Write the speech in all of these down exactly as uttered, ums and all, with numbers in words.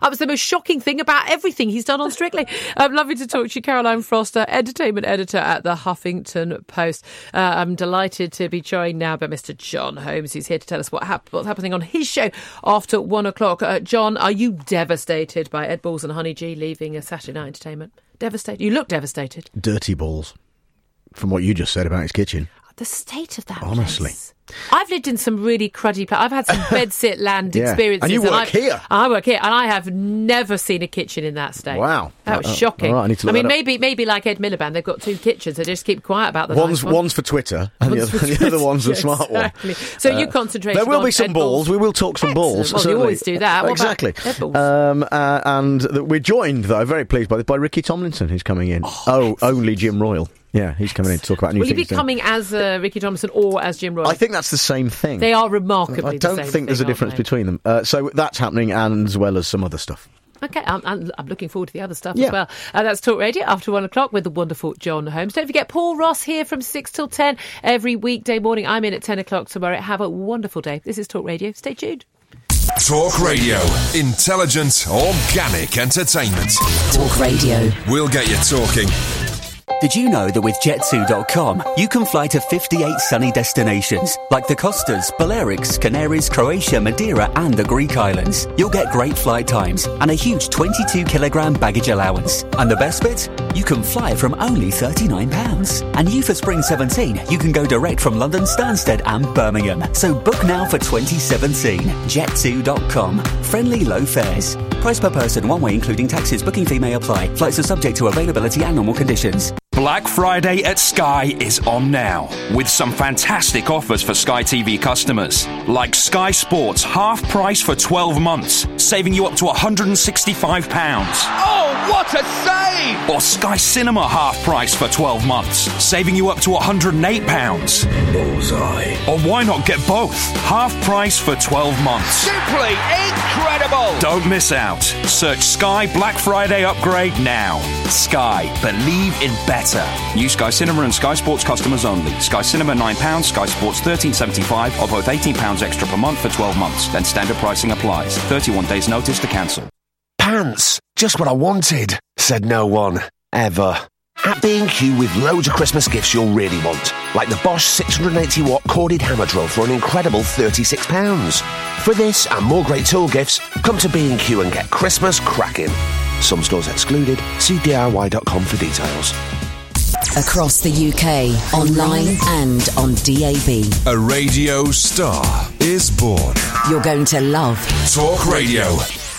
That was the most shocking thing about everything he's done on Strictly. Um, lovely to talk to you, Caroline Foster, entertainment editor at the Huffington Post. Uh, I'm delighted to be joined now by Mister John Holmes, who's here to tell us what hap- what's happening on his show after one o'clock. Uh, John, are you devastated by Ed Balls and Honey G leaving a Saturday Night Entertainment? Devastated? You look devastated. Dirty balls, from what you just said about his kitchen. The state of that Honestly. place. I've lived in some really cruddy places. I've had some bedsit land Yeah. experiences. And you work I've, here. I work here, and I have never seen a kitchen in that state. Wow. That was Uh, uh, shocking. all right, I need to look mean, that up. maybe maybe like Ed Miliband, they've got two kitchens. They just keep quiet about the One's nice one. one's for Twitter, and the One's other, for the other one's a Twitter, smart exactly. one. So you concentrate There will on be some Ed balls. Balls. We will talk some Excellent. balls. Well, you certainly. always do that. What exactly. about Ed Balls? Um, uh, and th- we're joined, though, very pleased by this, by Ricky Tomlinson, who's coming in. Oh, oh only Jim Royal. Yeah, he's coming in to talk about new Will you things. be coming as uh, Ricky Thompson or as Jim Royal? I think that's the same thing. They are remarkably I don't the same think there's thing, a difference aren't they? between them. Uh, so that's happening, and as well as some other stuff. Okay, I'm, I'm, I'm looking forward to the other stuff Yeah. as well. Uh, that's Talk Radio after one o'clock with the wonderful John Holmes. Don't forget, Paul Ross here from six till ten every weekday morning. I'm in at ten o'clock tomorrow. Have a wonderful day. This is Talk Radio. Stay tuned. Talk Radio. Intelligent, organic entertainment. Talk Radio. We'll get you talking. Did you know that with Jetsu dot com, you can fly to fifty-eight sunny destinations, like the Costas, Balearics, Canaries, Croatia, Madeira and the Greek islands? You'll get great flight times and a huge twenty-two kilogram baggage allowance. And the best bit? You can fly from only thirty-nine pounds. And you for Spring seventeen, you can go direct from London Stansted and Birmingham. So book now for twenty seventeen. Jetsu dot com. Friendly low fares. Price per person, one way including taxes. Booking fee may apply. Flights are subject to availability and normal conditions. Black Friday at Sky is on now, with some fantastic offers for Sky T V customers, like Sky Sports half price for twelve months, saving you up to one hundred sixty-five pounds. Oh, what a save! Or Sky Cinema half price for twelve months, saving you up to one hundred eight pounds. Bullseye. Or why not get both? Half price for twelve months. Simply incredible! Don't miss out. Search Sky Black Friday upgrade now. Sky. Believe in better. New Sky Cinema and Sky Sports customers only. Sky Cinema nine pounds, Sky Sports thirteen seventy-five, or both eighteen pounds extra per month for twelve months. Then standard pricing applies. thirty-one days notice to cancel. Pants. Just what I wanted, said no one. Ever. At B and Q with loads of Christmas gifts you'll really want. Like the Bosch six hundred eighty watt corded hammer drill for an incredible thirty-six pounds. For this and more great tool gifts, come to B and Q and get Christmas cracking. Some stores excluded. See D I Y dot com for details. Across the U K, online and on D A B. A radio star is born. You're going to love Talk Radio.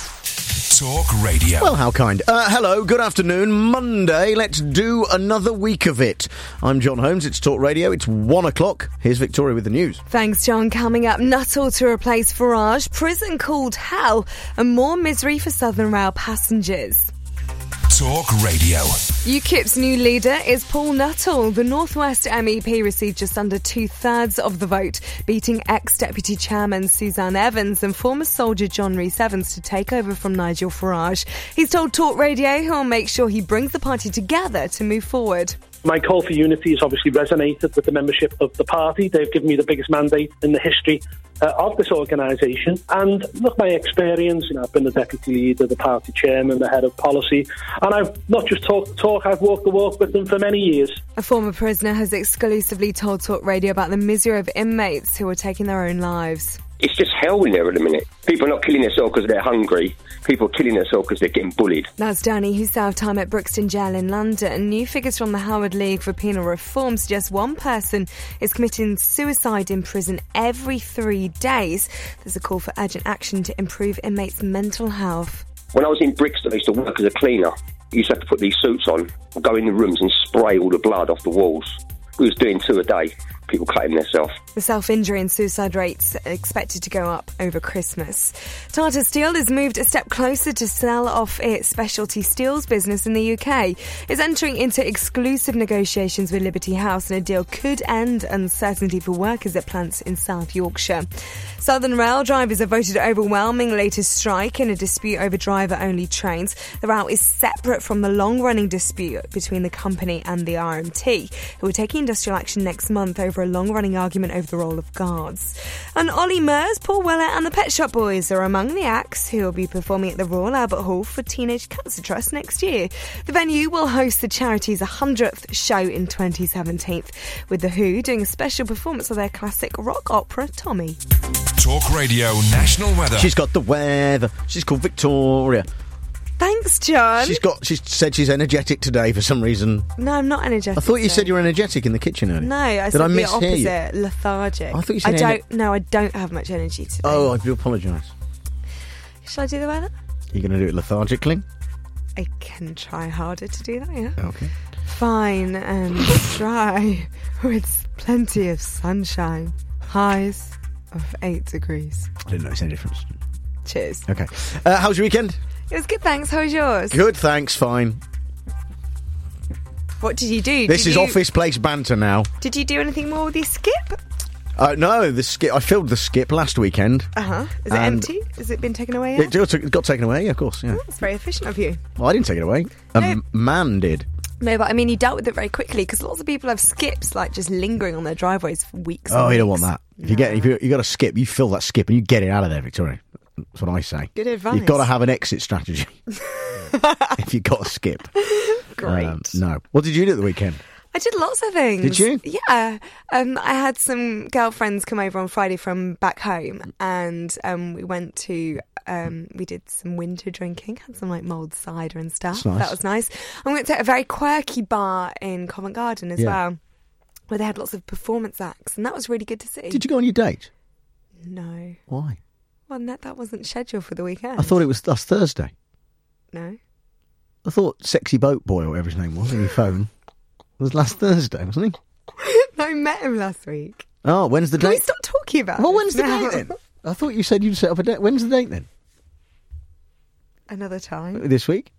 Talk Radio. Well, how kind. Uh, hello, good afternoon. Monday, let's do another week of it. I'm John Holmes, it's Talk Radio, it's one o'clock. Here's Victoria with the news. Thanks, John. Coming up, Nuttall to replace Farage, prison called hell, and more misery for Southern Rail passengers. Talk Radio. UKIP's new leader is Paul Nuttall. The North West M E P received just under two-thirds of the vote, beating ex-Deputy Chairman Suzanne Evans and former soldier John Rhys-Evans to take over from Nigel Farage. He's told Talk Radio he'll make sure he brings the party together to move forward. My call for unity has obviously resonated with the membership of the party. They've given me the biggest mandate in the history uh, of this organisation. And look, my experience, you know, I've been the deputy leader, the party chairman, the head of policy, and I've not just talked the talk, I've walked the walk with them for many years. A former prisoner has exclusively told Talk Radio about the misery of inmates who are taking their own lives. It's just hell in there at the minute. People are not killing themselves because they're hungry. People are killing themselves because they're getting bullied. That's Danny, who served time at Brixton Jail in London. New figures from the Howard League for Penal Reform suggest one person is committing suicide in prison every three days. There's a call for urgent action to improve inmates' mental health. When I was in Brixton, I used to work as a cleaner. I used to have to put these suits on, go in the rooms and spray all the blood off the walls. We was doing two a day. People cutting themselves. The self-injury and suicide rates are expected to go up over Christmas. Tata Steel has moved a step closer to sell off its specialty steels business in the U K. It's entering into exclusive negotiations with Liberty House, and a deal could end uncertainty for workers at plants in South Yorkshire. Southern Rail drivers have voted overwhelmingly to strike in a dispute over driver-only trains. The route is separate from the long-running dispute between the company and the R M T, who are taking industrial action next month over a long-running argument over the role of guards. And Ollie Murs, Paul Weller and the Pet Shop Boys are among the acts who will be performing at the Royal Albert Hall for Teenage Cancer Trust next year. The venue will host the charity's one hundredth show in twenty seventeen, with The Who doing a special performance of their classic rock opera, Tommy. Talk Radio National Weather. She's got the weather. She's called Victoria. Thanks, John. She's got. She's said she's energetic today for some reason. No, I'm not energetic. I thought you today. said you were energetic in the kitchen earlier. No, I Did said I the mishear you? opposite, lethargic. I thought you said I ener- don't. No, I don't have much energy today. Oh, I do apologise. Shall I do the weather? You're going to do it lethargically? I can try harder to do that, yeah. Okay. Fine and dry, with plenty of sunshine. Highs of eight degrees. I didn't notice any difference. Cheers. Okay. Uh, how's your weekend? It was good, thanks. How was yours? Good, thanks, fine. What did you do? This did is you, office place banter now. Did you do anything more with your skip? Uh, no, the skip. I filled the skip last weekend. Uh-huh. Is it And- empty? Has it been taken away yet? It got, it got taken away, yeah, of course, yeah. Oh, that's very efficient of you. Well, I didn't take it away. A No. m- man did. No, but I mean, you dealt with it very quickly because lots of people have skips like just lingering on their driveways for weeks. Oh, and you don't weeks. want that. If you get, if you, you got a skip, you fill that skip and you get it out of there, Victoria. That's what I say. Good advice. You've got to have an exit strategy if you've got a skip. Great. Um, no. What did you do at the weekend? I did lots of things. Did you? Yeah. Um, I had some girlfriends come over on Friday from back home, and um, we went to. Um, we did some winter drinking, had some like mulled cider and stuff. That's nice. That was nice. And we went to a very quirky bar in Covent Garden as Yeah. well, where they had lots of performance acts, and that was really good to see. Did you go on your date? No. Why? Well, that that wasn't scheduled for the weekend. I thought it was last Thursday. No. I thought Sexy Boat Boy, or whatever his name was, on your phone, was last Thursday, wasn't he? No, I met him last week. Oh, when's the Can we date? stop talking about Well, this when's the now? date then? I thought you said you'd set up a date. When's the date then? Another time. This week?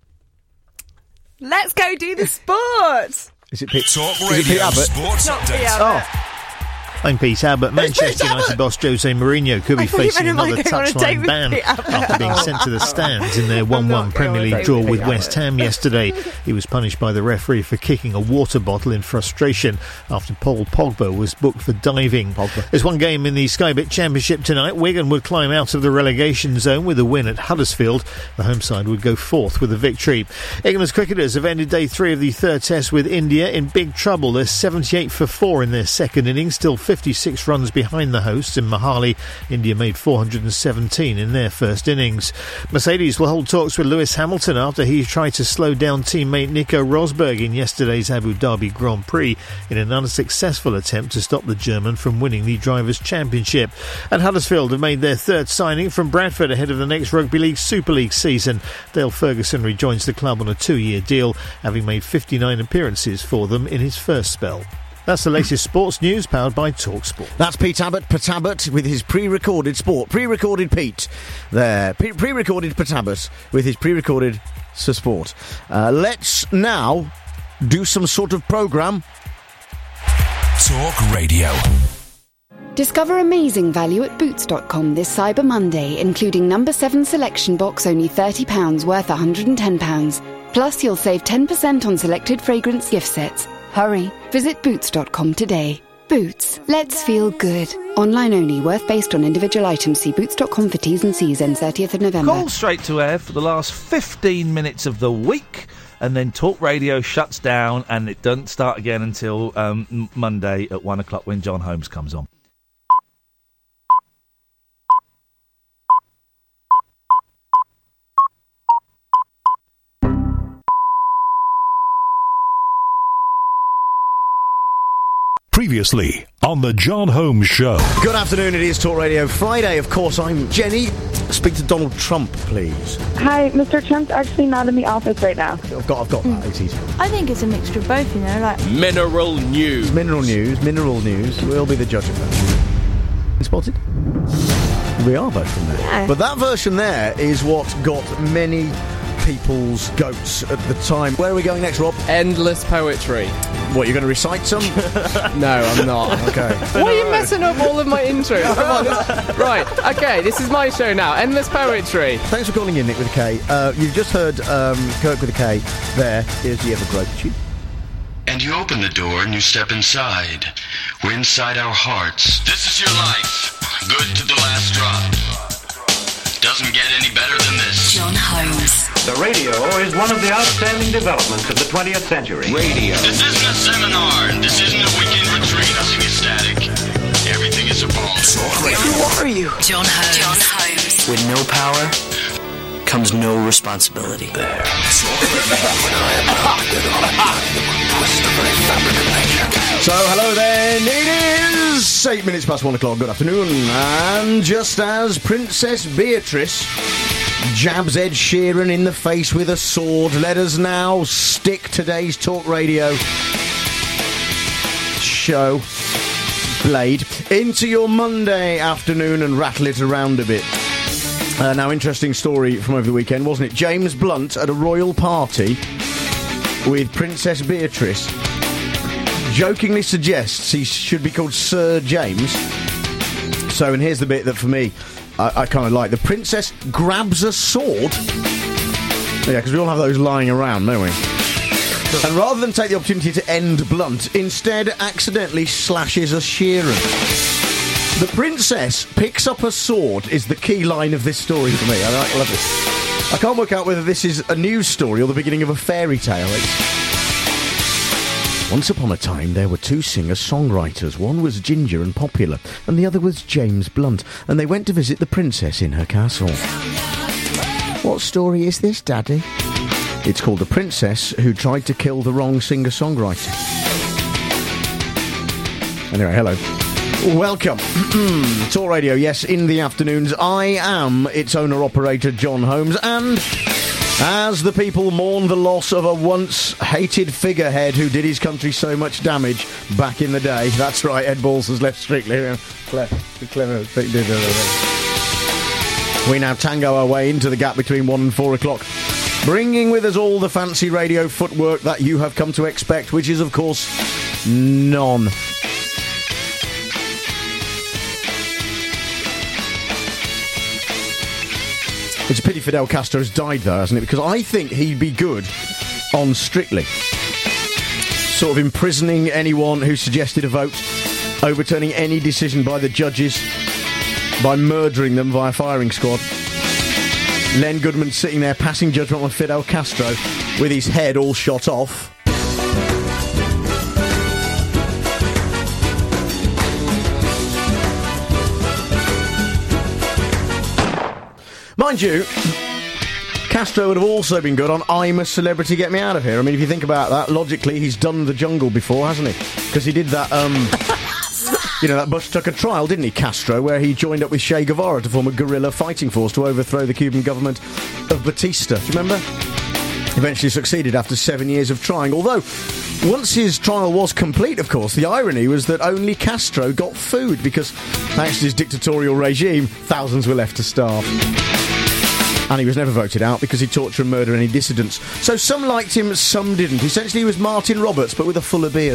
Let's go do the sport. Is it Pete? Talk Is it Pete Radio Abbott? Sports Not Update. Pete Abbott. Oh, I'm Pete Abbott. Manchester Pete Abbott! United boss Jose Mourinho could I be thought you facing meant, am I another going on a date touchline with ban Pete Abbott? after being sent to the stands in their one one not Premier going on a League date draw with with Pete West Abbott. Ham yesterday. He was punished by the referee for kicking a water bottle in frustration after Paul Pogba was booked for diving. Pogba. There's one game in the Sky Bet Championship tonight. Wigan would climb out of the relegation zone with a win at Huddersfield. The home side would go fourth with a victory. England's cricketers have ended day three of the third test with India in big trouble. They're seventy-eight for four in their second innings, still fifty-six runs behind the hosts. In Mohali, India made four hundred seventeen in their first innings. Mercedes will hold talks with Lewis Hamilton after he tried to slow down teammate Nico Rosberg in yesterday's Abu Dhabi Grand Prix in an unsuccessful attempt to stop the German from winning the Drivers' Championship. And Huddersfield have made their third signing from Bradford ahead of the next Rugby League Super League season. Dale Ferguson rejoins the club on a two-year deal, having made fifty-nine appearances for them in his first spell. That's the latest sports news powered by TalkSport. that's Pete Abbott, Pete Abbott with his pre-recorded sport. Pre-recorded Pete there. Pre- pre-recorded Pete Abbott with his pre-recorded s- sport. Uh, let's now do some sort of programme. Talk Radio. Discover amazing value at Boots dot com this Cyber Monday, including number seven selection box, only thirty pounds, worth one hundred and ten pounds. Plus, you'll save ten percent on selected fragrance gift sets. Hurry, visit Boots dot com today. Boots, let's feel good. Online only, worth based on individual items. See Boots dot com for T's and C's, end thirtieth of November. Call straight to air for the last fifteen minutes of the week, and then Talk Radio shuts down, and it doesn't start again until um, m- Monday at one o'clock when John Holmes comes on. Previously on the John Holmes Show. Good afternoon, it is Talk Radio Friday. Of course, I'm Jenny. Speak to Donald Trump, please. Hi, Mister Trump's actually not in the office right now. I've got, I've got that. It's easy. I think it's a mixture of both, you know, like... Mineral news. Mineral news. Mineral news. We'll be the judge of that. Spotted? We are both from there. Yeah. But that version there is what got many people's goats at the time. Where are we going next, Rob? Endless poetry. What, you're going to recite some? No, I'm not. Okay. Why are you messing up all of my intros? Come on. This... Right, okay, this is my show now. Endless poetry. Thanks for calling in, Nick, with a K. Uh, you've just heard um, Kirk with a K there. Here's the Evergroat tune. and you open the door and you step inside. We're inside our hearts. This is your life. Good to the last drop. Doesn't get any better than this. John Holmes. The radio is one of the outstanding developments of the twentieth century. Radio. This isn't a seminar. This isn't a weekend retreat. Nothing is static. Everything is evolving. Who are you? John Holmes. John Holmes. With no power comes no responsibility. There. So, hello then, it is eight minutes past one o'clock, good afternoon, and just as Princess Beatrice jabs Ed Sheeran in the face with a sword, let us now stick today's talk radio show blade into your Monday afternoon and rattle it around a bit. Uh, now, interesting story from over the weekend, wasn't it? James Blunt at a royal party with Princess Beatrice jokingly suggests he should be called Sir James. So, and here's the bit that for me, I, I kind of like. The princess grabs a sword. Yeah, because we all have those lying around, don't we? And rather than take the opportunity to end Blunt, instead accidentally slashes a Sheeran. The princess picks up a sword is the key line of this story for me. I, I love it. I can't work out whether this is a news story or the beginning of a fairy tale. It's... Once upon a time, there were two singer-songwriters. One was ginger and popular, and the other was James Blunt, and they went to visit the princess in her castle. What story is this, Daddy? It's called The Princess Who Tried to Kill the Wrong Singer-Songwriter. Anyway, hello. Welcome. Talk Radio, yes, in the afternoons. I am its owner-operator, John Holmes, and as the people mourn the loss of a once-hated figurehead who did his country so much damage back in the day. That's right, Ed Balls has left Strictly. Clever. Clever. We now tango our way into the gap between one and four o'clock, bringing with us all the fancy radio footwork that you have come to expect, which is, of course, none. It's a pity Fidel Castro's died, though, hasn't it? Because I think he'd be good on Strictly. Sort of imprisoning anyone who suggested a vote, overturning any decision by the judges, by murdering them via firing squad. Len Goodman sitting there passing judgment on Fidel Castro with his head all shot off. Mind you, Castro would have also been good on I'm a Celebrity, Get Me Out of Here. I mean, if you think about that, logically, he's done The Jungle before, hasn't he? Because he did that, um... you know, that Bush Tucker trial, didn't he, Castro, where he joined up with Che Guevara to form a guerrilla fighting force to overthrow the Cuban government of Batista. Do you remember? Eventually succeeded after seven years of trying. Although, once his trial was complete, of course, the irony was that only Castro got food because, thanks to his dictatorial regime, thousands were left to starve. And he was never voted out because he tortured and murdered any dissidents. So some liked him, some didn't. Essentially, he was Martin Roberts, but with a fuller beard.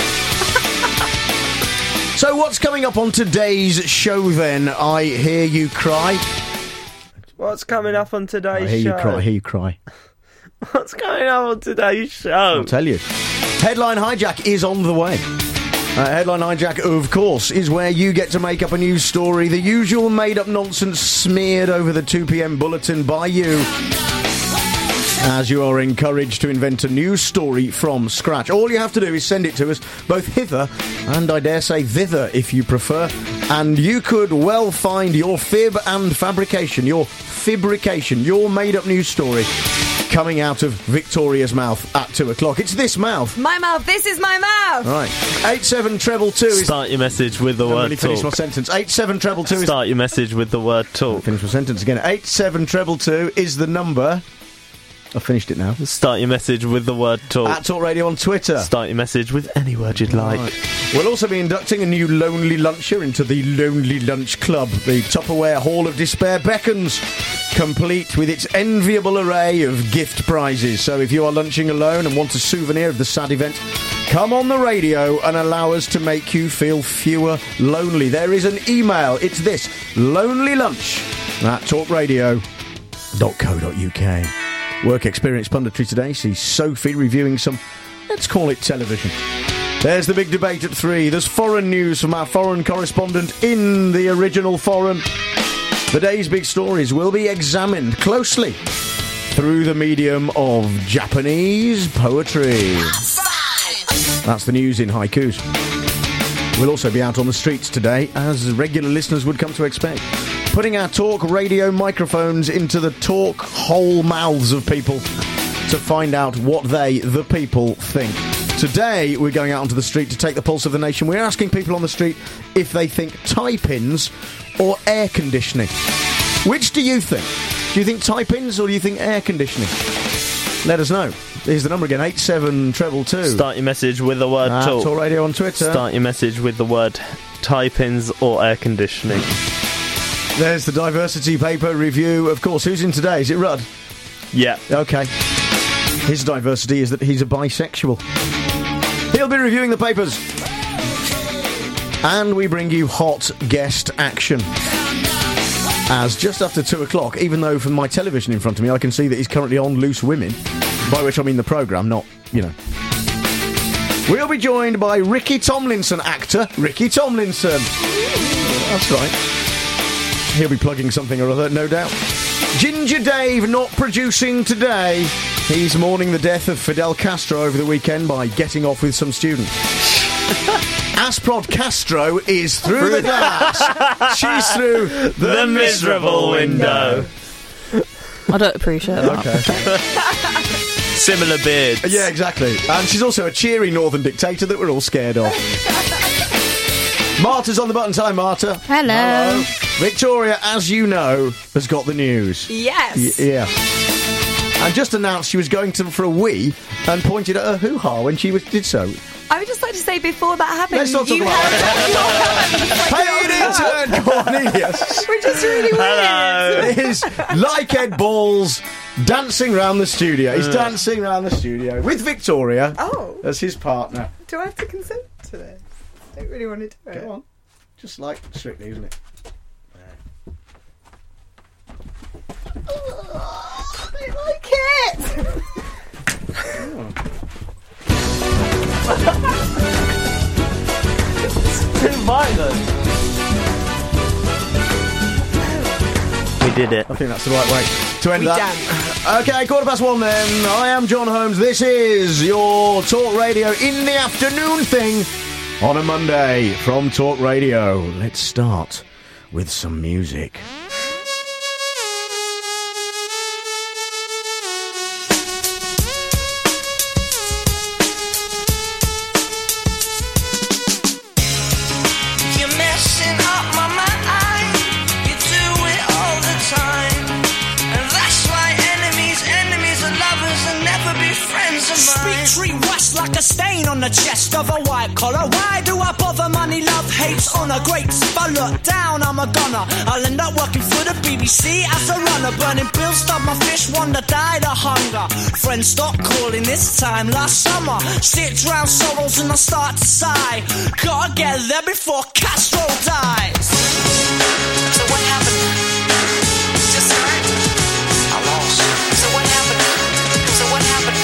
So what's coming up on today's show, then? I hear you cry. What's coming up on today's show? I hear show? you cry, I hear you cry. What's coming up on today's show? I'll tell you. Headline Hijack is on the way. Uh, Headline Hijack, of course, is where you get to make up a news story, the usual made-up nonsense smeared over the two p.m. bulletin by you, as you are encouraged to invent a news story from scratch. All you have to do is send it to us, both hither and, I dare say, thither, if you prefer, and you could well find your fib and fabrication, your fabrication, your made-up news story coming out of Victoria's mouth at two o'clock. It's this mouth. My mouth. This is my mouth. Right. eight seven treble two is... Start your message with the I'm word really talk. Finish my sentence. eight seven treble two is... Start your message with the word talk. Finish my sentence again. eight seven treble two is the number... I've finished it now. Start your message with the word talk. At Talk Radio on Twitter. Start your message with any word you'd like. Right. We'll also be inducting a new Lonely Luncher into the Lonely Lunch Club. The Tupperware Hall of Despair beckons, complete with its enviable array of gift prizes. So if you are lunching alone and want a souvenir of the sad event, come on the radio and allow us to make you feel fewer lonely. There is an email. It's this, lonelylunch at talkradio dot co dot uk. Work experience punditry today. See Sophie reviewing some Let's call it television. There's the big debate at three. There's foreign news from our foreign correspondent in the original forum. The day's big stories will be examined closely through the medium of Japanese poetry. That's the news in haikus. We'll also be out on the streets today, as regular listeners would come to expect, putting our talk radio microphones into the talk hole mouths of people to find out what they, the people, think. Today, we're going out onto the street to take the pulse of the nation. We're asking people on the street if they think tie pins or air conditioning. Which do you think? Do you think tie pins or do you think air conditioning? Let us know. Here's the number again, eight seven two two. Start your message with the word uh, talk. Talk Radio on Twitter. Start your message with the word tie pins or air conditioning. There's the diversity paper review. Of course, who's in today? Is it Rudd? Yeah. Okay. His diversity is that he's a bisexual. He'll be reviewing the papers. And we bring you hot guest action. As just after two o'clock, even though from my television in front of me I can see that he's currently on Loose Women, by which I mean the programme, not, you know. We'll be joined by Ricky Tomlinson, actor Ricky Tomlinson. That's right. He'll be plugging something or other, no doubt. Ginger Dave not producing today. He's mourning the death of Fidel Castro over the weekend by getting off with some student. Asprod Castro is through, through the glass. She's through the, the miserable window. I don't appreciate that. Okay. Similar beards. Yeah, exactly. And she's also a cheery northern dictator that we're all scared of. Marta's on the button. Hi, Marta. Hello. Hello. Victoria, as you know, has got the news. Yes. Y- yeah. And just announced she was going to for a wee and pointed at her hoo-ha when she was, did so. I would just like to say before that happened, Let's not talk you about had Paid intern Cornelius. Which is really weird. It is like Ed Balls dancing round the studio. He's dancing round the studio with Victoria oh. as his partner. Do I have to consent to this? I don't really want to do it. Go on. Just like Strictly, isn't it? Oh, I like it. Oh. Who's mine then? We did it. I think that's the right way to end we that. Done. Okay, quarter past one then. I am John Holmes. This is your Talk Radio in the afternoon thing on a Monday from Talk Radio. Let's start with some music. Tree rust like a stain on the chest of a white collar. Why do I bother? Money, love, hates, honour, grapes. If I look down, I'm a gunner. I'll end up working for the B B C as a runner. Burning bills, stop my fish, wonder, died of hunger. Friends stop calling this time last summer. Sit drown sorrows and I start to sigh. Gotta get there before Castro dies. So what happened? Just alright? I lost. So what happened? So what happened?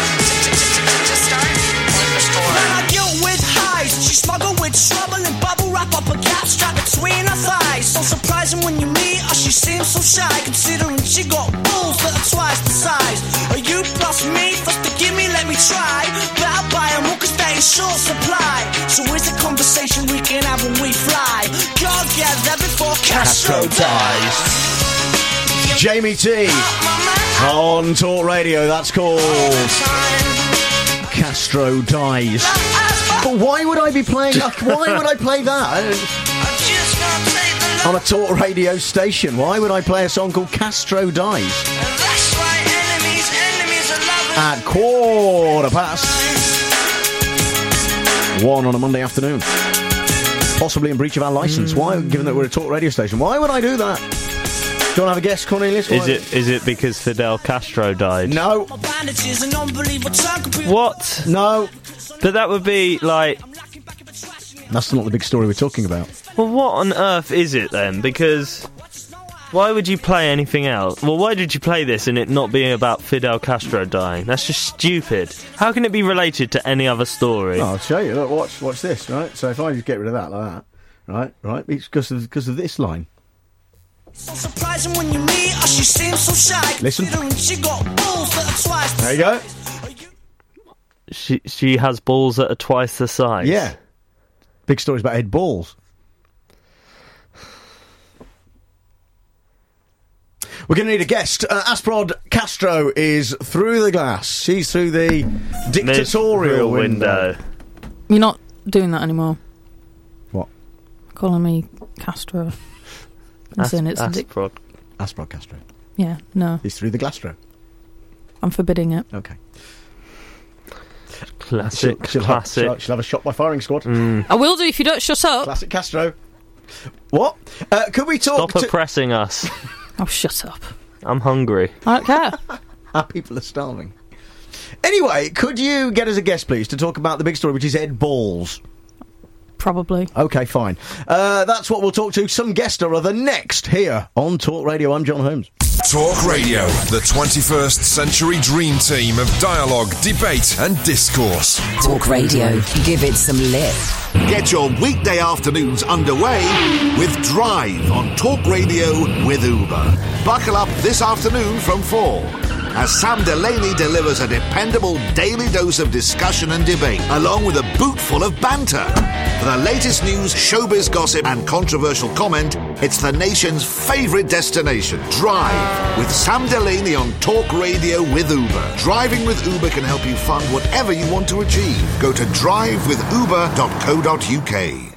She smuggled with trouble and bubble wrap up a cap strap between her thighs. So surprising when you meet her, she seems so shy, considering she got balls that are twice the size. Are you plus me? First to give me, let me try. But I'll buy them all 'cause they in short supply. So it's a conversation we can have when we fly. God, get there before Castro, Castro dies. Jamie T on Talk Radio. That's called Castro Dies. But why would I be playing? Why would I play that on a Talk Radio station? Why would I play a song called Castro Dies at quarter past one on a Monday afternoon? Possibly in breach of our licence. Mm. Why, given that we're a Talk Radio station? Why would I do that? Do you want to have a guess, Cornelius? Is it is it because Fidel Castro died? No. What? No. But that would be like... That's not the big story we're talking about. Well, what on earth is it then? Because... Why would you play anything else? Well, why did you play this and it not being about Fidel Castro dying? That's just stupid. How can it be related to any other story? Oh, I'll show you. Look, watch, watch this, right? So if I just get rid of that like that, right, right, it's because of, because of this line. So surprising when you meet her, she seems so shy. Listen. She got balls that are twice. There you go. She she has balls that are twice the size. Yeah. Big stories about Ed Balls. We're going to need a guest. Uh, Asprod Castro is through the glass. She's through the dictatorial window. window. You're not doing that anymore. What? Calling me Castro. I'm As- saying it's a dic- Asprod. Asprod Castro. Yeah, no. He's through the glastro. I'm forbidding it. Okay. Classic, She'll, she'll classic. Have, she'll, she'll have a shot by firing squad. Mm. I will do if you don't shut up. Classic Castro. What? Uh, could we talk Stop to... oppressing us. Oh, shut up. I'm hungry. I don't care. Our people are starving. Anyway, could you get us a guest, please, to talk about the big story, which is Ed Balls? Probably. Okay, fine. Uh, that's what we'll talk to some guest or other next here on Talk Radio. I'm John Holmes. Talk Radio, the twenty-first century dream team of dialogue, debate and discourse. Talk Radio. Give it some lift. Get your weekday afternoons underway with Drive on Talk Radio with Uber. Buckle up this afternoon from four as Sam Delaney delivers a dependable daily dose of discussion and debate, along with a boot full of banter. For the latest news, showbiz gossip and controversial comment, it's the nation's favourite destination, Drive, with Sam Delaney on Talk Radio with Uber. Driving with Uber can help you fund whatever you want to achieve. Go to drive with uber dot co dot uk.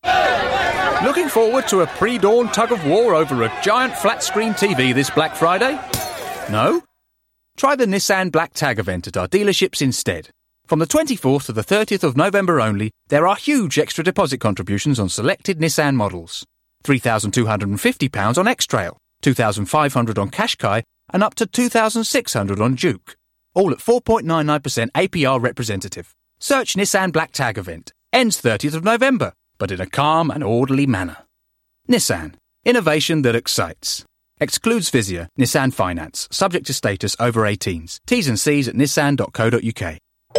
Looking forward to a pre-dawn tug-of-war over a giant flat-screen T V this Black Friday? No? Try the Nissan Black Tag event at our dealerships instead. From the twenty-fourth to the thirtieth of November only, there are huge extra deposit contributions on selected Nissan models. three thousand two hundred fifty pounds on X-Trail, two thousand five hundred pounds on Qashqai, and up to two thousand six hundred pounds on Juke. All at four point nine nine percent A P R representative. Search Nissan Black Tag event. Ends thirtieth of November, but in a calm and orderly manner. Nissan. Innovation that excites. Excludes Vizia, Nissan Finance. Subject to status over eighteens. T's and C's at nissan dot co dot uk.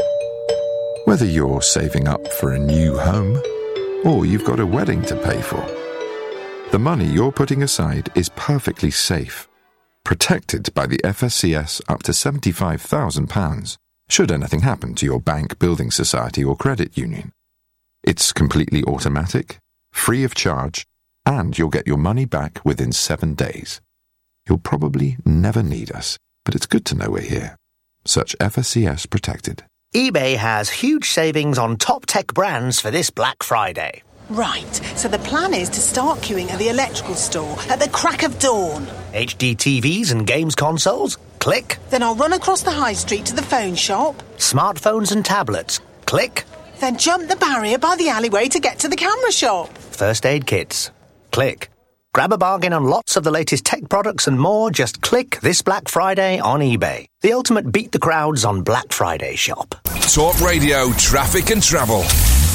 Whether you're saving up for a new home or you've got a wedding to pay for, the money you're putting aside is perfectly safe, protected by the F S C S up to seventy-five thousand pounds, should anything happen to your bank, building society or credit union. It's completely automatic, free of charge, and you'll get your money back within seven days. You'll probably never need us, but it's good to know we're here. Search F S C S Protected. eBay has huge savings on top tech brands for this Black Friday. Right, so the plan is to start queuing at the electrical store at the crack of dawn. H D T Vs and games consoles? Click. Then I'll run across the high street to the phone shop. Smartphones and tablets? Click. Then jump the barrier by the alleyway to get to the camera shop. First aid kits? Click. Grab a bargain on lots of the latest tech products and more. Just click this Black Friday on eBay. The ultimate beat the crowds on Black Friday shop. Talk Radio, traffic and travel.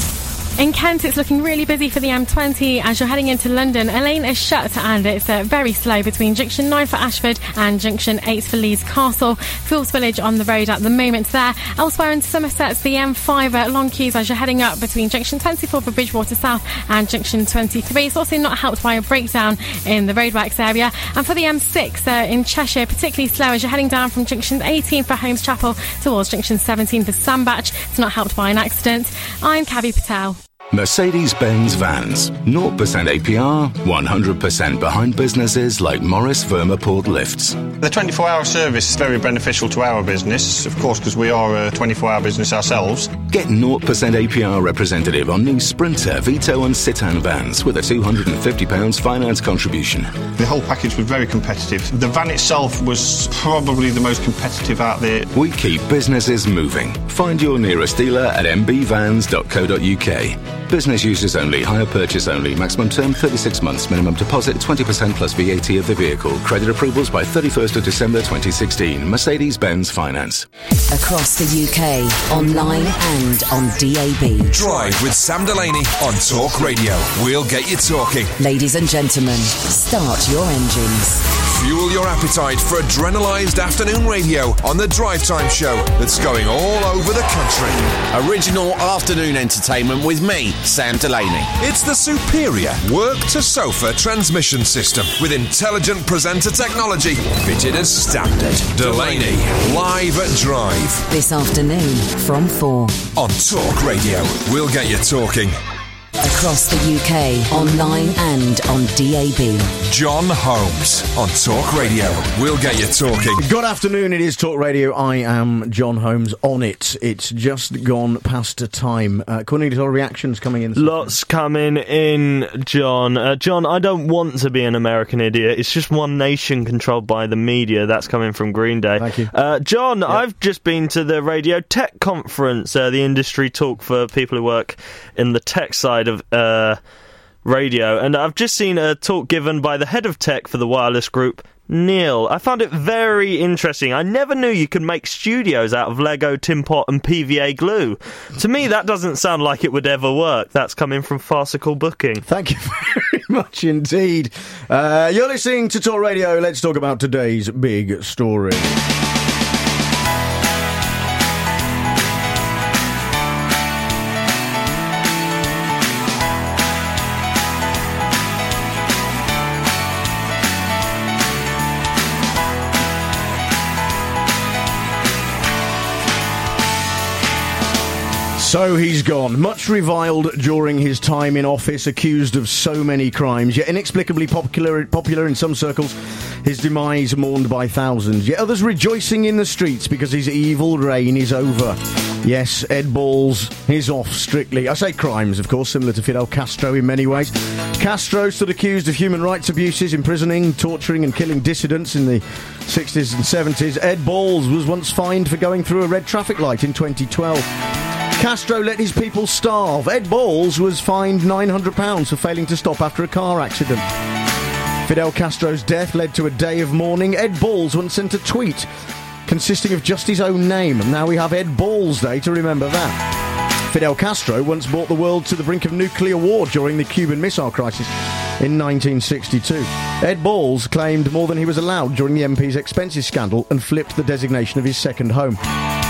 In Kent, it's looking really busy for the M twenty as you're heading into London. A lane is shut and it's uh, very slow between junction nine for Ashford and junction eight for Leeds Castle. Fuels Village on the road at the moment there. Elsewhere in Somerset, the M five uh, long queues as you're heading up between junction twenty-four for Bridgewater South and junction twenty-three. It's also not helped by a breakdown in the roadworks area. And for the M six uh, in Cheshire, particularly slow as you're heading down from junction eighteen for Holmes Chapel towards junction seventeen for Sandbach. It's not helped by an accident. I'm Kavi Patel. Mercedes-Benz vans. zero percent A P R, one hundred percent behind businesses like Morris Vermaport Lifts. The twenty-four hour service is very beneficial to our business, of course, because we are a twenty-four hour business ourselves. Get zero percent A P R representative on new Sprinter, Vito and Citan vans with a two hundred fifty pounds finance contribution. The whole package was very competitive. The van itself was probably the most competitive out there. We keep businesses moving. Find your nearest dealer at m b vans dot co dot uk. Business users only. Hire purchase only. Maximum term thirty-six months. Minimum deposit twenty percent plus V A T of the vehicle. Credit approvals by thirty-first of December twenty sixteen. Mercedes-Benz Finance. Across the U K, online and on D A B. Drive with Sam Delaney on Talk Radio. We'll get you talking. Ladies and gentlemen, start your engines. Fuel your appetite for adrenalised afternoon radio on the Drive Time Show that's going all over the country. Original afternoon entertainment with me, Sam Delaney. It's the superior work-to-sofa transmission system with intelligent presenter technology fitted as standard. Delaney, live at Drive. This afternoon from four. On Talk Radio, we'll get you talking. Across the U K, online and on D A B. John Holmes on Talk Radio. We'll get you talking. Good afternoon, it is Talk Radio. I am John Holmes on it. It's just gone past a time. Uh, according to our reactions coming in. Lots coming in, John. Uh, John, I don't want to be an American idiot. It's just one nation controlled by the media. That's coming from Green Day. Thank you. Uh, John, Yep. I've just been to the Radio Tech Conference, uh, the industry talk for people who work in the tech side of uh, radio, and I've just seen a talk given by the head of tech for the wireless group, Neil. I found it very interesting. I never knew you could make studios out of Lego, Tin Pot and P V A glue. To me, that doesn't sound like it would ever work. That's coming from Farcical Booking. Thank you very much indeed. Uh, you're listening to Talk Radio. Let's talk about today's big story. So he's gone, much reviled during his time in office, accused of so many crimes, yet inexplicably popular popular in some circles, his demise mourned by thousands, yet others rejoicing in the streets because his evil reign is over. Yes, Ed Balls is off strictly. I say crimes, of course, similar to Fidel Castro in many ways. Castro stood accused of human rights abuses, imprisoning, torturing and killing dissidents in the sixties and seventies. Ed Balls was once fined for going through a red traffic light in twenty twelve. Castro let his people starve. Ed Balls was fined nine hundred pounds for failing to stop after a car accident. Fidel Castro's death led to a day of mourning. Ed Balls once sent a tweet consisting of just his own name. Now we have Ed Balls Day to remember that. Fidel Castro once brought the world to the brink of nuclear war during the Cuban Missile Crisis in nineteen sixty-two. Ed Balls claimed more than he was allowed during the M P's expenses scandal and flipped the designation of his second home.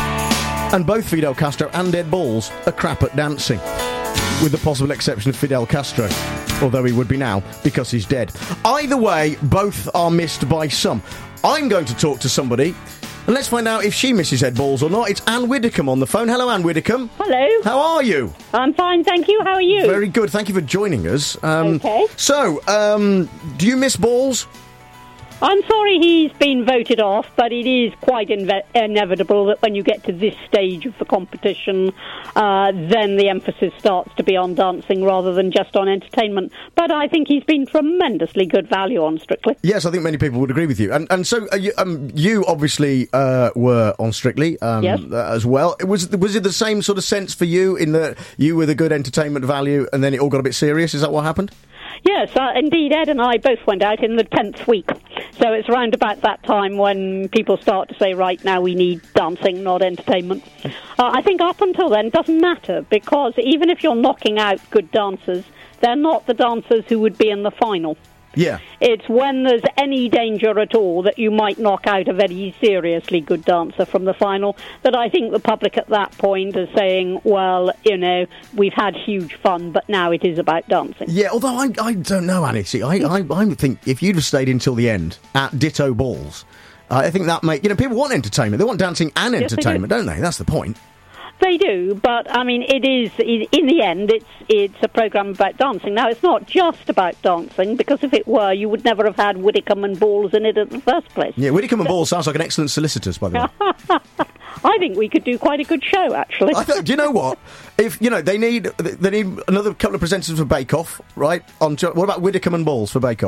And both Fidel Castro and Ed Balls are crap at dancing, with the possible exception of Fidel Castro, although he would be now because he's dead. Either way, both are missed by some. I'm going to talk to somebody, and let's find out if she misses Ed Balls or not. It's Anne Widdicombe on the phone. Hello, Anne Widdicombe. Hello. How are you? I'm fine, thank you. How are you? Very good. Thank you for joining us. Um, Okay. So, um, do you miss Balls? I'm sorry he's been voted off, but it is quite inve- inevitable that when you get to this stage of the competition, uh, then the emphasis starts to be on dancing rather than just on entertainment. But I think he's been tremendously good value on Strictly. Yes, I think many people would agree with you. And and so uh, you, um, you obviously uh, were on Strictly um, Yes. uh, as well. Was was it the same sort of sense for you in that you were the good entertainment value and then it all got a bit serious? Is that what happened? Yes, uh, indeed, Ed and I both went out in the tenth week. So it's around about that time when people start to say, right, now we need dancing, not entertainment. Uh, I think up until then, it doesn't matter, because even if you're knocking out good dancers, they're not the dancers who would be in the final. Yeah. It's when there's any danger at all that you might knock out a very seriously good dancer from the final that I think the public at that point is saying, well, you know, we've had huge fun, but now it is about dancing. Yeah, although I, I don't know, Annie. See, I, I, I think if you'd have stayed until the end at Ditto Balls, uh, I think that make you know, people want entertainment. They want dancing and Yes, they entertainment, do. don't they? That's the point. They do, but I mean, it is, in the end, it's it's a programme about dancing. Now, it's not just about dancing, because if it were, you would never have had Widdicombe and Balls in it in the first place. Yeah, Widdicombe and Balls sounds like an excellent solicitors, by the way. I think we could do quite a good show, actually. I th- do you know what? If you know, they need they need another couple of presenters for Bake Off, right? On what about Widdicombe and Balls for Bake Off?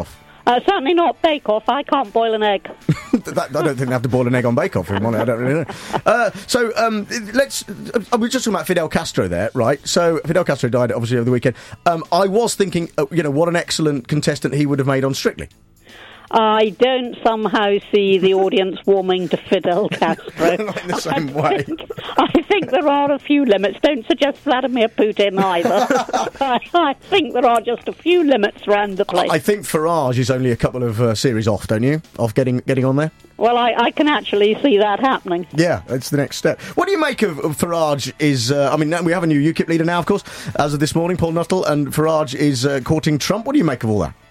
Uh, certainly not Bake Off. I can't boil an egg. that, I don't think they have to boil an egg on Bake Off. I don't really know. Uh, so um, let's. Uh, we were just talking about Fidel Castro there, right? So Fidel Castro died obviously over the weekend. Um, I was thinking, uh, you know, what an excellent contestant he would have made on Strictly. I don't somehow see the audience warming to Fidel Castro. Not in the same I way. Think, I think there are a few limits. Don't suggest Vladimir Putin either. I, I think there are just a few limits around the place. I think Farage is only a couple of uh, series off, don't you? Off getting getting on there? Well, I, I can actually see that happening. Yeah, that's the next step. What do you make of, of Farage is, uh, I mean, we have a new UKIP leader now, of course, as of this morning, Paul Nuttall, and Farage is uh, courting Trump. What do you make of all that?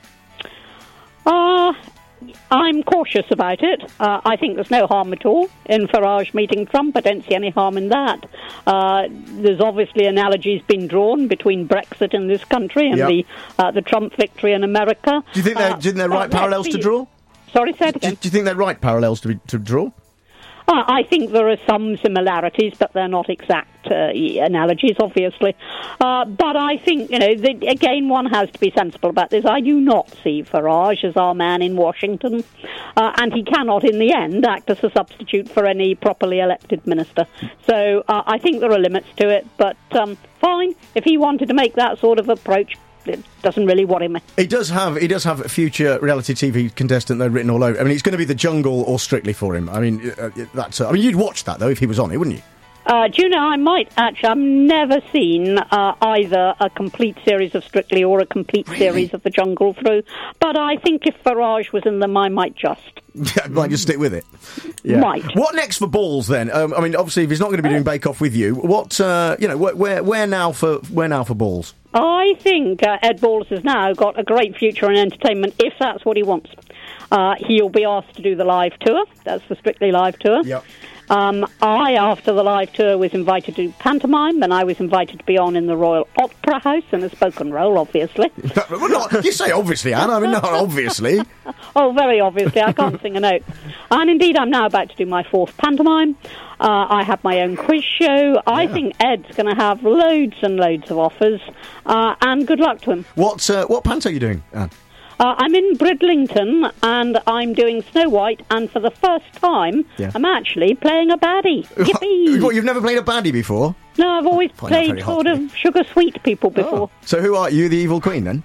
Uh, I'm cautious about it. Uh, I think there's no harm at all in Farage meeting Trump. I don't see any harm in that. Uh, there's obviously analogies been drawn between Brexit in this country and Yep. the uh, the Trump victory in America. Do you think they're, Uh, do you think they're but right parallels let's to be- draw? Sorry, say it again. Do, do you think they're right parallels to, be, to draw? Uh, I think there are some similarities, but they're not exact uh, analogies, obviously. Uh, but I think, you know, the, again, one has to be sensible about this. I do not see Farage as our man in Washington, uh, and he cannot, in the end, act as a substitute for any properly elected minister. So uh, I think there are limits to it, but um, fine. If he wanted to make that sort of approach, it doesn't really worry me. He does have he does have a future reality T V contestant though written all over. I mean, it's going to be The Jungle or Strictly for him. I mean, uh, that's. Uh, I mean, you'd watch that though if he was on it, wouldn't you? Uh, do you know, I might actually, I've never seen uh, either a complete series of Strictly or a complete Really? series of The Jungle through, but I think if Farage was in them, I might just. Yeah, might just stick with it. Yeah. Might. What next for Balls then? Um, I mean, obviously, if he's not going to be doing Bake Off with you, what uh, you know, where, where where now for where now for Balls? I think uh, Ed Balls has now got a great future in entertainment if that's what he wants. Uh, he'll be asked to do the live tour. That's the Strictly live tour. Yep. Um, I, after the live tour, was invited to do pantomime, and I was invited to be on in the Royal Opera House in a spoken role, obviously. Well, not, you say obviously, Anne. I mean, not obviously. Oh, very obviously. I can't sing a note. And indeed, I'm now about to do my fourth pantomime. Uh, I have my own quiz show. I Yeah. think Ed's going to have loads and loads of offers, uh, and good luck to him. What uh, what panto are you doing, Anne? Uh, I'm in Bridlington, and I'm doing Snow White, and for the first time, Yeah. I'm actually playing a baddie. Yippee! What, you've never played a baddie before? No, I've always Find that played very hard sort to of sugar-sweet people before. So who are you, the evil queen, then?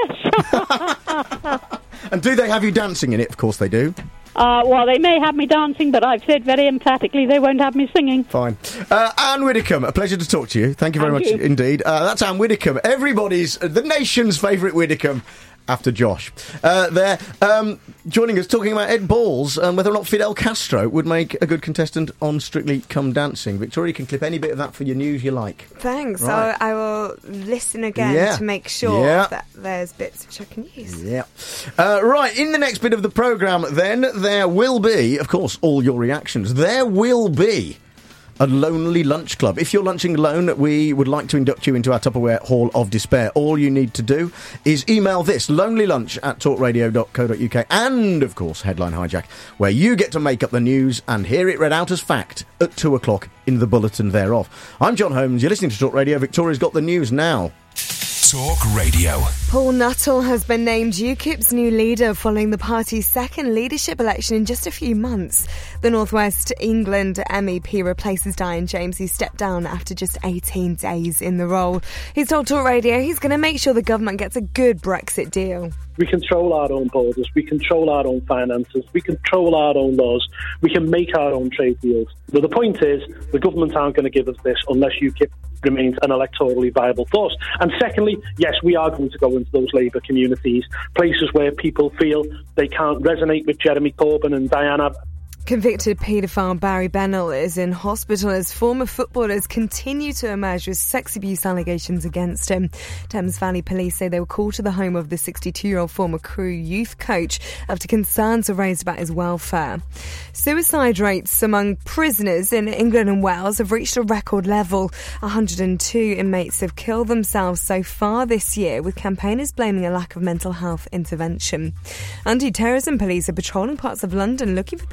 Yes! And do they have you dancing in it? Of course they do. Uh, well, they may have me dancing, but I've said very emphatically they won't have me singing. Fine. Uh, Anne Widdicombe, a pleasure to talk to you. Thank you very Thank much you. indeed. Uh, that's Anne Widdicombe, everybody's, uh, the nation's favourite Widdicombe. After Josh. Uh, there, um, joining us, talking about Ed Balls and whether or not Fidel Castro would make a good contestant on Strictly Come Dancing. Victoria, you can clip any bit of that for your news you like. Thanks. Right. I, I will listen again Yeah. to make sure Yeah. that there's bits which I can use. Yeah. Uh, right, in the next bit of the programme, then, there will be, of course, all your reactions. There will be a Lonely Lunch Club. If you're lunching alone, we would like to induct you into our Tupperware Hall of Despair. All you need to do is email this, lonelylunch at talkradio dot co dot uk, and, of course, Headline Hijack, where you get to make up the news and hear it read out as fact at two o'clock in the bulletin thereof. I'm John Holmes, you're listening to Talk Radio. Victoria's got the news now. Talk Radio. Paul Nuttall has been named UKIP's new leader following the party's second leadership election in just a few months. The North West England M E P replaces Diane James, who stepped down after just eighteen days in the role. He's told Talk Radio he's going to make sure the government gets a good Brexit deal. We control our own borders, we control our own finances, we control our own laws, we can make our own trade deals. But the point is, the government aren't going to give us this unless UKIP remains an electorally viable force. And secondly, yes, we are going to go into those Labour communities, places where people feel they can't resonate with Jeremy Corbyn and Diana. Convicted paedophile Barry Bennell is in hospital as former footballers continue to emerge with sex abuse allegations against him. Thames Valley Police say they were called to the home of the sixty-two-year-old former Crewe youth coach after concerns were raised about his welfare. Suicide rates among prisoners in England and Wales have reached a record level. one hundred two inmates have killed themselves so far this year, with campaigners blaming a lack of mental health intervention. Anti-terrorism police are patrolling parts of London looking for people carrying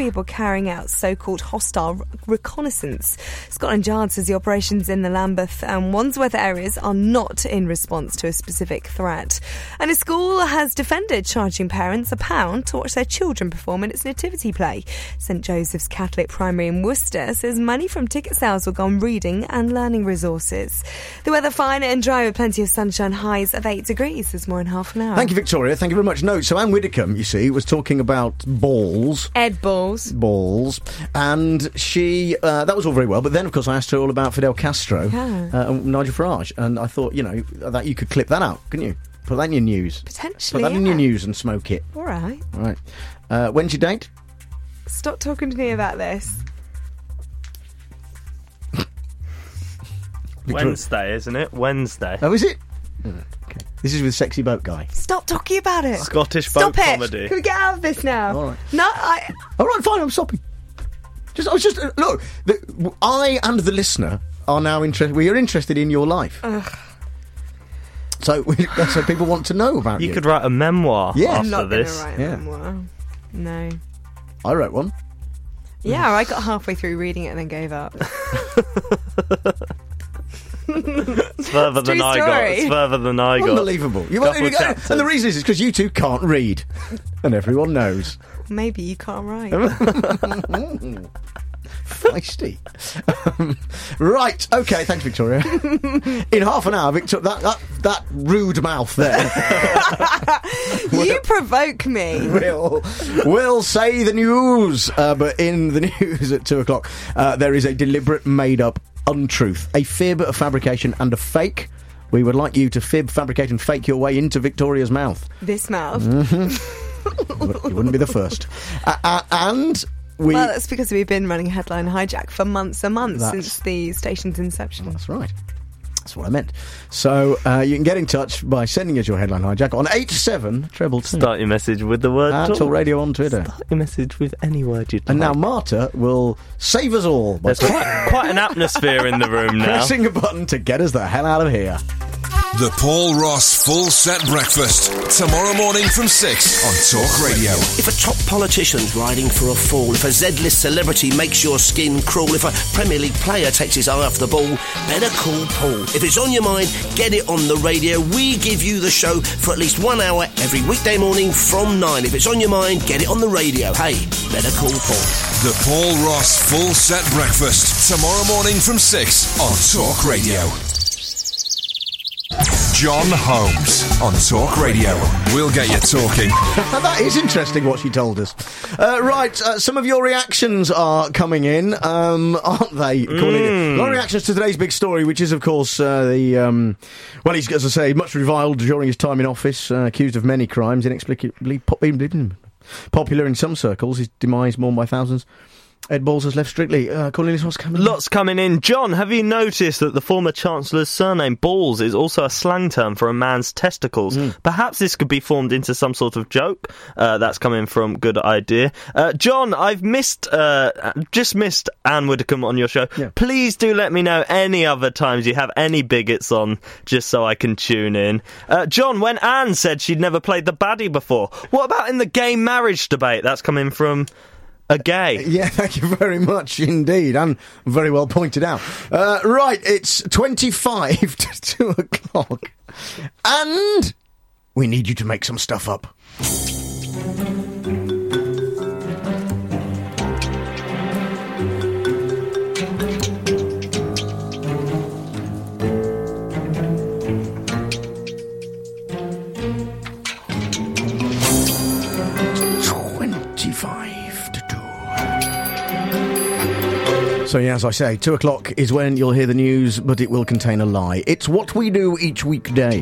carrying out so-called hostile reconnaissance. Scotland Yard says the operations in the Lambeth and Wandsworth areas are not in response to a specific threat. And a school has defended charging parents a pound to watch their children perform in its nativity play. St Joseph's Catholic Primary in Worcester says money from ticket sales will go on reading and learning resources. The weather fine and dry with plenty of sunshine, highs of eight degrees. There's more in half an hour. Thank you, Victoria. Thank you very much. No, so Anne Widdecombe, you see, was talking about balls. Ed Balls. Balls. And she, uh, that was all very well, but then, of course, I asked her all about Fidel Castro Yeah. uh, and Nigel Farage, and I thought, you know, that you could clip that out, couldn't you? Put that in your news. Potentially, Put that in yeah. your news and smoke it. All right. All right. Uh, when's your date? Stop talking to me about this. Wednesday, isn't it? Wednesday. Oh, is it? Okay. This is with Sexy Boat Guy. Stop talking about it. Scottish Stop boat it. comedy. Can we get out of this now? All right. No, I... All right, fine, I'm stopping. Just, I was just, uh, look, the, I and the listener are now interested, we are interested in your life. Ugh. So, we, so people want to know about you. You could write a memoir Yeah. after I'm not this. going to write a Yeah. memoir. No. I wrote one. Yeah, I got halfway through reading it and then gave up. It's further than True I got. story. It's further than I got. Unbelievable. You, Couple you- chapters. and the reason is because you two can't read. And everyone knows. Maybe you can't write. Feisty. Um, right, okay, thanks, Victoria. In half an hour, Victor, that, that, that rude mouth there You provoke me. will, will say the news. Uh, but in the news at two o'clock, uh, there is a deliberate, made-up untruth, a fib, a fabrication, and a fake. We would like you to fib, fabricate, and fake your way into Victoria's mouth. This mouth. Mm-hmm. You wouldn't be the first. Uh, uh, and... We, Well, that's because we've been running Headline Hijack for months and months That's- since the station's inception. That's right. That's what I meant. So uh, you can get in touch by sending us your Headline Hijack on eight seven treble two. Start your message with the word At talk. Talk Radio on Twitter. Start your message with any word you'd And like. now Marta will save us all by There's quite, quite an atmosphere in the room now. pressing a button to get us the hell out of here. The Paul Ross Full Set Breakfast. Tomorrow morning from six on Talk Radio. If a top politician's riding for a fall, if a Z-list celebrity makes your skin crawl, if a Premier League player takes his eye off the ball, better call Paul. If it's on your mind, get it on the radio. We give you the show for at least one hour every weekday morning from nine. If it's on your mind, get it on the radio. Hey, better call Paul. The Paul Ross Full Set Breakfast. Tomorrow morning from six on Talk Radio. John Holmes on Talk Radio. We'll get you talking. That is interesting what she told us. Uh, right, uh, some of your reactions are coming in, um, aren't they? Calling it. A lot of reactions to today's big story, which is, of course, uh, the... Um, well, he's, as I say, much reviled during his time in office, uh, accused of many crimes, inexplicably pop- popular in some circles, his demise mourned by thousands. Ed Balls has left Strictly. Uh, Cornelius, what's coming in? Lots coming in. John, have you noticed that the former Chancellor's surname, Balls, is also a slang term for a man's testicles? Mm. Perhaps this could be formed into some sort of joke. Uh, that's coming from Good Idea. Uh, John, I've missed, uh, just missed Anne Widdecombe on your show. Yeah. Please do let me know any other times you have any bigots on, just so I can tune in. Uh, John, when Anne said she'd never played the baddie before, what about in the gay marriage debate? That's coming from... a gay. Yeah, thank you very much indeed, and very well pointed out. Uh, right, it's twenty-five to two o'clock, and we need you to make some stuff up. twenty-five to two. So, yeah, as I say, two o'clock is when you'll hear the news, but it will contain a lie. It's what we do each weekday.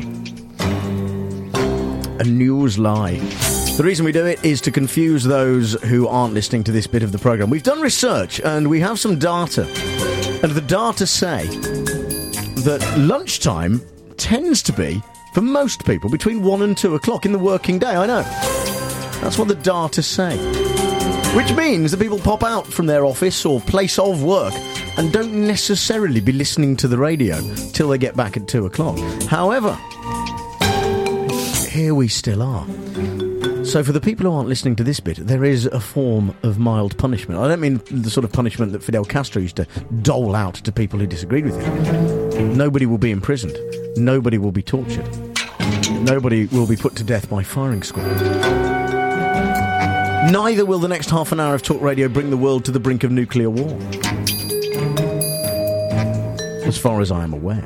A news lie. The reason we do it is to confuse those who aren't listening to this bit of the programme. We've done research and we have some data. And the data say that lunchtime tends to be, for most people, between one and two o'clock in the working day. I know. That's what the data say. Which means that people pop out from their office or place of work and don't necessarily be listening to the radio till they get back at two o'clock. However, here we still are. So for the people who aren't listening to this bit, there is a form of mild punishment. I don't mean the sort of punishment that Fidel Castro used to dole out to people who disagreed with him. Nobody will be imprisoned. Nobody will be tortured. Nobody will be put to death by firing squad. Neither will the next half an hour of Talk Radio bring the world to the brink of nuclear war. As far as I am aware.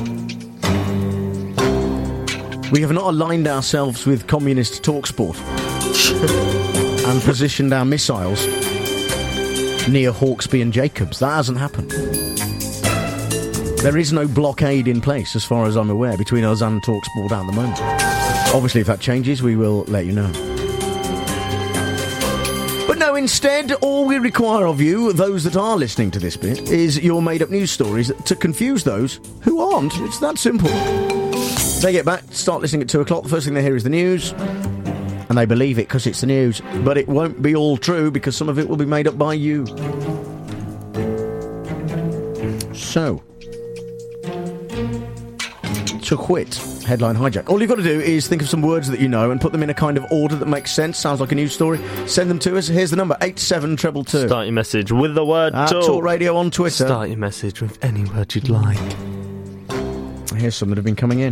We have not aligned ourselves with communist TalkSport and positioned our missiles near Hawksby and Jacobs. That hasn't happened. There is no blockade in place, as far as I'm aware, between us and TalkSport at the moment. Obviously, if that changes, we will let you know. But no, instead, all we require of you, those that are listening to this bit, is your made-up news stories to confuse those who aren't. It's that simple. They get back, start listening at two o'clock, the first thing they hear is the news, and they believe it because it's the news. But it won't be all true, because some of it will be made up by you. So, to quit. Headline hijack. All you've got to do is think of some words that you know and put them in a kind of order that makes sense, sounds like a news story. Send them to us. Here's the number, eight seven two two. Start your message with the word At talk. Talk Radio on Twitter. Start your message with any word you'd like. Here's some that have been coming in.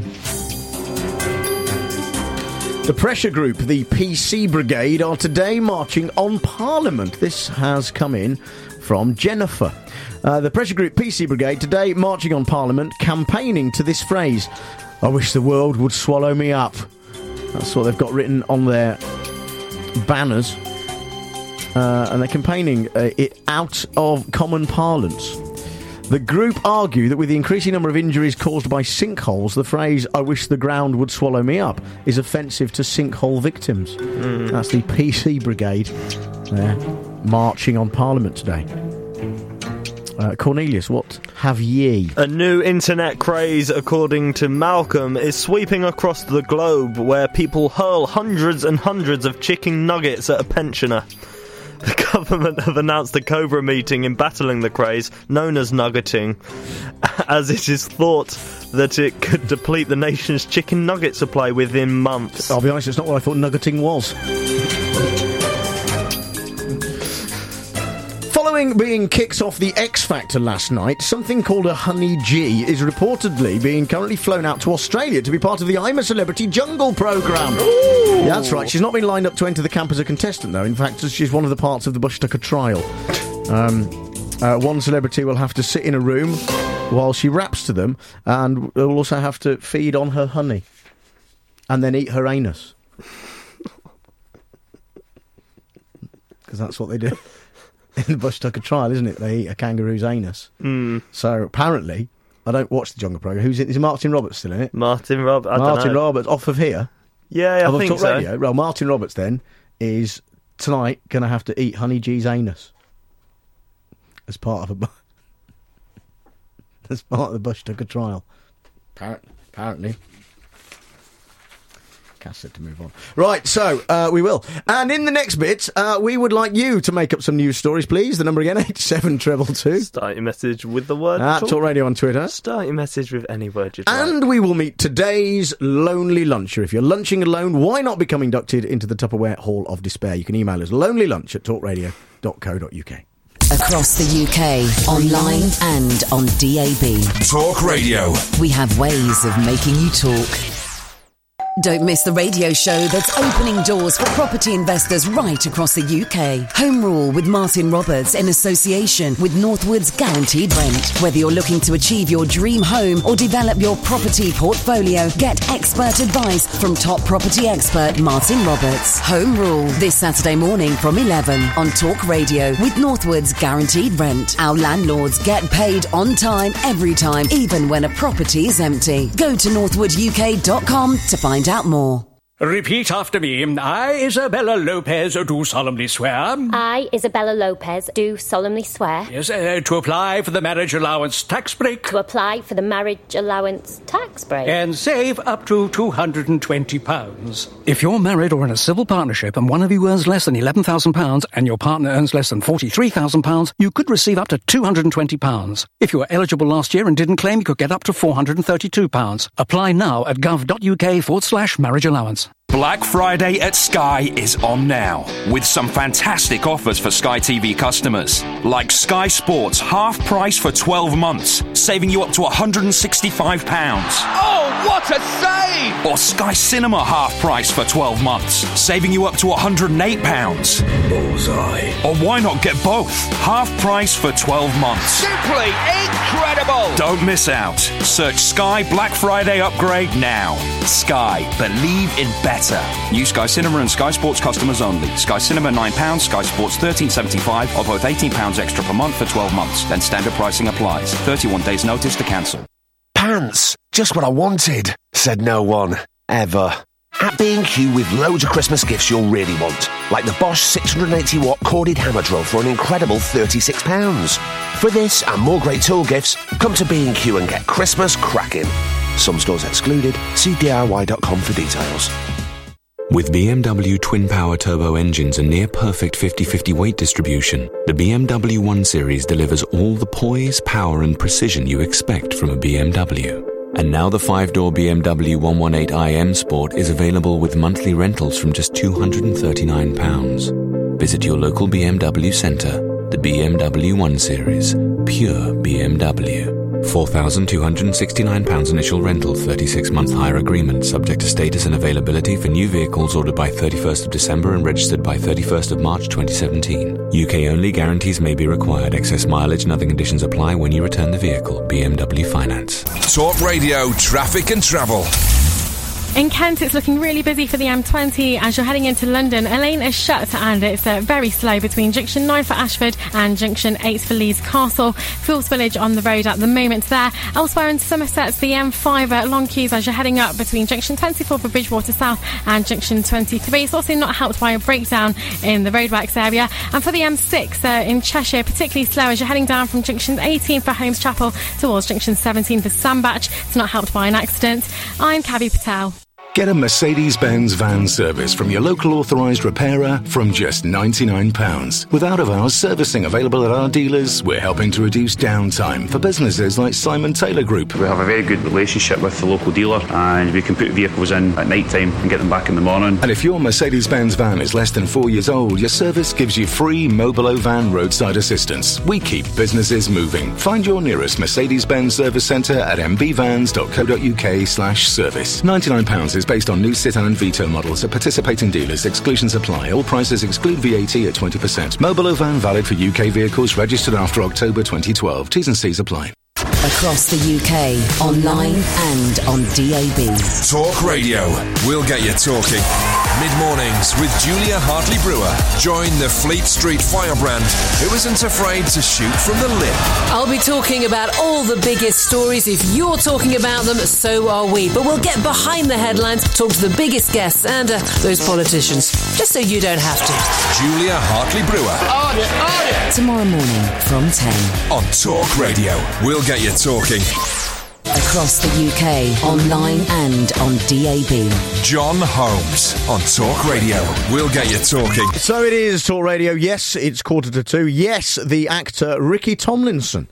The pressure group, the P C Brigade, are today marching on Parliament. This has come in from Jennifer. Uh, the pressure group P C Brigade today marching on Parliament, campaigning to this phrase, "I wish the world would swallow me up." That's what they've got written on their banners. Uh, and they're campaigning uh, it out of common parlance. The group argue that with the increasing number of injuries caused by sinkholes, the phrase, "I wish the ground would swallow me up," is offensive to sinkhole victims. Mm. That's the P C Brigade there, marching on Parliament today. Uh, Cornelius, what have ye? A new internet craze, according to Malcolm, is sweeping across the globe, where people hurl hundreds and hundreds of chicken nuggets at a pensioner. The government have announced a Cobra meeting in battling the craze, known as nuggeting, as it is thought that it could deplete the nation's chicken nugget supply within months. I'll be honest, it's not what I thought nuggeting was. Following being kicked off the X Factor last night, something called a Honey G is reportedly being currently flown out to Australia to be part of the I'm a Celebrity Jungle programme. Yeah, that's right. She's not been lined up to enter the camp as a contestant, though. In fact, she's one of the parts of the Bush Tucker trial. Um, uh, one celebrity will have to sit in a room while she raps to them, and will also have to feed on her honey and then eat her anus. Because that's what they do. In the Bush Tucker trial, isn't it? They eat a kangaroo's anus. Mm. So apparently, I don't watch the Jungle programme. Who's in? Is Martin Roberts still in it? Martin Roberts. I Martin don't know. Roberts off of here. Yeah, yeah I off think Talk so. Radio. Well, Martin Roberts then is tonight going to have to eat Honey G's anus as part of a bu- as part of the Bush Tucker trial. Apparently. Apparently. Cass said to move on. Right, so uh, we will. And in the next bit, uh, we would like you to make up some news stories, please. The number again, eight seven two two. Start your message with the word At talk. Talk Radio on Twitter. Start your message with any word you'd and like. we will meet today's Lonely Luncher. If you're lunching alone, why not become inducted into the Tupperware Hall of Despair? You can email us lonelylunch at talkradio dot co dot uk. Across the U K, online and on D A B. Talk Radio. We have ways of making you talk. Don't miss the radio show that's opening doors for property investors right across the U K. Home Rule with Martin Roberts in association with Northwood's Guaranteed Rent. Whether you're looking to achieve your dream home or develop your property portfolio, get expert advice from top property expert Martin Roberts. Home Rule this Saturday morning from eleven on Talk Radio with Northwood's Guaranteed Rent. Our landlords get paid on time, every time, even when a property is empty. Go to northwood u k dot com to find out more. Repeat after me. I, Isabella Lopez, do solemnly swear. I, Isabella Lopez, do solemnly swear. Yes, uh, to apply for the marriage allowance tax break. To apply for the marriage allowance tax break. And save up to two hundred twenty pounds. If you're married or in a civil partnership and one of you earns less than eleven thousand pounds and your partner earns less than forty-three thousand pounds, you could receive up to two hundred twenty pounds. If you were eligible last year and didn't claim, you could get up to four hundred thirty-two pounds. Apply now at gov dot uk forward slash marriage allowance. pounds. Black Friday at Sky is on now, with some fantastic offers for Sky T V customers, like Sky Sports half price for twelve months, saving you up to one hundred sixty-five pounds. Oh, what a save! Or Sky Cinema half price for twelve months, saving you up to one hundred eight pounds. Bullseye. Or why not get both? Half price for twelve months. Simply incredible! Don't miss out. Search Sky Black Friday upgrade now. Sky, believe in better. New Sky Cinema and Sky Sports customers only. Sky Cinema nine pounds, Sky Sports thirteen seventy-five, or both eighteen pounds extra per month for twelve months. Then standard pricing applies. thirty-one days notice to cancel. Pants, just what I wanted, said no one, ever. At B and Q with loads of Christmas gifts you'll really want, like the Bosch six hundred eighty watt corded hammer drill for an incredible thirty-six pounds. For this and more great tool gifts, come to B and Q and get Christmas cracking. Some stores excluded. See D I Y dot com for details. With B M W twin-power turbo engines and near-perfect fifty-fifty weight distribution, the B M W one Series delivers all the poise, power and precision you expect from a B M W. And now the five-door B M W one eighteen i M Sport is available with monthly rentals from just two hundred thirty-nine pounds. Visit your local B M W centre. The B M W one Series. Pure B M W. four thousand two hundred sixty-nine pounds initial rental, thirty-six month hire agreement, subject to status and availability for new vehicles ordered by thirty-first of December and registered by thirty-first of March twenty seventeen. U K only guarantees may be required. Excess mileage and other conditions apply when you return the vehicle. B M W Finance. Talk Radio, traffic and travel. In Kent, it's looking really busy for the M twenty as you're heading into London. A lane is shut and it's uh, very slow between junction nine for Ashford and junction eight for Leeds Castle. Fuel spillage on the road at the moment there. Elsewhere in Somerset, the M five uh, long queues as you're heading up between junction twenty-four for Bridgewater South and junction twenty-three. It's also not helped by a breakdown in the roadworks area. And for the M six uh, in Cheshire, particularly slow as you're heading down from junction eighteen for Holmes Chapel towards junction seventeen for Sandbach. It's not helped by an accident. I'm Kavi Patel. Get a Mercedes-Benz van service from your local authorised repairer from just ninety-nine pounds. With out-of-hours servicing available at our dealers, we're helping to reduce downtime for businesses like Simon Taylor Group. We have a very good relationship with the local dealer and we can put vehicles in at night time and get them back in the morning. And if your Mercedes-Benz van is less than four years old, your service gives you free Mobilo van roadside assistance. We keep businesses moving. Find your nearest Mercedes-Benz service centre at m b vans dot co dot u k slash service. ninety-nine pounds is based on new Citan and Vito models at participating dealers. Exclusions apply. All prices exclude V A T at twenty percent. Mobilo van valid for U K vehicles registered after October twenty twelve. T's and C's apply. Across the U K, online and on D A B. Talk Radio. We'll get you talking. Mid-mornings with Julia Hartley-Brewer. Join the Fleet Street firebrand who isn't afraid to shoot from the lip. I'll be talking about all the biggest stories. If you're talking about them, so are we. But we'll get behind the headlines, talk to the biggest guests and uh, those politicians, just so you don't have to. Julia Hartley-Brewer. On it, on it. Tomorrow morning from ten. On Talk Radio. We'll get you talking. Across the U K, online and on D A B. John Holmes on Talk Radio. We'll get you talking. So it is Talk Radio. Yes, it's quarter to two. Yes, the actor Ricky Tomlinson.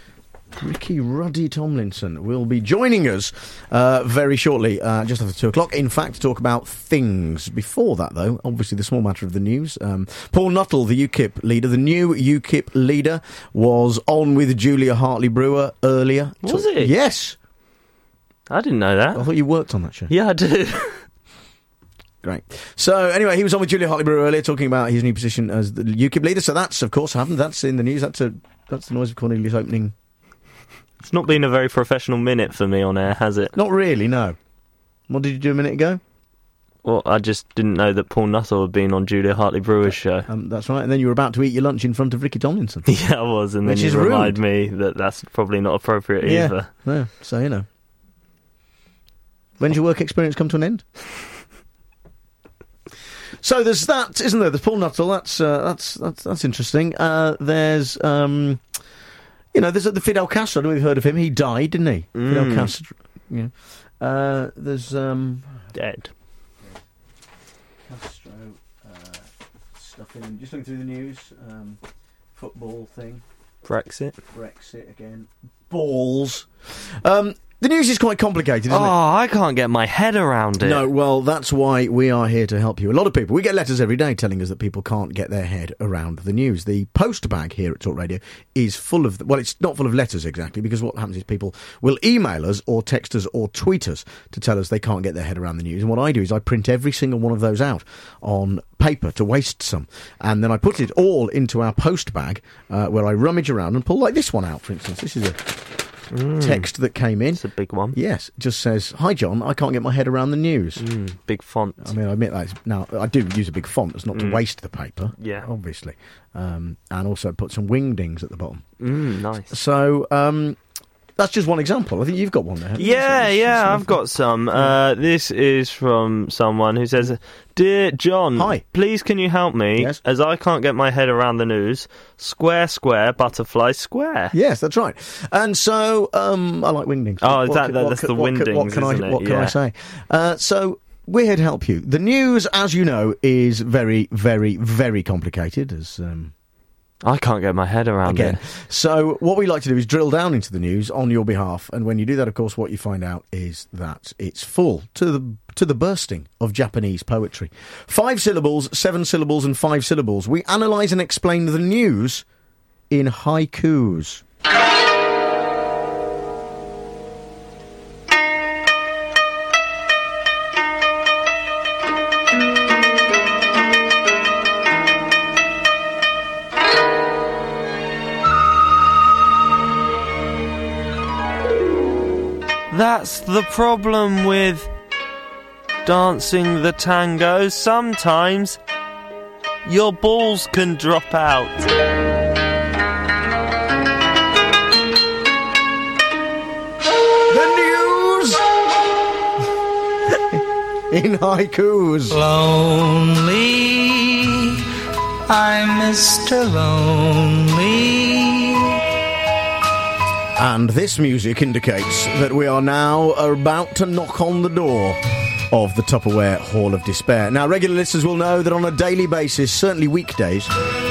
Ricky Ruddy Tomlinson will be joining us uh, very shortly, uh, just after two o'clock. In fact, to talk about things. Before that, though, obviously the small matter of the news. Um, Paul Nuttall, the UKIP leader, the new UKIP leader, was on with Julia Hartley-Brewer earlier. Was to- he? Yes. I didn't know that. I thought you worked on that show. Yeah, I did. Great. So, anyway, he was on with Julia Hartley-Brewer earlier talking about his new position as the UKIP leader. So that's, of course, happened. That's in the news. That's, a, that's the noise of Cornelius opening. It's not been a very professional minute for me on air, has it? Not really, no. What did you do a minute ago? Well, I just didn't know that Paul Nuttall had been on Julia Hartley-Brewer's show. Um, that's right, and then you were about to eat your lunch in front of Ricky Tomlinson. Yeah, I was, and Which then is you reminded rude. me that that's probably not appropriate yeah. either. Yeah, so, you know. When's your work experience come to an end? So there's that, isn't there? There's Paul Nuttall, that's, uh, that's, that's, that's interesting. Uh, there's... Um, You know, there's uh, the Fidel Castro. I don't know if you've heard of him. He died, didn't he? Mm. Fidel Castro. Yeah. Uh, there's um, dead. Castro uh, stuff in. Just looking through the news. Um, football thing. Brexit. Brexit again. Balls. Um, The news is quite complicated, isn't oh, it? Oh, I can't get my head around it. No, well, that's why we are here to help you. A lot of people, we get letters every day telling us that people can't get their head around the news. The post bag here at Talk Radio is full of, well, it's not full of letters exactly, because what happens is people will email us or text us or tweet us to tell us they can't get their head around the news. And what I do is I print every single one of those out on paper to waste some. And then I put it all into our post bag uh, where I rummage around and pull like this one out, for instance. This is a... Mm. text that came in. It's a big one. Yes, it just says, "Hi John, I can't get my head around the news." Mm, big font. I mean, I admit that. Now, I do use a big font. It's not to mm. waste the paper. Yeah, obviously, um, and also put some wingdings at the bottom. Mm, nice. So. Um, That's just one example. I think you've got one there. Yeah, you? yeah, I've got some. Uh, this is from someone who says, "Dear John, hi. Please can you help me? Yes. As I can't get my head around the news. Square, square, butterfly, square." Yes, that's right. And so, um, I like wingdings. Oh, what, that, that, what, that's what, the what, wingdings, what can isn't I, it? What can yeah. I say? Uh, so... We're here to help you. The news, as you know, is very, very, very complicated, as... Um, I can't get my head around Again. it. So what we like to do is drill down into the news on your behalf, and when you do that, of course, what you find out is that it's full to the to the bursting of Japanese poetry. Five syllables, seven syllables, and five syllables. We analyse and explain the news in haikus. That's the problem with dancing the tango. Sometimes your balls can drop out. The news in haikus. Lonely, I'm Mister Lonely. And this music indicates that we are now about to knock on the door of the Tupperware Hall of Despair. Now, regular listeners will know that on a daily basis, certainly weekdays,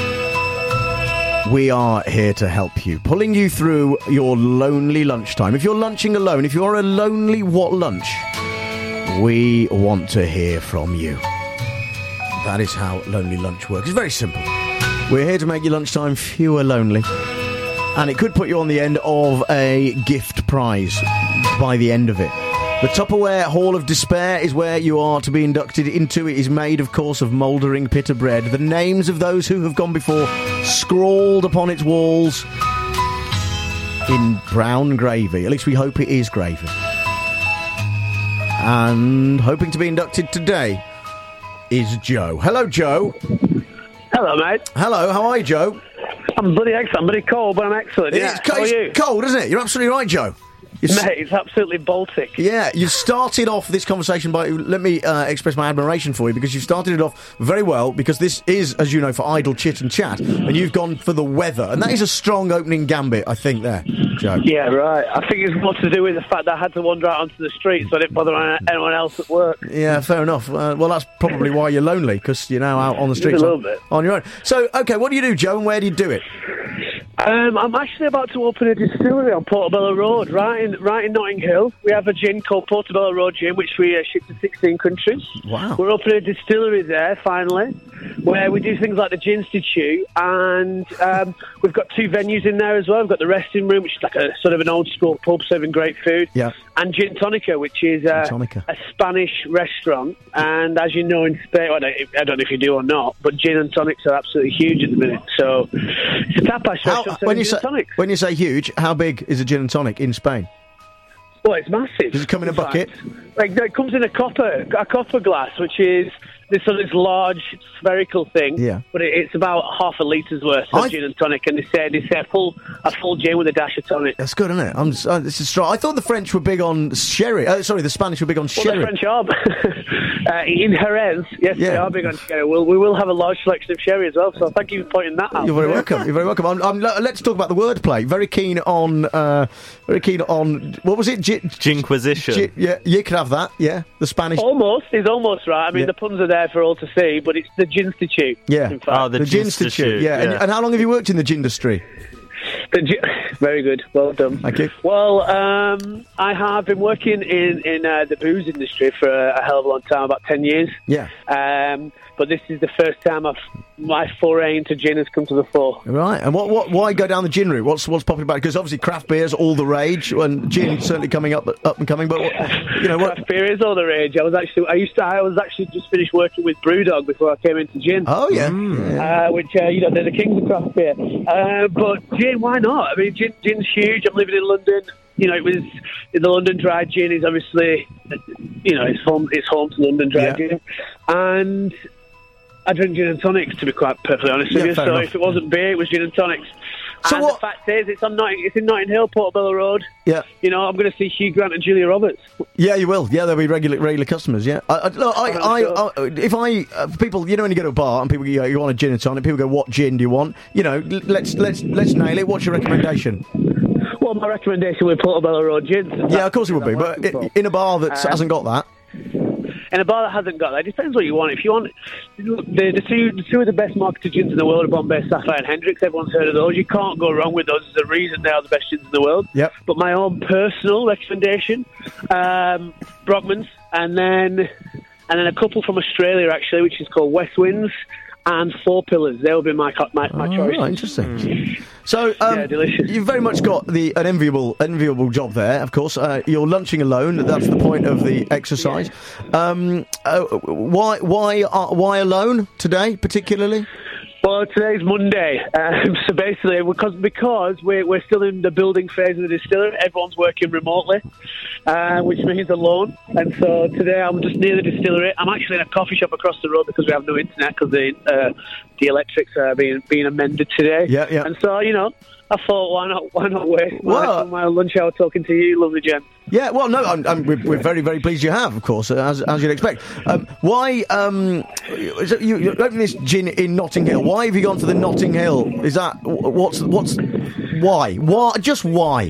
we are here to help you, pulling you through your lonely lunchtime. If you're lunching alone, if you're a lonely what lunch, we want to hear from you. That is how Lonely Lunch works. It's very simple. We're here to make your lunchtime fewer lonely. And it could put you on the end of a gift prize by the end of it. The Tupperware Hall of Despair is where you are to be inducted into. It is made, of course, of mouldering pita bread. The names of those who have gone before scrawled upon its walls in brown gravy. At least we hope it is gravy. And hoping to be inducted today is Joe. Hello, Joe. Hello, mate. Hello, how are you, Joe? I'm bloody excellent. I'm bloody cold, but I'm excellent. It Yeah. is, How are it's you? cold, isn't it? You're absolutely right, Joe. You're Mate, it's absolutely Baltic. Yeah, you started off this conversation by, let me uh, express my admiration for you, because you started it off very well, because this is, as you know, for idle chit and chat, and you've gone for the weather, and that is a strong opening gambit, I think, there, Joe. Yeah, right. I think it's more to do with the fact that I had to wander out onto the street so I didn't bother anyone else at work. Yeah, fair enough. Uh, well, that's probably why you're lonely, because you're now out on the Just streets a little on, bit. on your own. So, OK, what do you do, Joe, and where do you do it? Um, I'm actually about to open a distillery on Portobello Road, right in right in Notting Hill. We have a gin called Portobello Road Gin, which we uh, ship to sixteen countries. Wow. We're opening a distillery there, finally, where we do things like the Gin Institute, and um, we've got two venues in there as well. We've got the Resting Room, which is like a sort of an old-school pub serving great food, yeah. and Gin Tonica, which is uh, Tonica. a Spanish restaurant. And as you know, in Spain, well, I don't, I don't know if you do or not, but gin and tonics are absolutely huge at the minute. So it's a tapas How, restaurant when, serving you gin say, and tonic. when you say huge, how big is a gin and tonic in Spain? Well, it's massive. Does it come in a in bucket? fact. Like, no, it comes in a copper, a copper glass, which is this sort of this large spherical thing. Yeah. But it, it's about half a litre's worth of I- gin and tonic, and they say they say a full a full gin with a dash of tonic. That's good, isn't it? I'm, uh, this is strong. I thought the French were big on sherry. Uh, sorry, the Spanish were big on Well, sherry. the French are. uh, in Jerez, yes, Yeah. they are big on sherry. We'll, we will have a large selection of sherry as well, so thank you for pointing that out. You're very welcome. You're very welcome. I'm, I'm, let's talk about the wordplay. Very keen on. Uh, very keen on. What was it? G- Jinquisition. G- yeah, you could have that. Yeah, the Spanish. Almost. He's almost right. I mean, Yeah. the puns are there for all to see, but it's the Ginstitute. Yeah. In fact. Oh, the the Ginstitute, Ginstitute. Yeah. yeah. And, and how long have you worked in the gin industry? The gin, very good. Well done. Thank you. Well, um, I have been working in in uh, the booze industry for a, a hell of a long time, about ten years. Yeah. Um, but this is the first time I've, my foray into gin has come to the fore. Right, and what, what, why go down the gin route? What's what's popular about it? Because obviously craft beer's all the rage, and gin certainly coming up up and coming. But what, you know what? Craft beer is all the rage. I was actually, I used to, I was actually just finished working with Brewdog before I came into gin. Oh yeah, mm. uh, which uh, you know they're the kings of craft beer. Uh, but gin, why not? I mean, gin, gin's huge. I'm living in London. You know, it was the London Dry Gin is obviously, you know, it's home. It's home to London Dry Yeah. Gin, and I drink gin and tonics, to be quite perfectly honest with Yeah, you. fair So enough. if it wasn't beer, it was gin and tonics. So and what- the fact is, it's on Notting, it's in Notting Hill, Portobello Road. Yeah. You know, I'm going to see Hugh Grant and Julia Roberts. Yeah, you will. Yeah, they'll be regular regular customers. Yeah, I, I, look, I, I, I, if I uh, people, you know, when you go to a bar and people, you, know, you want a gin and tonic, people go, "What gin do you want?" You know, l- let's let's let's nail it. What's your recommendation? Well, my recommendation would Portobello Road gin. Yeah, of course it would be, but i- in a bar that Um, hasn't got that. In a bar that hasn't got that, it depends what you want. If you want the, the two the two of the best marketed gins in the world are Bombay Sapphire and Hendrix. Everyone's heard of those. You can't go wrong with those. There's a reason they are the best gins in the world. Yep. But my own personal recommendation, um, Brockman's, and then and then a couple from Australia actually, which is called West Winds and Four Pillars. They will be my co- my, my Oh, choice. right, interesting. So, um, Yeah, delicious. you've very much got the an enviable enviable job there. Of course, uh, you're lunching alone. That's the point of the exercise. Um, uh, why why uh, why alone today, particularly? Well, today's Monday, um, so basically, because because we're we're still in the building phase of the distillery, everyone's working remotely, uh, which means alone. And so today I'm just near the distillery. I'm actually in a coffee shop across the road because we have no internet because the uh, the electrics are being being amended today. Yeah, yeah. And so you know, I thought, why not why not waste my, Well- my lunch hour talking to you, lovely gent. Yeah, well, no, I'm, I'm, we're, we're very, very pleased you have, of course, uh, as, as you'd expect. Um, why, um, so you, you open this gin in Notting Hill. Why have you gone for the Notting Hill? Is that, what's, what's, why? Why, just why?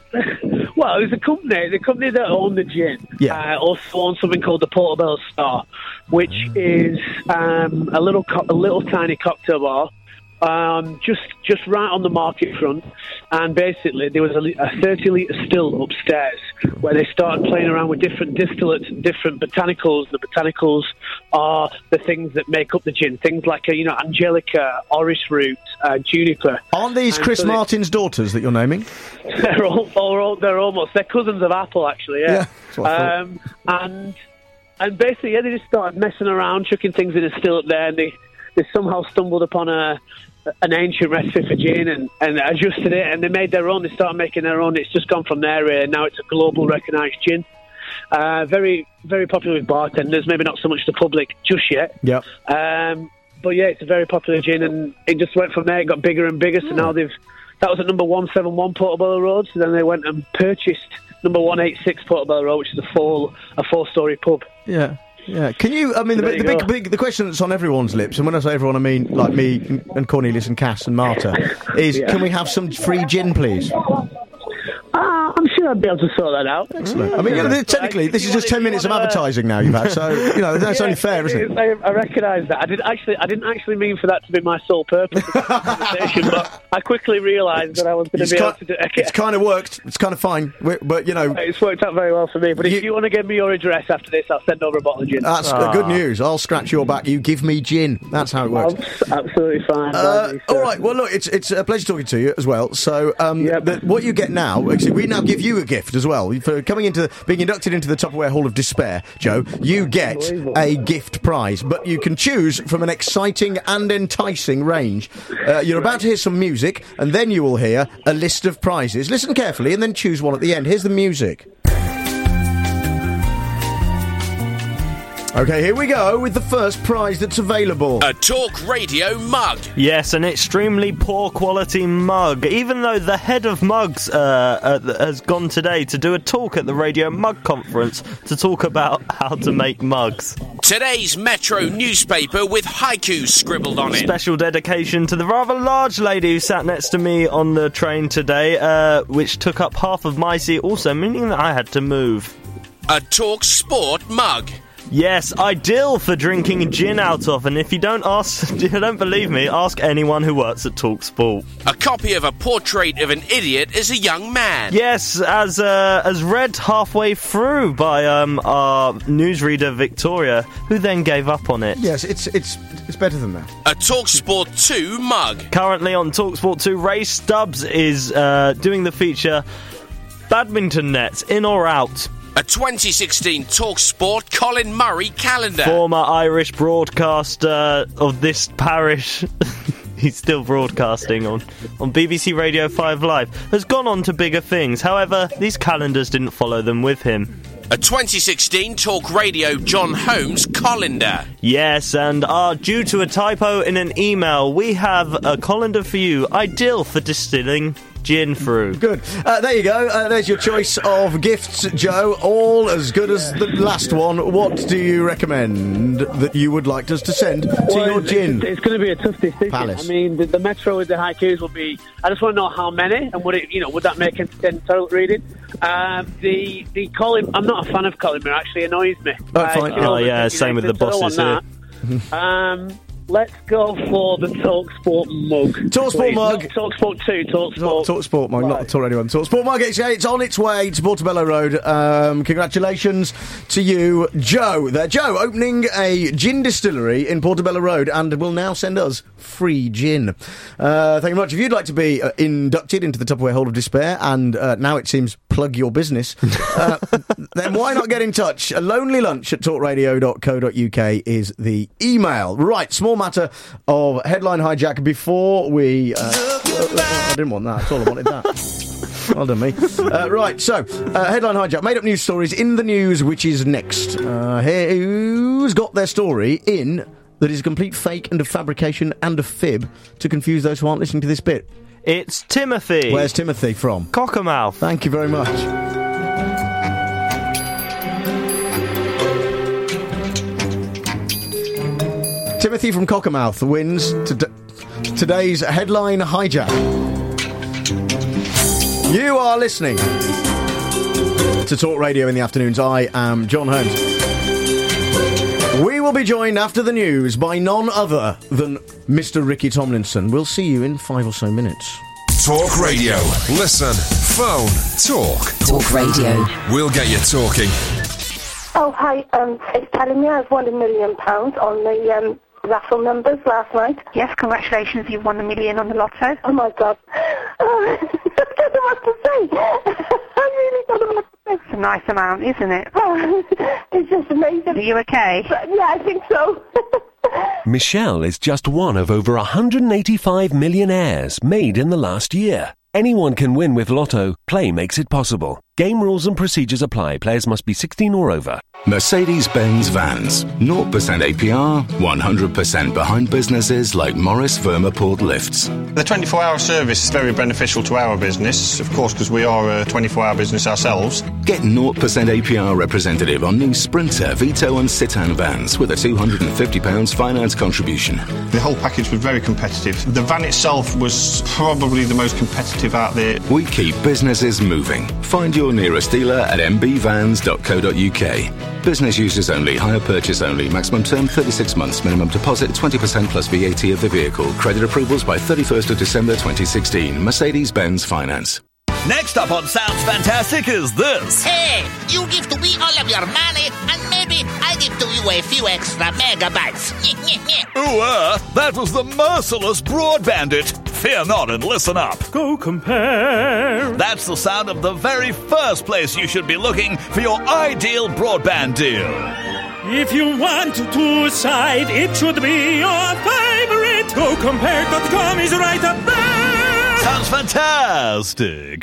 Well, there's a company, the company that own the gin, Yeah. uh, also owns something called the Portobello Star, which is um, a little, co- a little tiny cocktail bar, um, just just right on the market front. And basically, there was a, li- a thirty litre still upstairs where they started playing around with different distillates and different botanicals. The botanicals are the things that make up the gin, things like uh, you know angelica, orris root, uh, juniper. Aren't these And Chris so they- Martin's daughters that you're naming? they're all, they're all, they're almost, they're cousins of Apple, actually, yeah. Yeah, that's what I thought. um, and and basically, yeah, they just started messing around, chucking things in a still up there, and they, they somehow stumbled upon a an ancient recipe for gin and, and adjusted it, and they made their own. They started making their own. It's just gone from there. Uh, now it's a global recognised gin. Uh, very, very popular with bartenders. Maybe not so much the public just yet. Yep. Um, but yeah, it's a very popular gin, and it just went from there. It got bigger and bigger. So now they've that was at number one seven one Portobello Road. So then they went and purchased number one eight six Portobello Road, which is a four a four story pub. Yeah. Yeah, can you? I mean, the, There the you big, go. big, the question that's on everyone's lips, and when I say everyone, I mean like me and Cornelius and Cass and Marta, is Yeah. can we have some free gin, please? Ah, I'm sure I'd be able to sort that out. Excellent. I mean, you know, technically, this is just ten minutes of advertising now you've had, so you know that's only fair, isn't it? I, I recognise that. I did actually. I didn't actually mean for that to be my sole purpose of this conversation, but I quickly realised that I was going to It's be able ki- to do. It's kind of worked. It's kind of fine, we but you know, It's worked out very well for me. But if you want to give me your address after this, I'll send over a bottle of gin. that's uh, good news. I'll scratch your back. You give me gin. That's how it works. Abs- Absolutely fine. Uh, by me, sir. all right. Well, look, it's it's a pleasure talking to you as well. So, um, the, what you get now, actually, we now give you a gift as well for coming into being inducted into the Tupperware Hall of Despair. Joe, you get a gift prize, but you can choose from an exciting and enticing range. Uh, you're about to hear some music, and then you will hear a list of prizes. Listen carefully, and then choose one at the end. Here's the music. Okay, here we go with the first prize that's available. A Talk Radio mug. Yes, an extremely poor quality mug. Even though the head of mugs uh, uh, has gone today to do a talk at the Radio Mug Conference to talk about how to make mugs. Today's Metro newspaper with haikus scribbled on it. Special dedication to the rather large lady who sat next to me on the train today, uh, which took up half of my seat also, meaning that I had to move. A Talk Sport mug. Yes, ideal for drinking gin out of, and if you don't ask, you don't believe me, ask anyone who works at TalkSport. A copy of A Portrait of an Idiot is a Young Man. Yes, as uh, as read halfway through by um, our newsreader Victoria, who then gave up on it. Yes, it's it's it's better than that. A TalkSport two mug. Currently on TalkSport two, Ray Stubbs is uh, doing the feature Badminton Nets, in or out. A twenty sixteen TalkSport Colin Murray calendar. Former Irish broadcaster of this parish, he's still broadcasting on, on B B C Radio five Live, has gone on to bigger things. However, these calendars didn't follow them with him. A twenty sixteen Talk Radio John Holmes colander. Yes, and uh, due to a typo in an email, we have a colander for you, ideal for distilling gin through. Good. Uh, there you go. Uh, there's your choice of gifts, Joe. All as good as the last one. What do you recommend that you would like us to send to well, your it's, gin? It's going to be a tough decision. Palace. I mean, the, the Metro with the haikus will be. I just want to know how many, and would it, you know, would that make entertaining total reading? Um, the the Colin. I'm not a fan of Colin. It actually annoys me. Oh, uh, fine. Oh, yeah. Same with the bosses here. Um. Let's go for the TalkSport mug. TalkSport mug. Not TalkSport two, TalkSport. TalkSport mug, right. Not the Talk Radio one. TalkSport mug, it's, it's on its way to Portobello Road. Um, congratulations to you, Joe. There, Joe, opening a gin distillery in Portobello Road and will now send us free gin. Uh, thank you very much. If you'd like to be uh, inducted into the Tupperware Hall of Despair, and uh, now it seems plug your business, uh, then why not get in touch? A lonely lunch at talkradio dot co dot uk is the email. Right, small matter of headline hijack before we... Uh, I didn't want that at all, I wanted that. Well done, me. Uh, right, so, uh, headline hijack. Made up news stories in the news, which is next. Uh, who's got their story in that is a complete fake and a fabrication and a fib to confuse those who aren't listening to this bit? It's Timothy. Where's Timothy from? Cockermouth. Thank you very much. Timothy from Cockermouth wins to- today's headline hijack. You are listening to Talk Radio in the afternoons. I am John Holmes. We will be joined after the news by none other than Mister Ricky Tomlinson. We'll see you in five or so minutes. Talk Radio. Listen, phone, talk. Talk Radio. We'll get you talking. Oh, hi. Um, it's telling me I've won a million pounds on the um, raffle numbers last night. Yes, congratulations. You've won a million on the lotto. Oh, my God. Oh, I don't know what to say. I really don't know what to say. It's a nice amount, isn't it? Oh, it's just amazing. Are you okay? But, yeah, I think so. Michelle is just one of over one hundred eighty-five millionaires made in the last year. Anyone can win with Lotto. Play makes it possible. Game rules and procedures apply. Players must be sixteen or over. Mercedes-Benz Vans. zero percent A P R, one hundred percent behind businesses like Morris Vermaport Lifts. The twenty-four hour service is very beneficial to our business, of course, because we are a twenty-four hour business ourselves. Get zero percent A P R representative on new Sprinter, Vito and Citan vans with a two hundred fifty pounds finance contribution. The whole package was very competitive. The van itself was probably the most competitive out there. We keep businesses moving. Find your nearest dealer at m b vans dot co dot u k. Business users only, hire purchase only, maximum term thirty-six months, minimum deposit twenty percent plus V A T of the vehicle. Credit approvals by thirty-first of December twenty sixteen. Mercedes-Benz Finance. Next up on Sounds Fantastic is this. Hey, you give to me all of your money, and maybe I give to you a few extra megabytes. Ooh, uh, that was the merciless Broad Bandit. Fear not and listen up. Go compare. That's the sound of the very first place you should be looking for your ideal broadband deal. If you want to side, it should be your favorite. Go compare dot com is right up there. Sounds fantastic.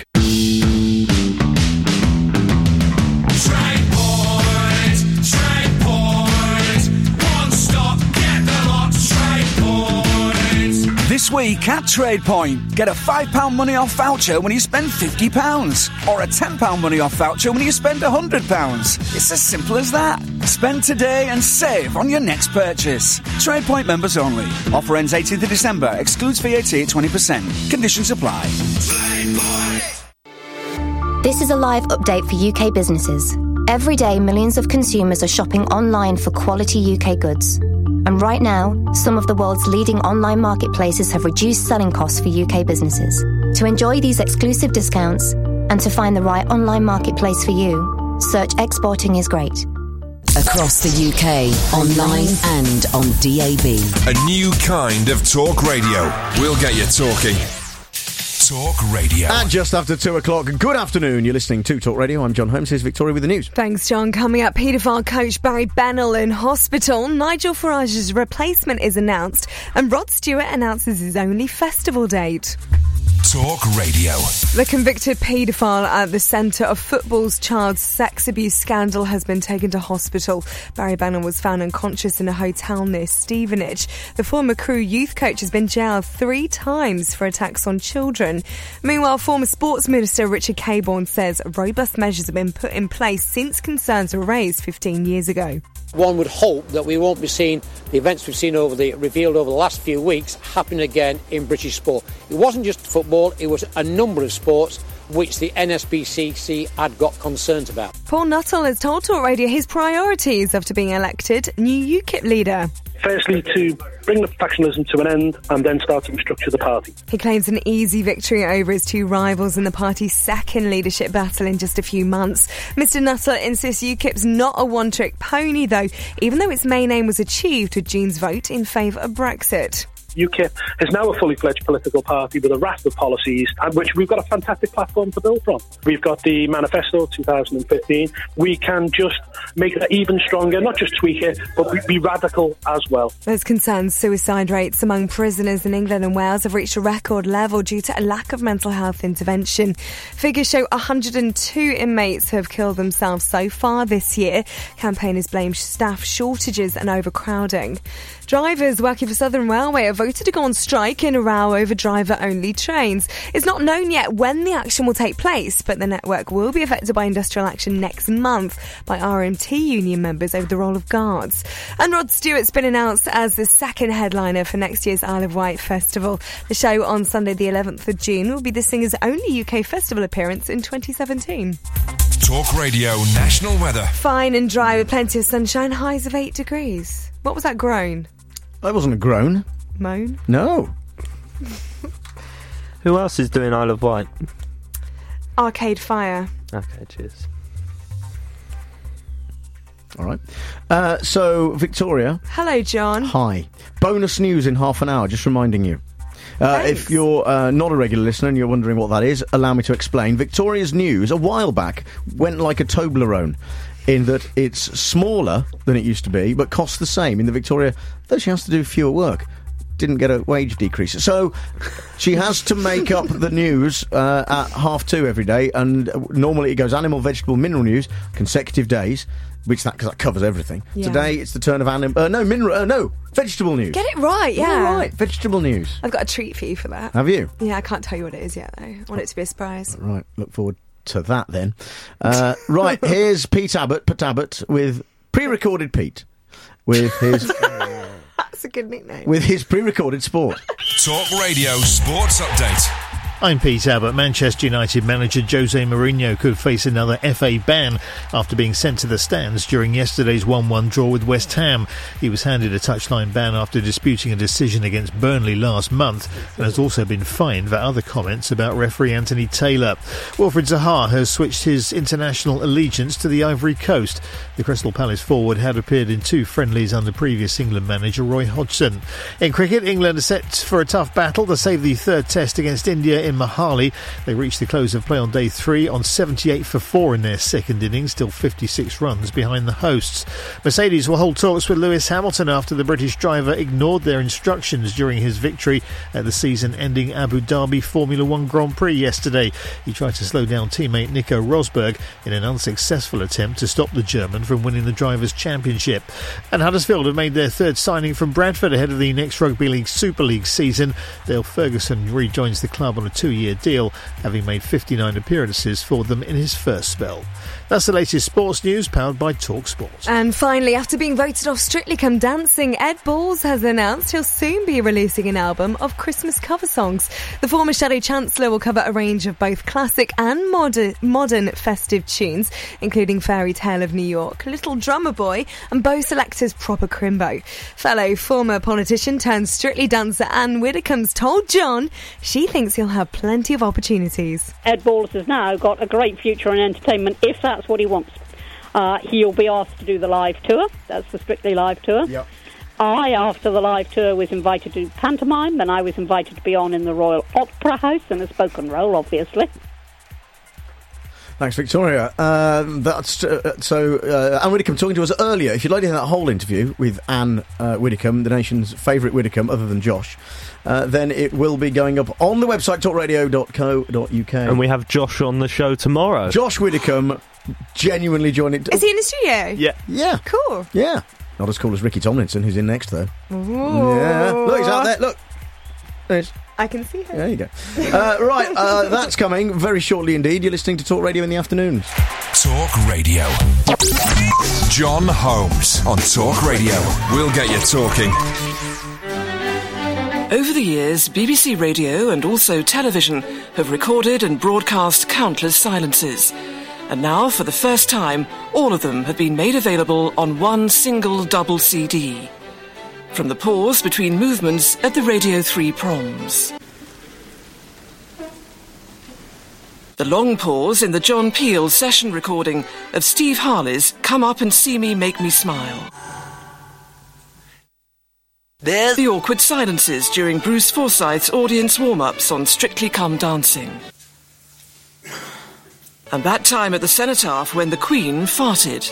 This week at TradePoint, get a five pounds money off voucher when you spend fifty pounds, or a ten pounds money off voucher when you spend one hundred pounds. It's as simple as that. Spend today and save on your next purchase. TradePoint members only. Offer ends eighteenth of December. Excludes V A T at twenty percent. Conditions apply. This is a live update for U K businesses. Every day, millions of consumers are shopping online for quality U K goods. And right now, some of the world's leading online marketplaces have reduced selling costs for U K businesses. To enjoy these exclusive discounts and to find the right online marketplace for you, search Exporting is Great. Across the U K, online and on D A B. A new kind of talk radio. We'll get you talking. Talk Radio. And just after two o'clock, good afternoon. You're listening to Talk Radio. I'm John Holmes. Here's Victoria with the news. Thanks, John. Coming up, paedophile coach Barry Bennell in hospital. Nigel Farage's replacement is announced. And Rod Stewart announces his only festival date. Talk Radio. The convicted paedophile at the centre of football's child sex abuse scandal has been taken to hospital. Barry Bennell was found unconscious in a hotel near Stevenage. The former Crewe youth coach has been jailed three times for attacks on children. Meanwhile, former Sports Minister Richard Cabourn says robust measures have been put in place since concerns were raised fifteen years ago. One would hope that we won't be seeing the events we've seen over the revealed over the last few weeks happen again in British sport. It wasn't just football, it was a number of sports which the N S B C C had got concerns about. Paul Nuttall has told Talk Radio his priorities after being elected new UKIP leader. Firstly, to bring the factionalism to an end and then start to restructure the party. He claims an easy victory over his two rivals in the party's second leadership battle in just a few months. Mister Nuttall insists UKIP's not a one-trick pony, though, even though its main aim was achieved with June's vote in favour of Brexit. UKIP is now a fully fledged political party with a raft of policies, and which we've got a fantastic platform to build from. We've got the Manifesto two thousand fifteen. We can just make it even stronger, not just tweak it, but be radical as well. There's concerns suicide rates among prisoners in England and Wales have reached a record level due to a lack of mental health intervention. Figures show one hundred two inmates have killed themselves so far this year. Campaigners blame staff shortages and overcrowding. Drivers working for Southern Railway have voted to go on strike in a row over driver-only trains. It's not known yet when the action will take place, but the network will be affected by industrial action next month by R M T union members over the role of guards. And Rod Stewart's been announced as the second headliner for next year's Isle of Wight Festival. The show on Sunday the eleventh of June will be the singer's only U K festival appearance in twenty seventeen. Talk Radio National Weather. Fine and dry with plenty of sunshine, highs of eight degrees. What was that groan? That wasn't a groan. Moan? No. Who else is doing Isle of Wight? Arcade Fire. Okay, cheers. All right. Uh, so, Victoria. Hello, John. Hi. Bonus news in half an hour, just reminding you. Uh, if you're uh, not a regular listener and you're wondering what that is, allow me to explain. Victoria's News, a while back, went like a Toblerone, in that it's smaller than it used to be, but costs the same. In the Victoria, though she has to do fewer work, didn't get a wage decrease. So she has to make up the news uh, at half two every day, and normally it goes animal, vegetable, mineral news, consecutive days, which that, cause that covers everything. Yeah. Today it's the turn of animal, uh, no, mineral, uh, no, vegetable news. Get it right, yeah. All right, vegetable news. I've got a treat for you for that. Have you? Yeah, I can't tell you what it is yet, though. I want it to be a surprise. Right, look forward to that then. Uh, right, here's Pete Abbott, Pete Abbott, with pre-recorded Pete, with his... That's a good nickname. With his pre-recorded sport. Talk Radio Sports Update. I'm Pete Abbott. Manchester United manager Jose Mourinho could face another F A ban after being sent to the stands during yesterday's one one draw with West Ham. He was handed a touchline ban after disputing a decision against Burnley last month and has also been fined for other comments about referee Anthony Taylor. Wilfried Zaha has switched his international allegiance to the Ivory Coast. The Crystal Palace forward had appeared in two friendlies under previous England manager Roy Hodgson. In cricket, England are set for a tough battle to save the third test against India in Mohali. They reached the close of play on day three on seventy-eight for four in their second innings, still fifty-six runs behind the hosts. Mercedes will hold talks with Lewis Hamilton after the British driver ignored their instructions during his victory at the season-ending Abu Dhabi Formula One Grand Prix yesterday. He tried to slow down teammate Nico Rosberg in an unsuccessful attempt to stop the German from winning the Drivers' Championship. And Huddersfield have made their third signing from Bradford ahead of the next Rugby League Super League season. Dale Ferguson rejoins the club on a two-year deal, having made fifty-nine appearances for them in his first spell. That's the latest sports news, powered by TalkSport. And finally, after being voted off Strictly Come Dancing, Ed Balls has announced he'll soon be releasing an album of Christmas cover songs. The former Shadow Chancellor will cover a range of both classic and modern, modern festive tunes, including Fairy Tale of New York, Little Drummer Boy, and Bo Selector's Proper Crimbo. Fellow former politician turned Strictly dancer Anne Widdecombe's told John she thinks he'll have plenty of opportunities. Ed Balls has now got a great future in entertainment if that's what he wants. Uh, he'll be asked to do the live tour. That's the Strictly live tour. Yep. I, after the live tour, was invited to do pantomime, then I was invited to be on in the Royal Opera House in a spoken role, obviously. Thanks, Victoria. Um, that's uh, so. Uh, Anne Widdecombe talking to us earlier. If you'd like to hear that whole interview with Anne uh, Widdecombe, the nation's favourite Widdecombe, other than Josh, uh, then it will be going up on the website talk radio dot co dot uk. And we have Josh on the show tomorrow. Josh Widdecombe, genuinely joining. Is he in the studio? Yeah, yeah, cool. Yeah, not as cool as Ricky Tomlinson, who's in next though. Ooh. Yeah, look, he's out there. Look, there's. I can see her. There you go. Uh, right, uh, that's coming very shortly indeed. You're listening to Talk Radio in the afternoons. Talk Radio. John Holmes on Talk Radio. We'll get you talking. Over the years, B B C Radio and also television have recorded and broadcast countless silences. And now, for the first time, all of them have been made available on one single double C D. From the pause between movements at the Radio three proms. The long pause in the John Peel session recording of Steve Harley's Come Up and See Me Make Me Smile. There's the awkward silences during Bruce Forsyth's audience warm-ups on Strictly Come Dancing. And that time at the Cenotaph when the Queen farted.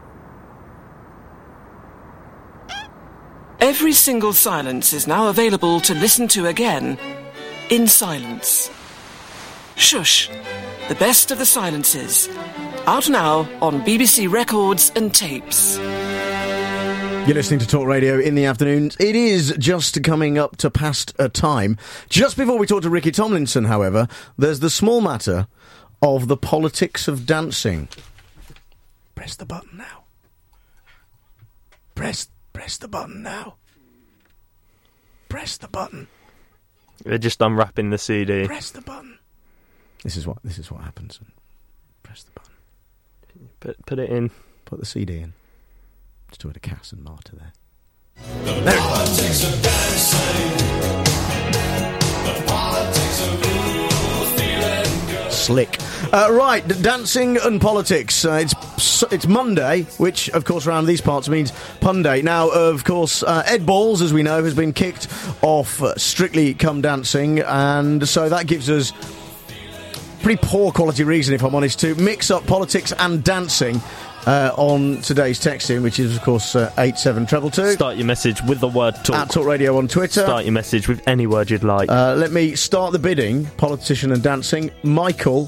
Every single silence is now available to listen to again, in silence. Shush, the best of the silences. Out now on B B C Records and Tapes. You're listening to Talk Radio in the afternoons. It is just coming up to past a time. Just before we talk to Ricky Tomlinson, however, there's the small matter of the politics of dancing. Press the button now. Press Press the button now. Press the button. They're just unwrapping the C D. Press the button. This is what this is what happens. Press the button. Put put it in. Put the C D in. Let's do it to Cass and Marta there. The there politics of dancing. The politics of rules, feeling good. Slick. Uh, right, dancing and politics. Uh, it's it's Monday, which, of course, around these parts means Pun Day. Now, of course, uh, Ed Balls, as we know, has been kicked off uh, Strictly Come Dancing, and so that gives us pretty poor quality reason, if I'm honest, to mix up politics and dancing uh, on today's texting, which is, of course, uh, eight seven two two. Start your message with the word talk. At Talk Radio on Twitter. Start your message with any word you'd like. Uh, let me start the bidding. Politician and dancing. Michael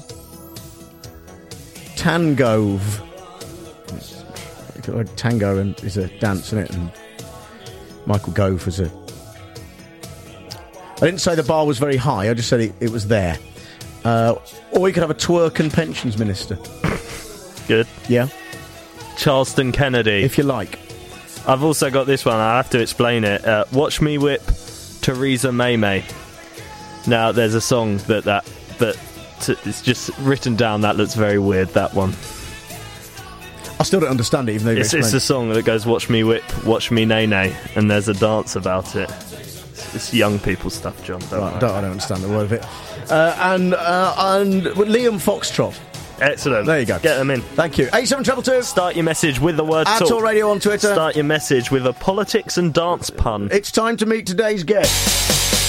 Tangove. Tango and is a dance, isn't it? And Michael Gove was a... I didn't say the bar was very high, I just said it, it was there. Uh, or you could have a twerk and pensions minister. Good. Yeah. Charleston Kennedy. If you like. I've also got this one, I have to explain it. Uh, Watch Me Whip Theresa May May. Now, there's a song that that... that t- it's just written down, that looks very weird, that one. I still don't understand it, even though it's, it's a song that goes, watch me whip, watch me nay nay, and there's a dance about it. It's, it's young people stuff, John. Don't right, don't, I don't understand the word of it. Uh, and uh, and Liam Foxtrot. Excellent. There you go. Get them in. Thank you. eight seven two two. Start your message with the word At talk. Talk Radio on Twitter. Start your message with a politics and dance pun. It's time to meet today's guest.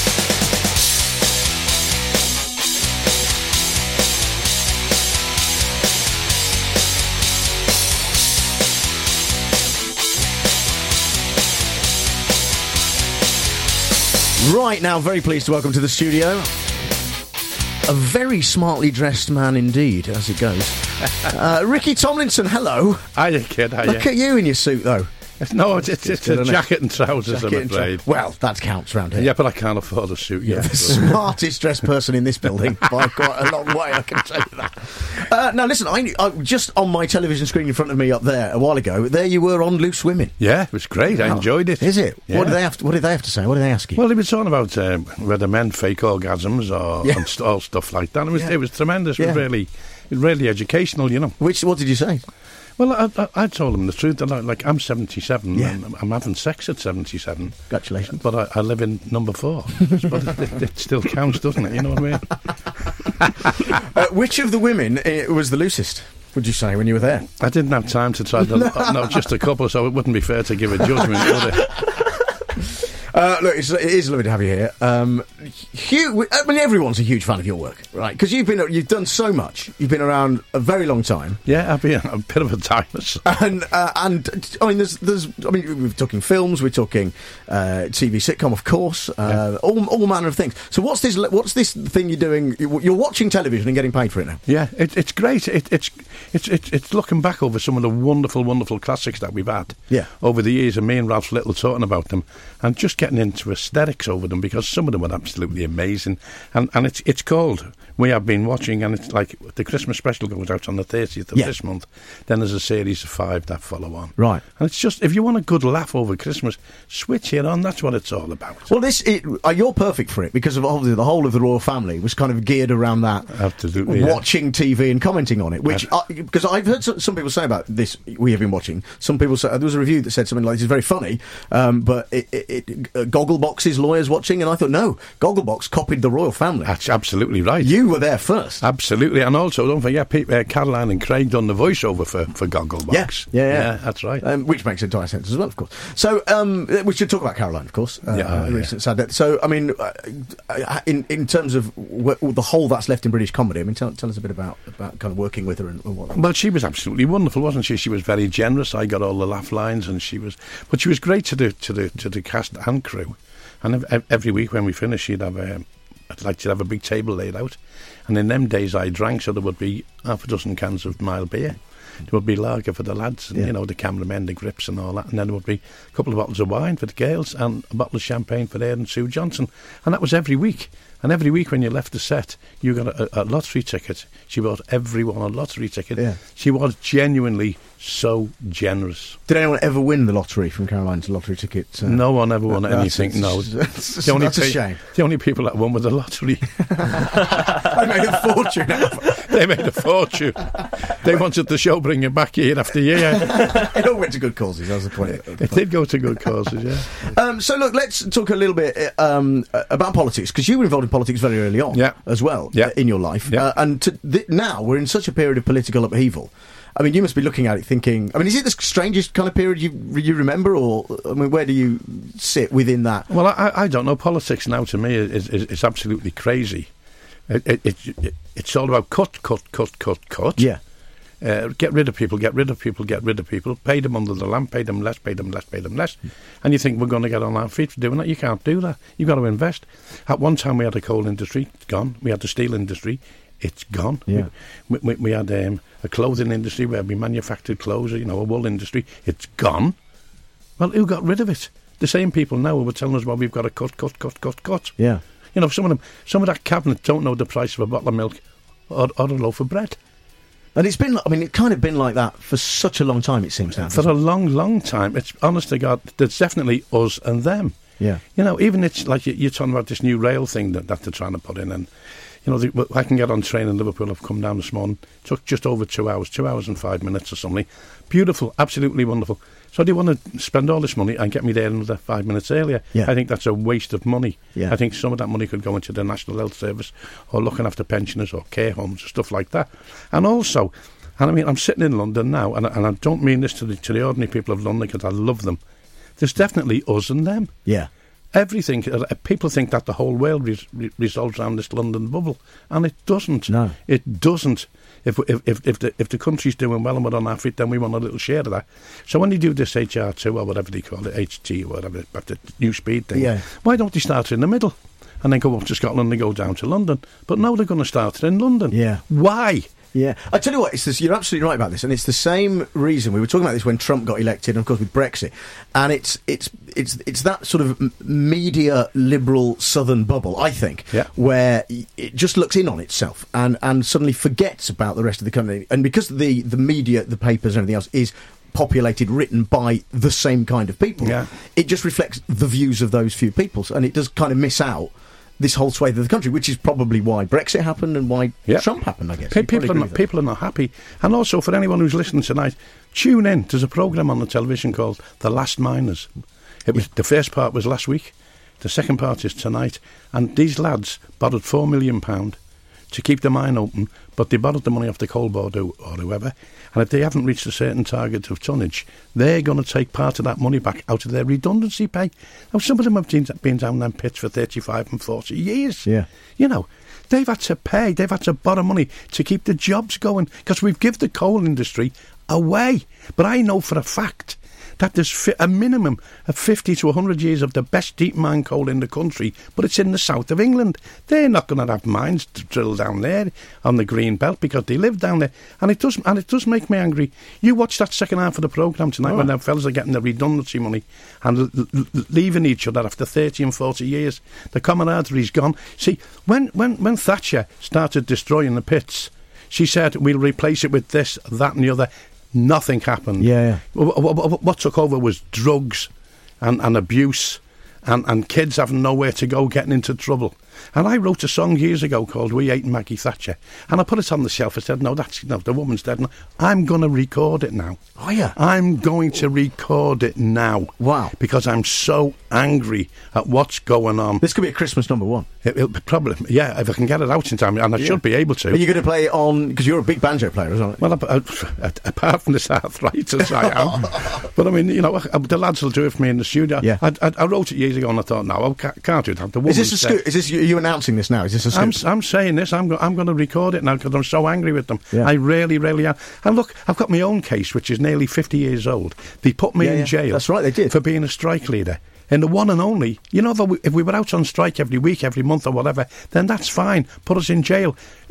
Right now, very pleased to welcome to the studio a very smartly dressed man indeed, as it goes. uh, Ricky Tomlinson, hello. Hiya, kid. Hiya. Look at you in your suit, though. It's, no, it's, it's, It's it's good, a isn't it? jacket and trousers, Jacket I'm and trou- afraid. Well, that counts round here. Yeah, but I can't afford a suit Yeah, yet. the so- smartest dressed person in this building by quite a long way, I can tell you that. Uh, now, listen, I, I just on my television screen in front of me up there a while ago, there you were on Loose Women. Yeah, it was great. I Wow. enjoyed it. Is it? Yeah. What did they have? To, what did they have to say? What did they ask you? Well, they were talking about um, whether men fake orgasms or Yeah. and st- all stuff like that. It was Yeah. it was tremendous. It Yeah. was really, really educational, you know. Which what did you say? Well, I, I, I told them the truth. That I, like I'm seventy-seven, Yeah. and I'm having sex at seventy-seven. Congratulations. But I, I live in number four. But it, it, it still counts, doesn't it? You know what I mean? uh, which of the women uh, was the loosest? Would you say when you were there? I didn't have time to try the uh, no, just a couple, so it wouldn't be fair to give a judgment, would it? Uh, look, it's, it is lovely to have you here. Um, Hugh, I mean, everyone's a huge fan of your work, right? Because you've been, you've done so much. You've been around a very long time. Yeah, I've been a bit of a dinosaur. And uh, and I mean, there's there's I mean, we're talking films, we're talking uh, T V sitcom, of course, uh, all all manner of things. So what's this? What's this thing you're doing? You're watching television and getting paid for it now. Yeah, it, it's great. It, it's it's it's it's looking back over some of the wonderful, wonderful classics that we've had. Yeah. Over the years, and me and Ralph Little talking about them, and just getting into aesthetics over them because some of them are absolutely amazing. And and it's it's called We Have Been Watching, and it's like the Christmas special goes out on the thirtieth of Yeah. this month. Then there's a series of five that follow on. Right. And it's just if you want a good laugh over Christmas, switch it on. That's what it's all about. Well, this it, uh, you're perfect for it because of obviously the whole of the royal family was kind of geared around that. Absolutely. yeah. Watching T V and commenting on it, which because I've heard some, some people say about this. We have been watching. Some people say there was a review that said something like, "This is very funny," um, but it, it, it, uh, Gogglebox's lawyers watching, and I thought, no, Gogglebox copied the royal family. That's absolutely right. You were there first. Absolutely, and also don't forget, Pete, uh, Caroline and Craig done the voiceover for for Gogglebox. Yeah, yeah, yeah. that's right. Um, which makes entire sense as well, of course. So um, we should talk about Caroline, of course. Uh, Yeah, uh, yeah. recent sad death. So I mean, uh, uh, in in terms of wh- the hole that's left in British comedy, I mean, tell, tell us a bit about about kind of working with her and, and what. Well, she was absolutely wonderful, wasn't she? She was very generous. I got all the laugh lines, and she was, but she was great to the to the to the cast and crew. And ev- every week when we finished, she'd have a, I'd like to have a big table laid out. And in them days, I drank, so there would be half a dozen cans of mild beer. There would be lager for the lads, and Yeah. you know, the cameramen, the grips, and all that. And then there would be a couple of bottles of wine for the girls, and a bottle of champagne for Ed and Sue Johnson. And that was every week. And every week when you left the set, you got a, a lottery ticket. She bought everyone a lottery ticket. Yeah. She was genuinely so generous. Did anyone ever win the lottery from Caroline's lottery ticket? Uh, No one ever won uh, anything. that's- No, that's- the only that's a pe- shame. The only people that won were the lottery. I made a fortune out of it. They made a fortune. They wanted the show bringing back year after year. It all went to good causes. That was the point. It did go to good causes, yeah. Um, so look, let's talk a little bit uh, um, uh, about politics because you were involved in politics very early on, Yeah. as well, Yeah. uh, in your life. Yeah. Uh, and to th- now we're in such a period of political upheaval. I mean, you must be looking at it thinking. I mean, is it the strangest kind of period you you remember, or I mean, where do you sit within that? Well, I, I don't know. Politics now to me is is, is absolutely crazy. It, it, it, it, it's all about cut, cut, cut, cut, cut. Yeah. Uh, get rid of people, get rid of people, get rid of people. Pay them under the lamp, pay them less, pay them less, pay them less. And you think we're going to get on our feet for doing that? You can't do that. You've got to invest. At one time we had a coal industry, it's gone. We had the steel industry, it's gone. Yeah. We, we, we had um, a clothing industry where we manufactured clothes, you know, a wool industry, it's gone. Well, who got rid of it? The same people now who were telling us, well, we've got to cut, cut, cut, cut, cut. Yeah. You know, some of them, some of that cabinet don't know the price of a bottle of milk or, or a loaf of bread. And it's been, I mean, it's kind of been like that for such a long time, it seems now. For a long, long time. It's honest to God, there's definitely us and them. Yeah. You know, even it's like you- you're talking about this new rail thing that, that they're trying to put in, and you know, the, I can get on train in Liverpool. I've come down this morning. Took just over two hours, two hours and five minutes or something. Beautiful, absolutely wonderful. So do you want to spend all this money and get me there another five minutes earlier? Yeah. I think that's a waste of money. Yeah. I think some of that money could go into the National Health Service or looking after pensioners or care homes or stuff like that. And also, and I mean, I'm sitting in London now, and I, and I don't mean this to the, to the ordinary people of London because I love them. There's definitely us and them. Yeah. Everything, uh, people think that the whole world re- re- resolves around this London bubble, and it doesn't. No. It doesn't. If if if, if the if the country's doing well and we're on our feet, then we want a little share of that. So when they do this H R two or whatever they call it, H T or whatever, but the new speed thing, Yeah. why don't they start in the middle and then go up to Scotland and go down to London? But no, they're going to start it in London. Yeah. Why? Yeah, I tell you what, it's this, you're absolutely right about this, and it's the same reason we were talking about this when Trump got elected, and of course with Brexit, and it's it's it's it's that sort of m- media liberal southern bubble, I think, yeah. where it just looks in on itself and, and suddenly forgets about the rest of the country, and because the the media, the papers, and everything else is populated, written by the same kind of people, yeah. it just reflects the views of those few people, and it does kind of miss out this whole swathe of the country, which is probably why Brexit happened and why yeah. Trump happened, I guess. Pe- people, are not, people are not happy. And also, for anyone who's listening tonight, tune in. There's a programme on the television called The Last Miners. It was The first part was last week. The second part is tonight. And these lads borrowed four million pounds to keep the mine open, but they borrowed the money off the coal board or, or whoever. And if they haven't reached a certain target of tonnage, they're going to take part of that money back out of their redundancy pay. Now, some of them have been, been down them pits for thirty-five and forty years. Yeah. You know, they've had to pay, they've had to borrow money to keep the jobs going, because we've given the coal industry away. But I know for a fact that there's fi- a minimum of fifty to one hundred years of the best deep mine coal in the country, but it's in the south of England. They're not going to have mines to drill down there on the green belt because they live down there, and it does and it does make me angry. You watch that second half of the programme tonight oh. when them fellas are getting the redundancy money and l- l- leaving each other after thirty and forty years. The camaraderie's gone. See, when, when, when Thatcher started destroying the pits, she said, we'll replace it with this, that and the other. Nothing happened. Yeah, yeah. What, what, what took over was drugs and, and abuse and, and kids having nowhere to go, getting into trouble. And I wrote a song years ago called We Hate Maggie Thatcher. And I put it on the shelf. I said, no, that's no, the woman's dead. No, I'm going to record it now. Oh, yeah? I'm going to record it now. Wow. Because I'm so angry at what's going on. This could be a Christmas number one. It, it'll be probably, yeah, if I can get it out in time, and I yeah. should be able to. Are you going to play it on, because you're a big banjo player, isn't it? Well, uh, uh, apart from this arthritis I am. But I mean, you know, uh, the lads will do it for me in the studio. Yeah. I, I, I wrote it years ago and I thought, no, I can't, can't do that. The is this a said, scoop? Is this, you, are you announcing this now? Is this a scoop? I'm, I'm saying this, I'm, go, I'm going to record it now because I'm so angry with them. Yeah. I really, really am. And look, I've got my own case, which is nearly fifty years old. They put me yeah, in yeah. jail. That's right, they did. For being a strike leader. And the one and only, you know, if we were out on strike every week, every month or whatever, then that's fine. Put us in jail.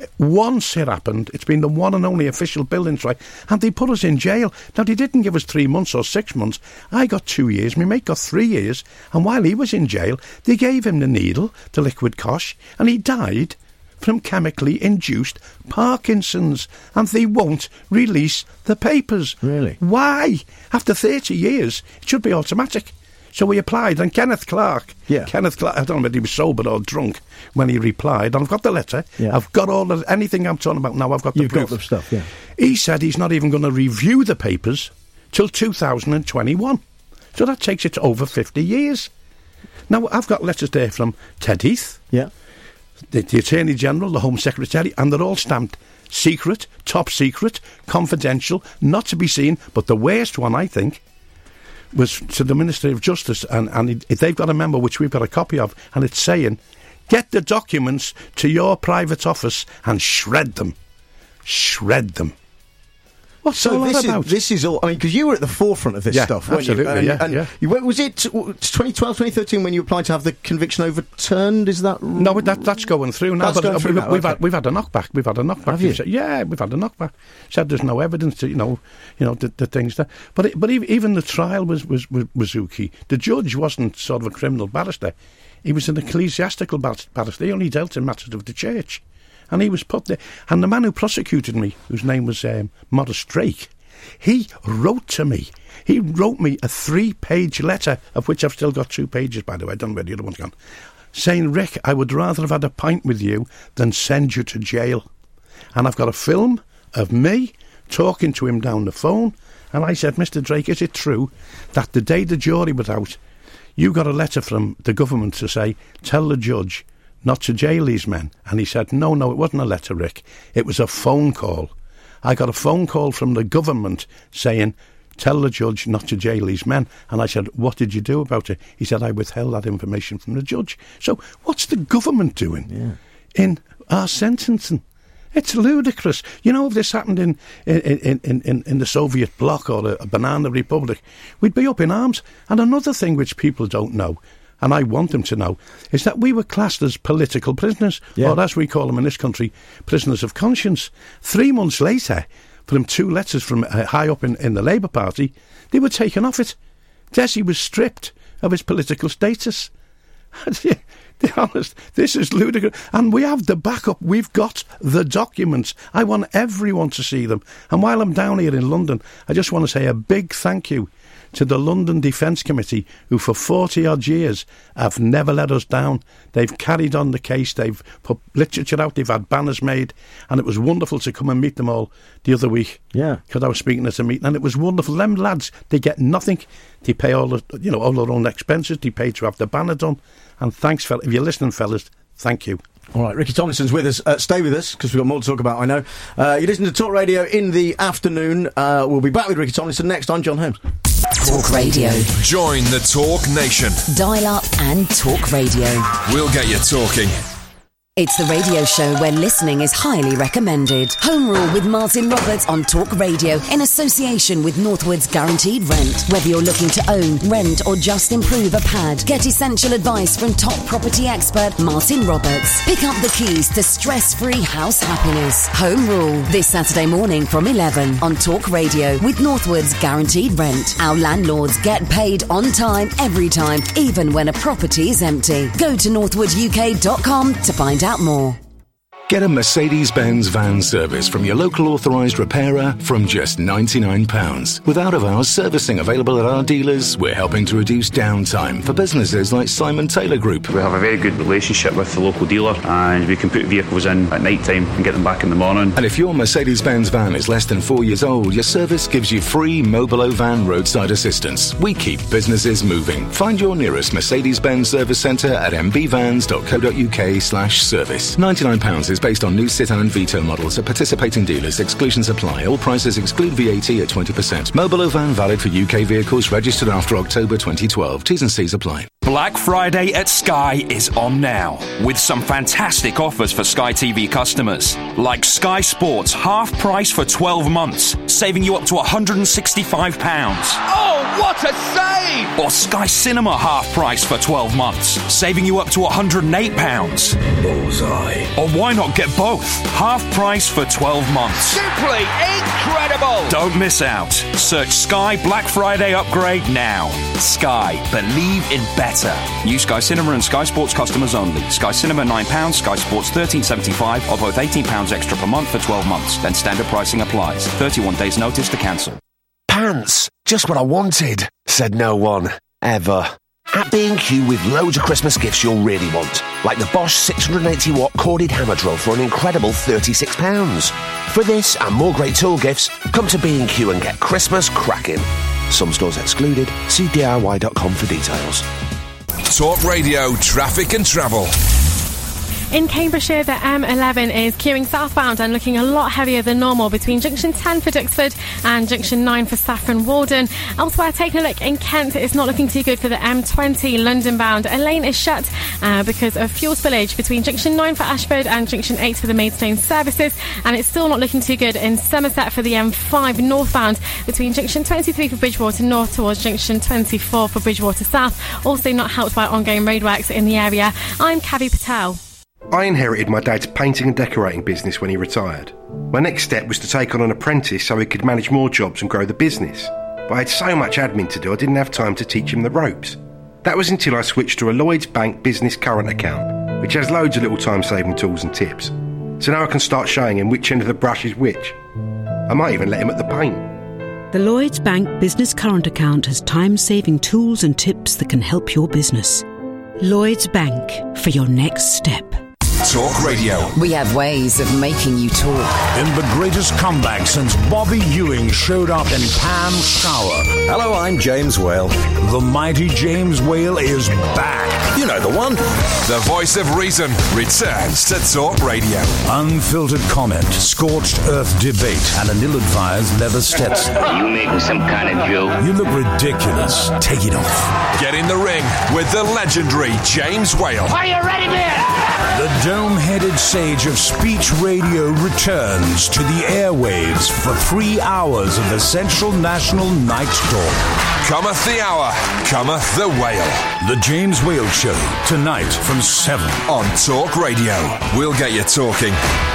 Once it happened, it's been the one and only official building strike, and they put us in jail. Now, they didn't give us three months or six months. I got two years, my mate got three years, and while he was in jail, they gave him the needle, the liquid cosh, and he died from chemically induced Parkinson's, and they won't release the papers. Really? Why? After thirty years, it should be automatic. So we applied, and Kenneth Clark, yeah. Kenneth Clark, I don't know whether he was sober or drunk when he replied, and I've got the letter, yeah. I've got all the, anything I'm talking about now, I've got the You've proof. got the stuff, yeah. He said he's not even going to review the papers till two thousand twenty-one. So that takes it to over fifty years. Now, I've got letters there from Ted Heath, yeah. the, the Attorney General, the Home Secretary, and they're all stamped secret, top secret, confidential, not to be seen, but the worst one, I think, was to the Ministry of Justice, and, and it, they've got a memo which we've got a copy of, and it's saying, get the documents to your private office and shred them. Shred them. What's so all this that about? Is, this is all, I mean, because you were at the forefront of this yeah, stuff, weren't absolutely, you? And, yeah, and yeah. You, was it twenty twelve, twenty thirteen when you applied to have the conviction overturned? Is that... No, that, that's going through now. That's but going through we've, now, we've, okay. had, we've had a knockback. We've had a knockback. Have you? Said, yeah, we've had a knockback. Said there's no evidence to, you know, you know the, the things that... But it, but even the trial was, was, was, was ooky. The judge wasn't sort of a criminal barrister. He was an ecclesiastical barrister. He only dealt in matters of the church. And he was put there. And the man who prosecuted me, whose name was um, Morris Drake, he wrote to me. He wrote me a three-page letter, of which I've still got two pages, by the way. I don't know where the other one's gone. Saying, Rick, I would rather have had a pint with you than send you to jail. And I've got a film of me talking to him down the phone. And I said, Mister Drake, is it true that the day the jury was out, you got a letter from the government to say, tell the judge not to jail these men? And he said, no, no, it wasn't a letter, Rick. It was a phone call. I got a phone call from the government saying, tell the judge not to jail these men. And I said, what did you do about it? He said, I withheld that information from the judge. So what's the government doing yeah. in our sentencing? It's ludicrous. You know, if this happened in in, in, in, in the Soviet bloc or a, a banana republic, we'd be up in arms. And another thing which people don't know, and I want them to know, is that we were classed as political prisoners, Yeah. or as we call them in this country, prisoners of conscience. Three months later, from two letters from uh, high up in, in the Labour Party, they were taken off it. Desi was stripped of his political status. To be honest, this is ludicrous. And we have the backup. We've got the documents. I want everyone to see them. And while I'm down here in London, I just want to say a big thank you to the London Defence Committee, who for forty-odd years have never let us down. They've carried on the case. They've put literature out. They've had banners made. And it was wonderful to come and meet them all the other week. Yeah. Because I was speaking at a meeting, and it was wonderful. Them lads, they get nothing. They pay all the, you know, all their own expenses. They pay to have the banner done. And thanks, fellas. If you're listening, fellas, thank you. All right, Ricky Tomlinson's with us. Uh, stay with us, because we've got more to talk about, I know. Uh, you listen to Talk Radio in the afternoon. Uh, we'll be back with Ricky Tomlinson next. I'm John Holmes. Talk Radio. Join the Talk Nation. Dial up and talk radio. We'll get you talking. It's the radio show where listening is highly recommended. Home Rule with Martin Roberts on Talk Radio in association with Northwood's Guaranteed Rent. Whether you're looking to own, rent or just improve a pad, get essential advice from top property expert Martin Roberts. Pick up the keys to stress-free house happiness. Home Rule this Saturday morning from eleven on Talk Radio with Northwood's Guaranteed Rent. Our landlords get paid on time every time, even when a property is empty. Go to northwood u k dot com to find out more. Get a Mercedes-Benz van service from your local authorised repairer from just ninety-nine pounds. With out-of-hours servicing available at our dealers, we're helping to reduce downtime for businesses like Simon Taylor Group. We have a very good relationship with the local dealer, and we can put vehicles in at night time and get them back in the morning. And if your Mercedes-Benz van is less than four years old, your service gives you free Mobilo van roadside assistance. We keep businesses moving. Find your nearest Mercedes-Benz service centre at m b vans dot co dot u k slash service. ninety-nine pounds is based on new Citan and Vito models at participating dealers. Exclusions apply. All prices exclude V A T at twenty percent. Mobilo van valid for U K vehicles registered after October twenty twelve. T's and C's apply. Black Friday at Sky is on now, with some fantastic offers for Sky T V customers, like Sky Sports half price for twelve months, saving you up to one hundred sixty-five pounds. Oh, what a save! Or Sky Cinema half price for twelve months, saving you up to one hundred eight pounds. Bullseye. Or why not get both? Half price for twelve months. Simply incredible! Don't miss out. Search Sky Black Friday upgrade now. Sky. Believe in better. New Sky Cinema and Sky Sports customers only. Sky Cinema nine pounds, Sky Sports thirteen seventy-five, or both eighteen pounds extra per month for twelve months. Then standard pricing applies. thirty-one days notice to cancel. Pants. Just what I wanted, said no one. Ever. At B and Q with loads of Christmas gifts you'll really want. Like the Bosch six hundred eighty watt corded hammer drill for an incredible thirty-six pounds. For this and more great tool gifts, come to B and Q and get Christmas cracking. Some stores excluded. See D I Y dot com for details. Talk Radio Traffic and Travel. In Cambridgeshire, the M eleven is queuing southbound and looking a lot heavier than normal between Junction ten for Duxford and Junction nine for Saffron Walden. Elsewhere, taking a look in Kent, it's not looking too good for the M twenty London bound. A lane is shut uh, because of fuel spillage between Junction nine for Ashford and Junction eight for the Maidstone services, and it's still not looking too good in Somerset for the M five northbound between Junction twenty-three for Bridgewater North towards Junction twenty-four for Bridgewater South. Also not helped by ongoing roadworks in the area. I'm Kavi Patel. I inherited my dad's painting and decorating business when he retired. My next step was to take on an apprentice so he could manage more jobs and grow the business. But I had so much admin to do I didn't have time to teach him the ropes. That was until I switched to a Lloyds Bank Business Current account, which has loads of little time-saving tools and tips. So now I can start showing him which end of the brush is which. I might even let him at the paint. The Lloyds Bank Business Current account has time-saving tools and tips that can help your business. Lloyds Bank, for your next step. Talk Radio. We have ways of making you talk. In the greatest comeback since Bobby Ewing showed up in Pam Shower. Hello, I'm James Whale. The mighty James Whale is back. You know the one. The voice of reason returns to Talk Radio. Unfiltered comment, scorched earth debate, and an ill-advised leather Stetson. Are you making some kind of joke? You look ridiculous. Take it off. Get in the ring with the legendary James Whale. Are you ready, man? The dome-headed sage of speech radio returns to the airwaves for three hours of essential national night talk. Cometh the hour, cometh the whale. The James Whale Show, tonight from seven. On Talk Radio. We'll get you talking.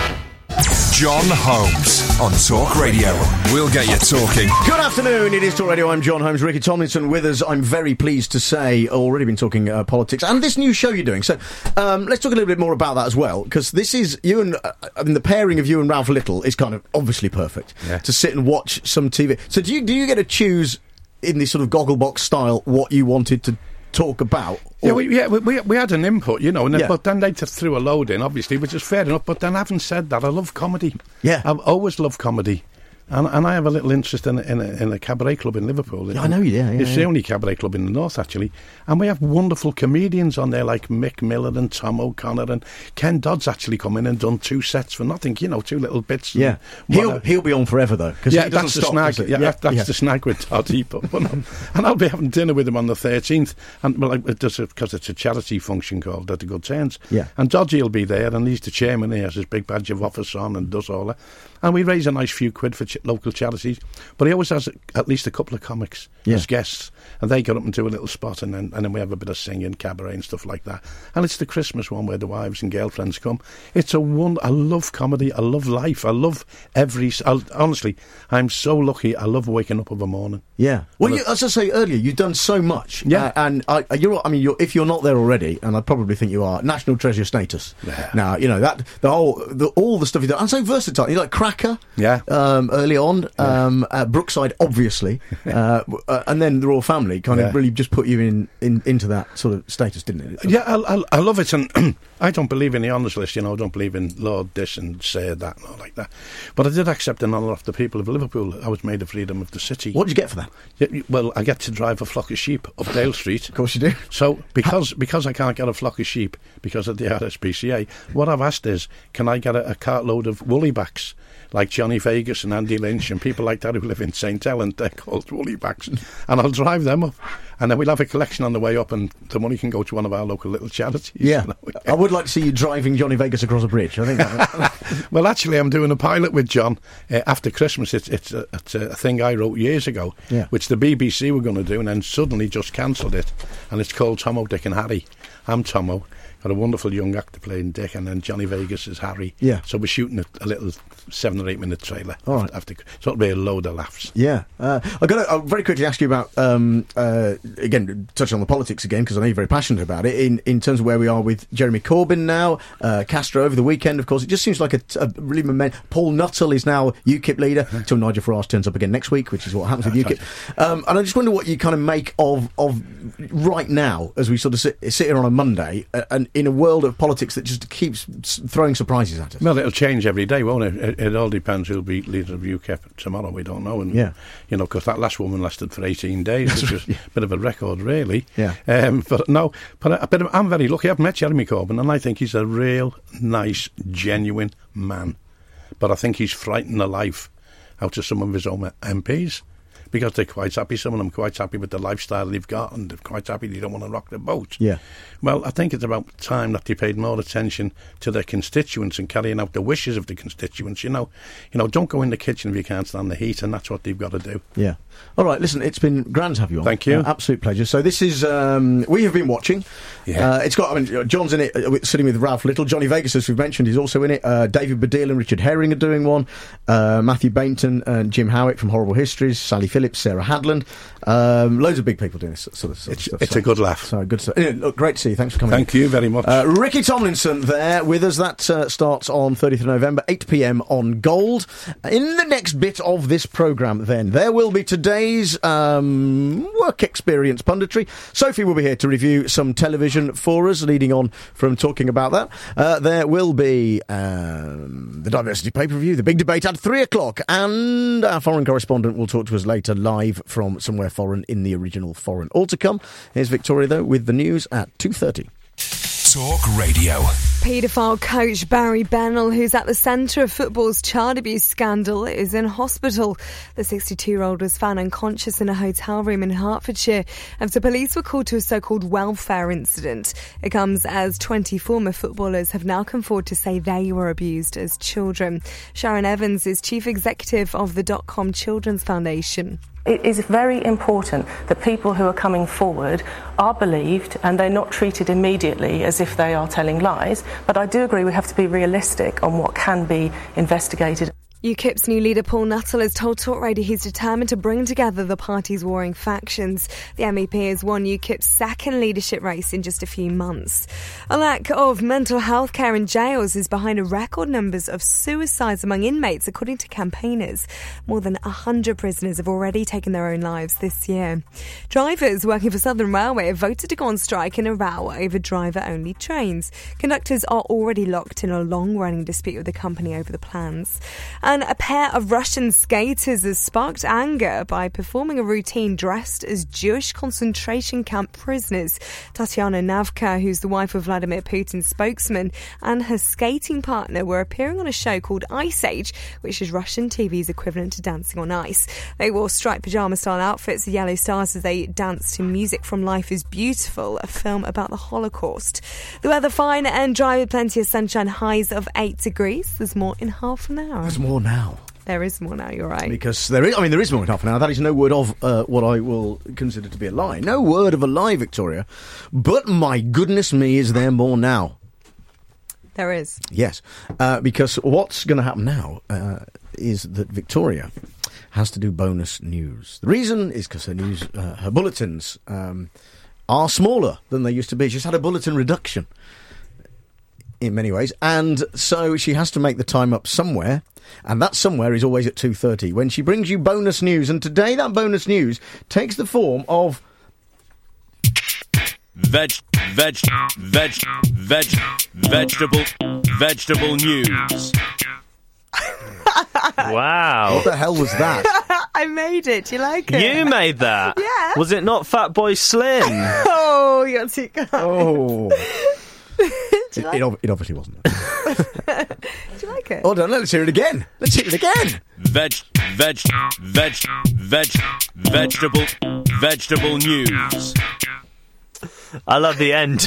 John Holmes on Talk Radio. We'll get you talking. Good afternoon, it is Talk Radio. I'm John Holmes. Ricky Tomlinson with us. I'm very pleased to say, already been talking uh, politics and this new show you're doing. So um, let's talk a little bit more about that as well, because this is you and uh, I mean the pairing of you and Ralph Little is kind of obviously perfect yeah. to sit and watch some T V. So do you do you get to choose in this sort of Gogglebox style what you wanted to talk about? Yeah, we, yeah, we we had an input, you know, and then, Yeah. but then they just threw a load in, obviously, which is fair enough. But then, having said that, I love comedy. Yeah, I've always loved comedy, and and I have a little interest in a, in a, in a cabaret club in Liverpool. Yeah, I know you. Yeah, yeah, it's yeah. the only cabaret club in the north, actually, and we have wonderful comedians on there like Mick Miller and Tom O'Connor, and Ken Dodd's actually come in and done two sets for nothing, you know, two little bits. Yeah, and he'll whatever. he'll be on forever though. Cause Yeah, he doesn't that's the stop, snag. does he? Yeah, yeah, that- that's yeah. the snag with Todd Heap. And I'll be having dinner with him on the thirteenth, and well, like, because it's a charity function called At the Good Turns. Yeah. And Dodgy will be there, and he's the chairman. He has his big badge of office on and does all that. And we raise a nice few quid for ch- local charities. But he always has at least a couple of comics Yeah. as guests, and they get up and do a little spot, and then and then we have a bit of singing, cabaret and stuff like that. And it's the Christmas one where the wives and girlfriends come. It's a one. I love comedy. I love life. I love every. s- I'll, honestly, I'm so lucky. I love waking up of a morning. Yeah. Well, And you, as I say earlier, you've done so much. Yeah. Uh, and I, you're, I mean, you're, if you're not there already, and I probably think you are, national treasure status. Yeah. Now, you know, that, the whole, the, all the stuff you've done, and so versatile. You're like Cracker. Yeah. Um, early on, um, uh, Brookside, obviously. uh, w- uh, and then the Royal Family kind Yeah. of really just put you in, in into that sort of status, didn't it? Yeah, I, I, I love it, and I don't believe in the honours list, you know, I don't believe in Lord this and say that and all like that. But I did accept an honour off the people of Liverpool. I was made a Freedom of the City. What did you get for that? Yeah, you- well, I get to drive a flock of sheep up Dale Street. Of course you do. So, because because I can't get a flock of sheep because of the R S P C A, what I've asked is, can I get a, a cartload of woolly-backs, like Johnny Vegas and Andy Lynch and people like that who live in Saint Helens? They're called woolly-backs. And I'll drive them up. And then we'll have a collection on the way up, and the money can go to one of our local little charities. Yeah. you know. I would like to see you driving Johnny Vegas across a bridge. I think that, Well, actually, I'm doing a pilot with John uh, after Christmas. It's it's a, it's a thing I wrote years ago, Yeah. which the B B C were going to do, and then suddenly just cancelled it. And it's called Tomo, Dick and Harry. I'm Tomo. Got a wonderful young actor playing Dick, and then Johnny Vegas is Harry. Yeah. So we're shooting a, a little seven or eight minute trailer. All right. After, so it'll be a load of laughs. Yeah, uh, I've got to I'll very quickly ask you about um, uh, again touching on the politics again, because I know you're very passionate about it. In in terms of where we are with Jeremy Corbyn now, uh, Castro over the weekend, of course, it just seems like a, a really moment. Paul Nuttall is now UKIP leader until Nigel Farage turns up again next week, which is what happens with UKIP. Um, and I just wonder what you kind of make of of right now as we sort of sit, sit here on a Monday, uh, and in a world of politics that just keeps s- throwing surprises at us. Well, it'll change every day, won't it? It, it all depends who'll be leader of UKIP tomorrow. We don't know. And, Yeah. you know, because that last woman lasted for eighteen days, which was a bit of a record, really. Yeah. Um, but no, but, I, but I'm very lucky. I've met Jeremy Corbyn, and I think he's a real nice, genuine man. But I think he's frightened the life out of some of his own M Ps. Because they're quite happy, some of them quite happy with the lifestyle they've got, and they're quite happy they don't want to rock the boat. Yeah. Well, I think it's about time that they paid more attention to their constituents and carrying out the wishes of the constituents. You know, you know, don't go in the kitchen if you can't stand the heat, and that's what they've got to do. Yeah. All right, listen, it's been grand to have you on. Thank you. Uh, absolute pleasure. So this is, um, we have been watching. Yeah. Uh, it's got, I mean, John's in it, uh, sitting with Ralph Little. Johnny Vegas, as we've mentioned, is also in it. Uh, David Baddiel and Richard Herring are doing one. Uh, Matthew Bainton and Jim Howitt from Horrible Histories. Sally Phillips, Sarah Hadland. Um, loads of big people doing this sort of, sort of It's, stuff. it's so, a good laugh. So good stuff. Anyway, look, great to see you. Thanks for coming. Thank you very much. Uh, Ricky Tomlinson there with us. That uh, starts on thirtieth of November, eight p.m. on Gold. In the next bit of this programme, then, there will be today's um, work experience punditry. Sophie will be here to review some television for us, leading on from talking about that. Uh, there will be um, the Diversity Pay-Per-View, the big debate at three o'clock, and our foreign correspondent will talk to us later live from somewhere foreign in the original foreign. All to come. Here's Victoria, though, with the news at two thirty. Talk Radio. Paedophile coach Barry Bennell, who's at the centre of football's child abuse scandal, is in hospital. The sixty-two-year-old was found unconscious in a hotel room in Hertfordshire after police were called to a so-called welfare incident. It comes as twenty former footballers have now come forward to say they were abused as children. Sharon Evans is chief executive of the Dotcom Children's Foundation. It is very important that people who are coming forward are believed and they're not treated immediately as if they are telling lies. But I do agree we have to be realistic on what can be investigated. UKIP's new leader Paul Nuttall has told Talk Radio he's determined to bring together the party's warring factions. The M E P has won UKIP's second leadership race in just a few months. A lack of mental health care in jails is behind a record numbers of suicides among inmates, according to campaigners. More than one hundred prisoners have already taken their own lives this year. Drivers working for Southern Railway have voted to go on strike in a row over driver-only trains. Conductors are already locked in a long-running dispute with the company over the plans. And a pair of Russian skaters has sparked anger by performing a routine dressed as Jewish concentration camp prisoners. Tatiana Navka, who's the wife of Vladimir Putin's spokesman, and her skating partner were appearing on a show called Ice Age, which is Russian T V's equivalent to Dancing on Ice. They wore striped pyjama-style outfits with yellow stars as they danced to music from Life is Beautiful, a film about the Holocaust. The weather fine and dry with plenty of sunshine, highs of eight degrees. There's more in half an hour. There's more now. There is more now, you're right. Because there is, I mean, there is more in half an hour. That is no word of uh, what I will consider to be a lie. No word of a lie, Victoria. But my goodness me, is there more now? There is. Yes. Uh, because what's going to happen now uh, is that Victoria has to do bonus news. The reason is because her news, uh, her bulletins um, are smaller than they used to be. She's had a bulletin reduction in many ways, and so she has to make the time up somewhere, and that somewhere is always at two thirty when she brings you bonus news. And today that bonus news takes the form of veg veg veg veg vegetable vegetable news. Wow. What the hell was that? I made it. Do you like it? You made that? Yeah. Was it not Fatboy Slim? Oh, you're too kind. Oh. Do you It, like it, ob- it obviously wasn't. Do you like it? Hold on, let's hear it again. Let's hear it again. Veg veg veg veg vegetable vegetable news. I love the end.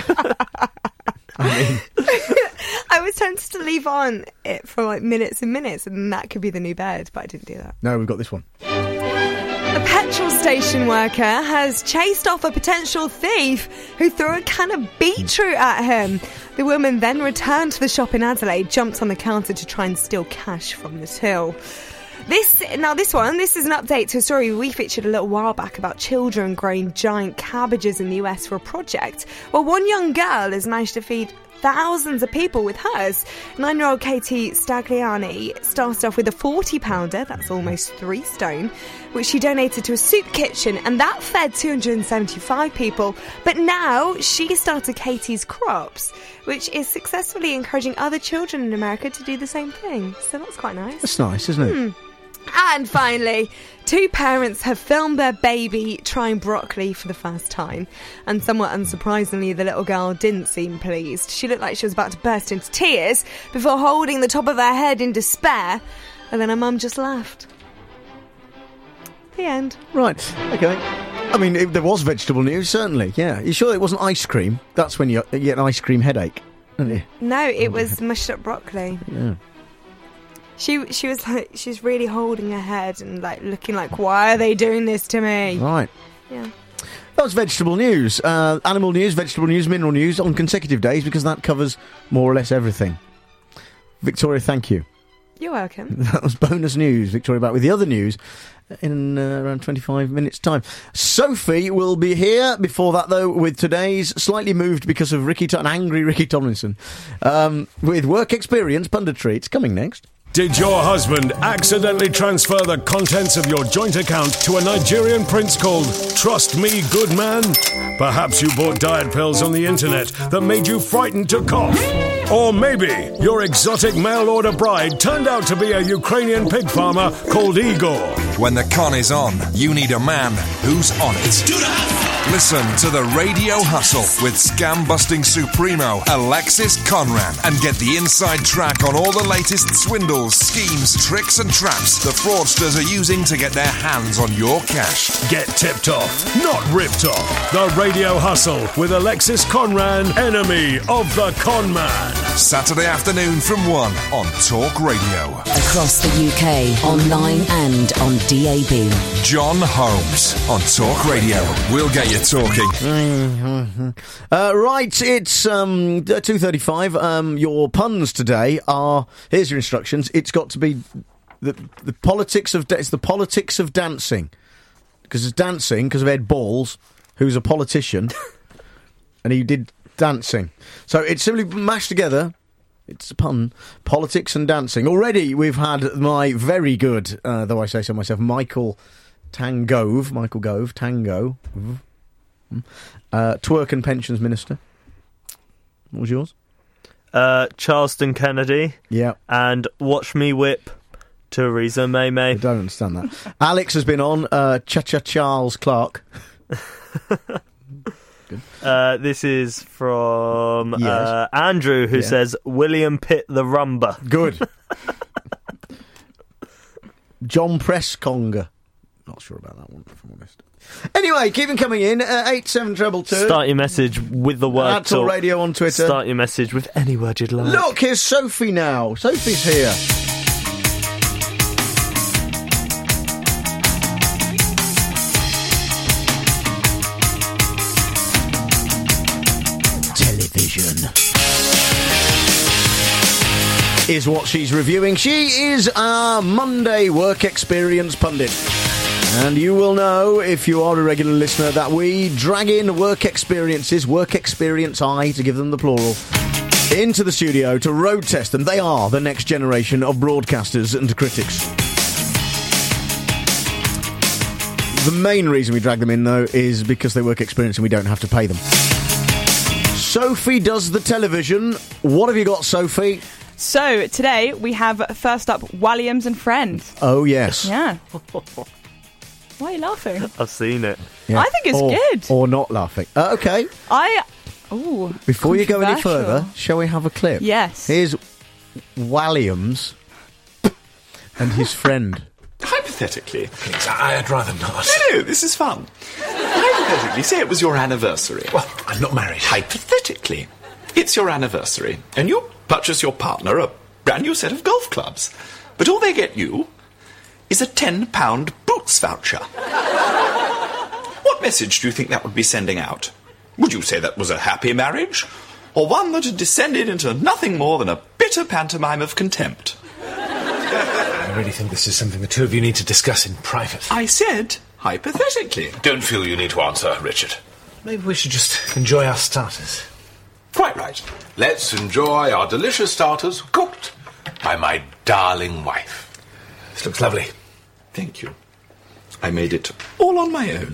I mean, I was tempted to leave on it for like minutes and minutes, and that could be the new bed, but I didn't do that. no, we've got this one. A petrol station worker has chased off a potential thief who threw a can of beetroot at him. The woman then returned to the shop in Adelaide, jumped on the counter to try and steal cash from the till. This now, this one, this is an update to a story we featured a little while back about children growing giant cabbages in the U S for a project. Well, one young girl has managed to feed thousands of people with hers. Nine-year-old Katie Stagliani started off with a forty pounder, that's almost three stone, which she donated to a soup kitchen, and that fed two hundred seventy-five people. But now she started Katie's Crops, which is successfully encouraging other children in America to do the same thing. So that's quite nice. That's nice, isn't it? Hmm. And finally, two parents have filmed their baby trying broccoli for the first time. And somewhat unsurprisingly, the little girl didn't seem pleased. She looked like she was about to burst into tears before holding the top of her head in despair. And then her mum just laughed. The end. Right, okay. I mean, if there was vegetable news, certainly, yeah. You sure it wasn't ice cream? That's when you, you get an ice cream headache, don't you? No, it was mushed up broccoli. Yeah. She she was like, she's really holding her head and like looking like, why are they doing this to me? Right. Yeah. That was vegetable news. Uh, animal news, vegetable news, mineral news on consecutive days, because that covers more or less everything. Victoria, thank you. You're welcome. That was bonus news. Victoria back with the other news in uh, around twenty-five minutes' time. Sophie will be here before that, though, with today's slightly moved because of Ricky, an angry Ricky Tomlinson, um, with work experience punditry. It's coming next. Did your husband accidentally transfer the contents of your joint account to a Nigerian prince called Trust Me Good Man? Perhaps you bought diet pills on the internet that made you frightened to cough. Or maybe your exotic mail-order bride turned out to be a Ukrainian pig farmer called Igor. When the con is on, you need a man who's on it. Listen to the Radio Hustle with scam-busting supremo Alexis Conran and get the inside track on all the latest swindles, schemes, tricks and traps the fraudsters are using to get their hands on your cash. Get tipped off, not ripped off. The Radio Hustle with Alexis Conran, enemy of the con man. Saturday afternoon from one on Talk Radio. Across the U K, online and on D A B. John Holmes on Talk Radio. We'll get you talking. uh, right, it's um, two thirty-five. Um, your puns today are... Here's your instructions. It's got to be the, the politics of... It's the politics of dancing. Because it's dancing, because of Ed Balls, who's a politician, and he did dancing. So it's simply mashed together... It's a pun. Politics and dancing. Already we've had my very good, uh, though I say so myself, Michael Tangove, Michael Gove, Tango, uh, Twerk and Pensions Minister. What was yours? Uh, Charleston Kennedy. Yeah. And Watch Me Whip, Theresa May May. I don't understand that. Alex has been on, uh, Cha-Cha Charles Clark. Uh, this is from yes. uh, Andrew, who yeah. says William Pitt the Rumba. Good. John Presconger. Not sure about that one, if I'm honest. Anyway, keep them coming in. Uh, eight seven treble two. Start your message with the word At Talk Radio on Twitter. Start your message with any word you'd like. Look, here's Sophie now. Sophie's here. Is what she's reviewing. She is our Monday work experience pundit. And you will know, if you are a regular listener, that we drag in work experiences, work experience I, to give them the plural, into the studio to road test them. They are the next generation of broadcasters and critics. The main reason we drag them in, though, is because they work experience and we don't have to pay them. Sophie does the television. What have you got, Sophie? So, today we have, first up, Walliams and Friends. Oh, yes. Yeah. Why are you laughing? I've seen it. Yeah. I think it's or, good. Or not laughing. Uh, okay. I... Ooh. Before you go any further, shall we have a clip? Yes. Here's Walliams and his friend. Hypothetically, please, I- I'd rather not. No, no, this is fun. Hypothetically, say it was your anniversary. Well, I'm not married. Hypothetically, it's your anniversary, and you purchase your partner a brand new set of golf clubs. But all they get you is a ten pound Boots voucher. What message do you think that would be sending out? Would you say that was a happy marriage? Or one that had descended into nothing more than a bitter pantomime of contempt? I really think this is something the two of you need to discuss in private. I said hypothetically. Don't feel you need to answer, Richard. Maybe we should just enjoy our starters. Quite right. Let's enjoy our delicious starters cooked by my darling wife. This looks lovely. Thank you. I made it all on my own.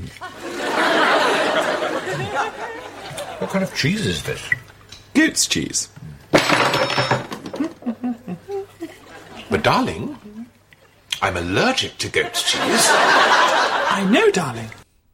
What kind of cheese is this? Goat's cheese. But darling, I'm allergic to goat's cheese. I know, darling.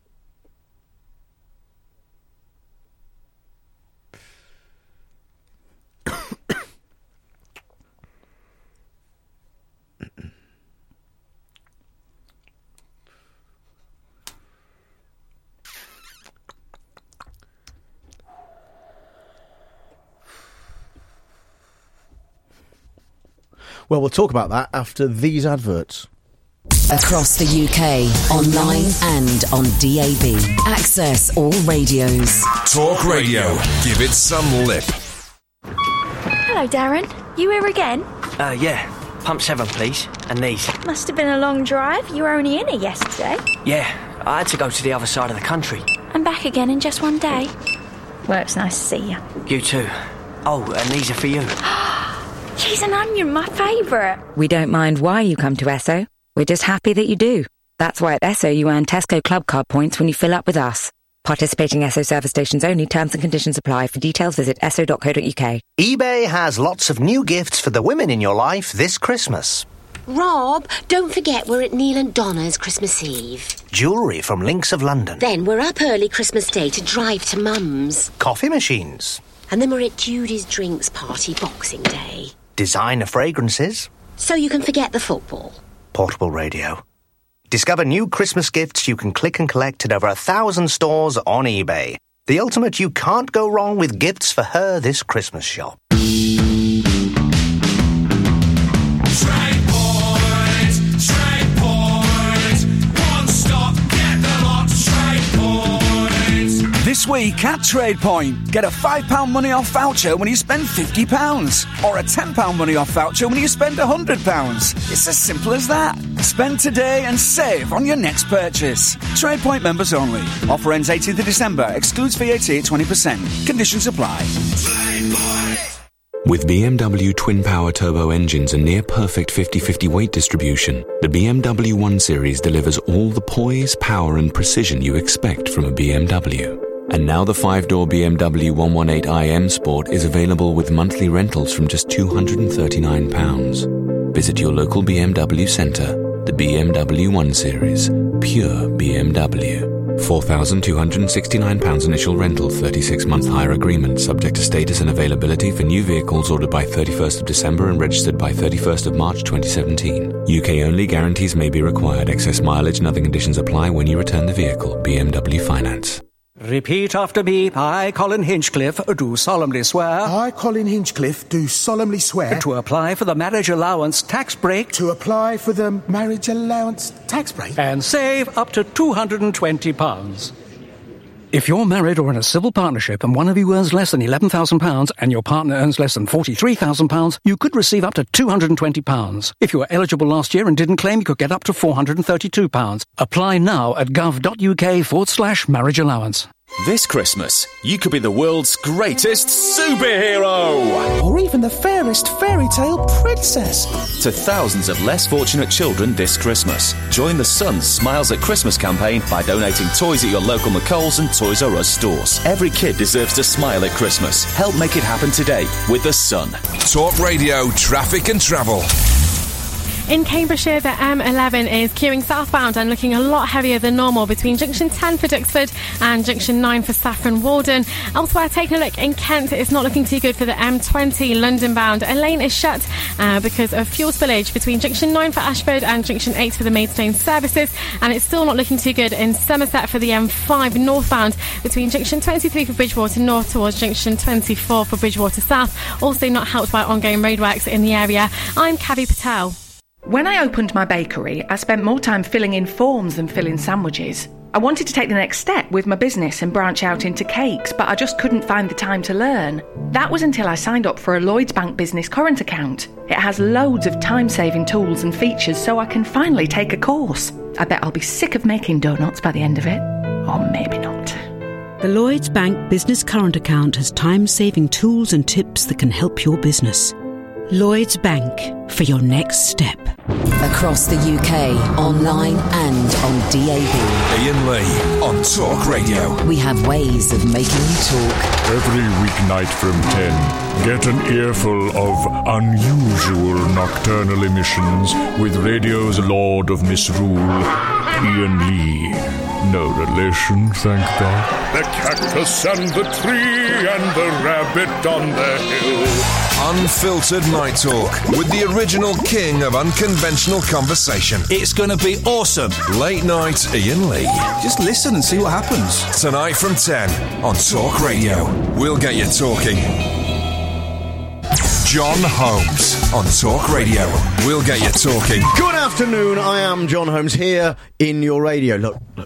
Well, we'll talk about that after these adverts. Across the U K, online and on D A B. Access all radios. Talk Radio. Give it some lip. Hello, Darren. You here again? Uh, yeah. Pump seven, please. And these. Must have been a long drive. You were only in here yesterday. Yeah, I had to go to the other side of the country. And back again in just one day. Well, it's nice to see you. You too. Oh, and these are for you. Cheese and onion, my favourite. We don't mind why you come to Esso. We're just happy that you do. That's why at Esso you earn Tesco Club Card points when you fill up with us. Participating Esso service stations only. Terms and conditions apply. For details, visit esso dot co dot uk. eBay has lots of new gifts for the women in your life this Christmas. Rob, don't forget we're at Neil and Donna's Christmas Eve. Jewellery from Links of London. Then we're up early Christmas Day to drive to Mum's. Coffee machines. And then we're at Judy's drinks party Boxing Day. Designer fragrances. So you can forget the football. Portable radio. Discover new Christmas gifts you can click and collect at over a thousand stores on eBay. The ultimate you can't go wrong with gifts for her this Christmas shop. Trade Point, Trade Point, one stop, get the lot, Trade Point. This week at Trade Point, get a five pounds money off voucher when you spend fifty pounds, or a ten pounds money off voucher when you spend one hundred pounds. It's as simple as that. Spend today and save on your next purchase. Trade Point members only. Offer ends eighteenth of December, excludes V A T at twenty percent. Conditions apply. Trade Point. With B M W twin-power turbo engines and near-perfect fifty fifty weight distribution, the B M W one Series delivers all the poise, power and precision you expect from a B M W. And now the five-door B M W one eighteen i M Sport is available with monthly rentals from just two hundred thirty-nine pounds. Visit your local B M W centre. The B M W one Series. Pure B M W. four thousand two hundred sixty-nine pounds initial rental, thirty-six month hire agreement, subject to status and availability for new vehicles ordered by thirty-first of December and registered by thirty-first of March twenty seventeen. U K only guarantees may be required. Excess mileage and other conditions apply when you return the vehicle. B M W Finance. Repeat after me. I, Colin Hinchcliffe, do solemnly swear. I, Colin Hinchcliffe, do solemnly swear. To apply for the marriage allowance tax break. To apply for the marriage allowance tax break. And save up to two hundred twenty pounds. If you're married or in a civil partnership and one of you earns less than eleven thousand pounds and your partner earns less than forty-three thousand pounds, you could receive up to two hundred twenty pounds. If you were eligible last year and didn't claim, you could get up to four hundred thirty-two pounds. Apply now at gov.uk forward slash marriage allowance. This Christmas, you could be the world's greatest superhero! Or even the fairest fairy tale princess. To thousands of less fortunate children this Christmas, join the Sun's Smiles at Christmas campaign by donating toys at your local McColl's and Toys R Us stores. Every kid deserves to smile at Christmas. Help make it happen today with the Sun. Talk Radio, traffic and travel. In Cambridgeshire, the M eleven is queuing southbound and looking a lot heavier than normal between junction ten for Duxford and junction nine for Saffron Walden. Elsewhere, taking a look in Kent, it's not looking too good for the M twenty London bound. A lane is shut uh, because of fuel spillage between junction nine for Ashford and junction eight for the Maidstone services, and it's still not looking too good in Somerset for the M five northbound between junction twenty-three for Bridgewater North towards junction twenty-four for Bridgewater South. Also not helped by ongoing roadworks in the area. I'm Kavi Patel. When I opened my bakery, I spent more time filling in forms than filling sandwiches. I wanted to take the next step with my business and branch out into cakes, but I just couldn't find the time to learn. That was until I signed up for a Lloyds Bank Business Current account. It has loads of time-saving tools and features, so I can finally take a course. I bet I'll be sick of making donuts by the end of it. Or maybe not. The Lloyds Bank Business Current account has time-saving tools and tips that can help your business. Lloyds Bank, for your next step. Across the U K, online and on D A B. Ian Lee on Talk Radio. We have ways of making you talk. Every weeknight from ten, get an earful of unusual nocturnal emissions with radio's Lord of Misrule, Ian Lee. No relation, thank God. The cactus and the tree and the rabbit on the hill. Unfiltered Night Talk with the original king of unconventional conversation. It's going to be awesome. Late night Ian Lee. Just listen and see what happens. Tonight from ten on Talk Radio. We'll get you talking. John Holmes on Talk Radio. We'll get you talking. Good afternoon, I am John Holmes here in your radio. Look, look.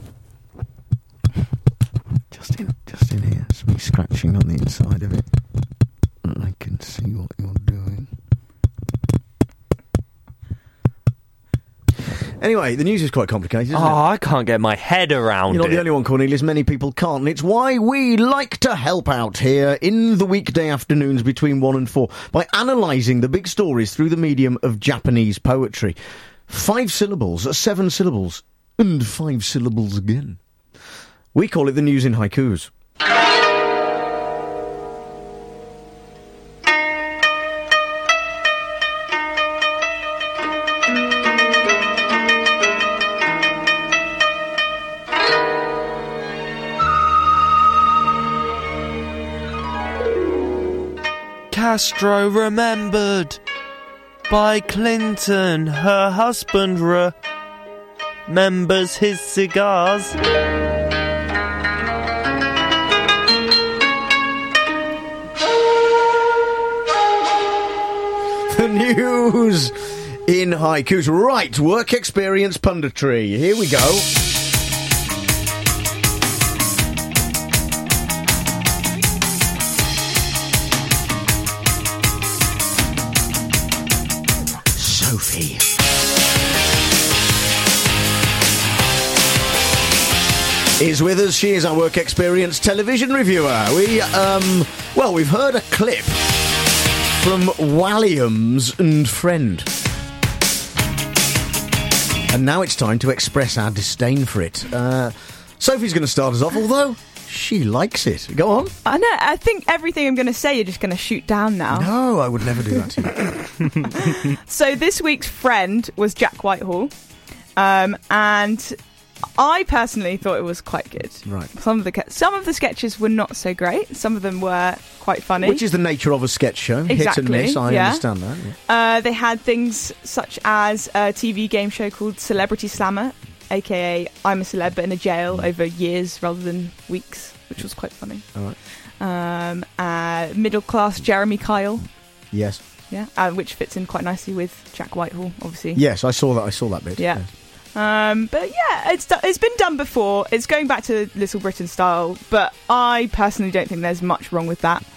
Just in, just in here. It's me scratching on the inside of it. I can see what you're doing. Anyway, the news is quite complicated, isn't oh, it? Oh, I can't get my head around You're not it. the only one, Cornelius. Many people can't. And it's why we like to help out here in the weekday afternoons between one and four by analysing the big stories through the medium of Japanese poetry. Five syllables, seven syllables, and five syllables again. We call it the news in haikus. Castro remembered by Clinton. Her husband re- remembers his cigars. The news in haikus. Right, work experience punditry. Here we go. Sophie. Is with us. She is our work experience television reviewer. We, um, well, we've heard a clip from Walliams and Friend. And now it's time to express our disdain for it. Uh, Sophie's going to start us off, although she likes it. Go on. I know. I think everything I'm going to say you're just going to shoot down now. No, I would never do that to you. So this week's Friend was Jack Whitehall. Um, and I personally thought it was quite good. Right. Some of the some of the sketches were not so great. Some of them were quite funny. Which is the nature of a sketch show. Exactly, Hit and miss, I yeah. understand that. Yeah. Uh, they had things such as a T V game show called Celebrity Slammer, a k a. I'm a celeb but in a jail over years rather than weeks, which was quite funny. All right. Um, uh, middle class Jeremy Kyle. Yes. Yeah, uh, which fits in quite nicely with Jack Whitehall, obviously. Yes, I saw that. I saw that bit. Yeah. Yes. Um, but yeah, it's do- it's been done before. It's going back to Little Britain style, but I personally don't think there's much wrong with that.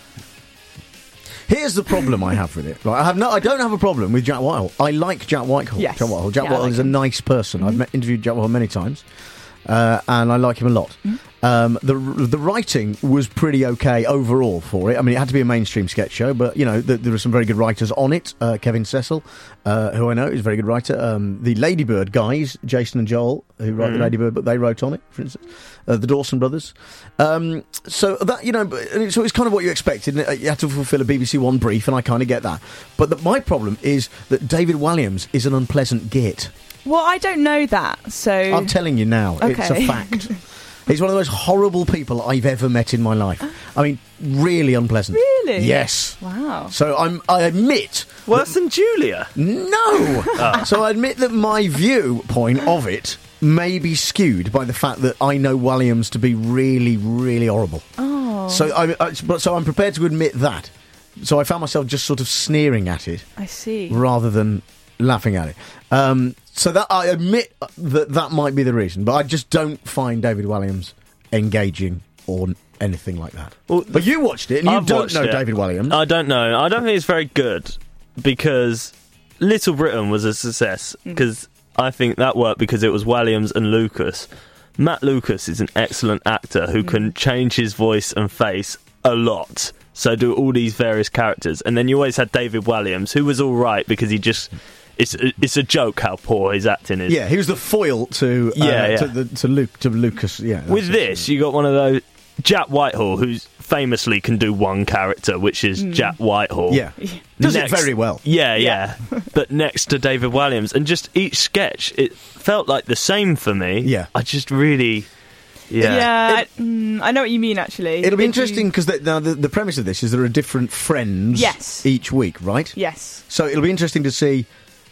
Here's the problem I have with it. Right, I have no, I don't have a problem with Jack Whitehall. I like Jack Whitehall. Yes. Jack Whitehall. Jack Yeah, I Whitehall like is a him. nice person. Mm-hmm. I've met, interviewed Jack Whitehall many times, uh, and I like him a lot. Mm-hmm. Um, the the writing was pretty okay overall for it. I mean, it had to be a mainstream sketch show, but you know, the, there were some very good writers on it. Uh, Kevin Cecil, uh, who I know is a very good writer. Um, the Ladybird guys, Jason and Joel, who wrote Mm. the Ladybird, but they wrote on it, for instance. Uh, the Dawson brothers. Um, so that you know, but- so it's kind of what you expected. You had to fulfil a B B C One brief, and I kind of get that. But the, my problem is that David Walliams is an unpleasant git. Well, I don't know that, so I'm telling you now, it's a Okay. fact. He's one of the most horrible people I've ever met in my life. I mean, really unpleasant. Really? Yes. Wow. So I'm, I admit... Worse than Julia? No! Oh. So I admit that my viewpoint of it may be skewed by the fact that I know Walliams to be really, really horrible. Oh. So, I, I, but- so I'm prepared to admit that. So I found myself just sort of sneering at it I see. rather than laughing at it. Um, so that I admit that that might be the reason, but I just don't find David Walliams engaging or anything like that. Well, but you watched it, and you I've don't watched know it. David Walliams. I don't know. I don't think it's very good because Little Britain was a success because I think that worked because it was Walliams and Lucas. Matt Lucas is an excellent actor who can change his voice and face a lot. So do all these various characters. And then you always had David Walliams, who was all right because he just... It's it's a joke how poor his acting is. Yeah, he was the foil to uh, Yeah, yeah. to, the, to Luke to Lucas. Yeah, that's With it. this, you got one of those... Jack Whitehall, who famously can do one character, which is Mm. Jack Whitehall. Yeah. Does it very well. Yeah, yeah. But next to David Walliams. And just each sketch, it felt like the same for me. Yeah. I just really... Yeah. Yeah, I, mm, I know what you mean, actually. It'll be If you- interesting because the, now the, the premise of this is there are different friends Yes. each week, right? Yes. So it'll be interesting to see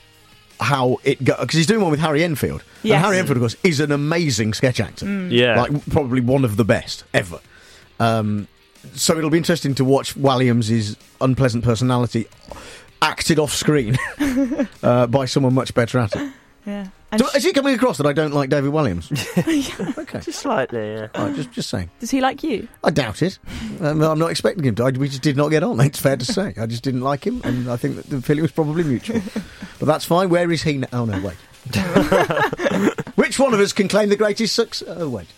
how it goes, because he's doing one with Harry Enfield. Yes. And Harry Enfield, of course, is an amazing sketch actor. Mm. Yeah. Like, probably one of the best ever. Um, so it'll be interesting to watch Walliams' unpleasant personality acted off screen uh, by someone much better at it. Yeah. So, is he coming across that I don't like David Walliams? Okay. Just slightly, yeah. Right, just, just saying. Does he like you? I doubt it. Um, I'm not expecting him to. I, we just did not get on. It's fair to say. I just didn't like him, and I think that the feeling was probably mutual. But that's fine. Where is he now? Oh, no, wait. Which one of us can claim the greatest success? Oh, wait.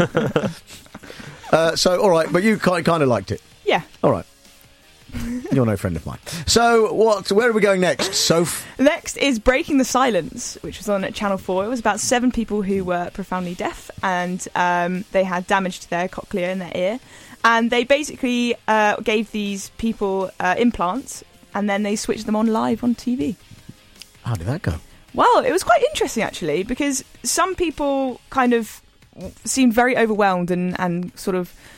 uh, so, all right, but you kind kind of liked it. Yeah. All right. You're no friend of mine. So, what? Where are we going next? Soph? Next is Breaking the Silence, which was on at Channel four. It was about seven people who were profoundly deaf, and um, they had damage to their cochlea in their ear. And they basically uh, gave these people uh, implants, and then they switched them on live on T V. How did that go? Well, it was quite interesting, actually, because some people kind of seemed very overwhelmed and, and sort of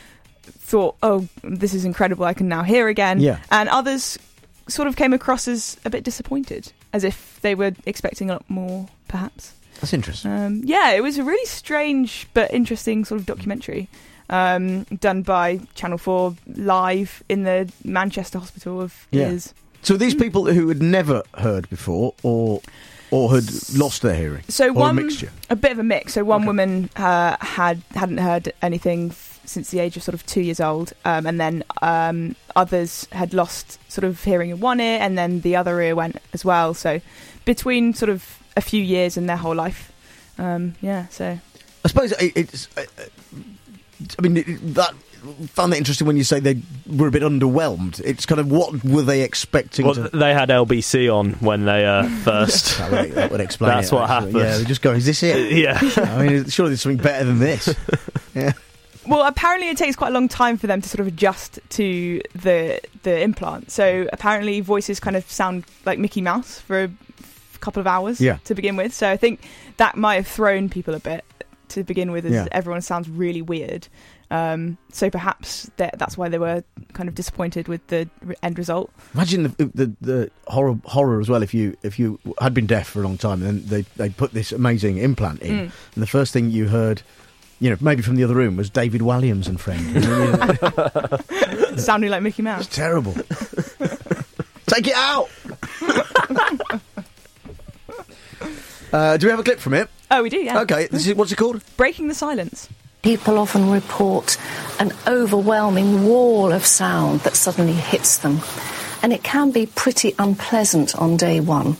thought, oh, this is incredible, I can now hear again. Yeah. And others sort of came across as a bit disappointed, as if they were expecting a lot more, perhaps. That's interesting. Um, yeah, it was a really strange but interesting sort of documentary um, done by Channel four live in the Manchester Hospital of Yeah. Ears. So these people who had never heard before, or or had lost their hearing, So or one, a mixture. a bit of a mix. So one woman uh, had hadn't heard anything f- since the age of sort of two years old, um, and then um, others had lost sort of hearing in one ear, and then the other ear went as well. So between sort of a few years and their whole life, um, yeah. So I suppose it, it's. Uh, I mean, it, that found that interesting when you say they were a bit underwhelmed. It's kind of what were they expecting? Well, to... they had L B C on when they uh, first. that, would, that would explain. That's it, what actually. happened. Yeah, they just go, "Is this it?" Yeah. I mean, surely there's something better than this. Yeah. Well, apparently it takes quite a long time for them to sort of adjust to the the implant. So apparently voices kind of sound like Mickey Mouse for a couple of hours Yeah. to begin with. So I think that might have thrown people a bit to begin with, as Yeah. everyone sounds really weird. Um, so perhaps that, that's why they were kind of disappointed with the re- end result. Imagine the, the the horror horror as well. If you if you had been deaf for a long time, and then they they put this amazing implant in, Mm. and the first thing you heard, you know, maybe from the other room, was David Walliams and Friends. Sounding like Mickey Mouse. It's terrible. Take it out. uh, do we have a clip from it? Oh, we do, yeah. Okay, this is what's it called? Breaking the Silence. People often report an overwhelming wall of sound that suddenly hits them, and it can be pretty unpleasant on day one.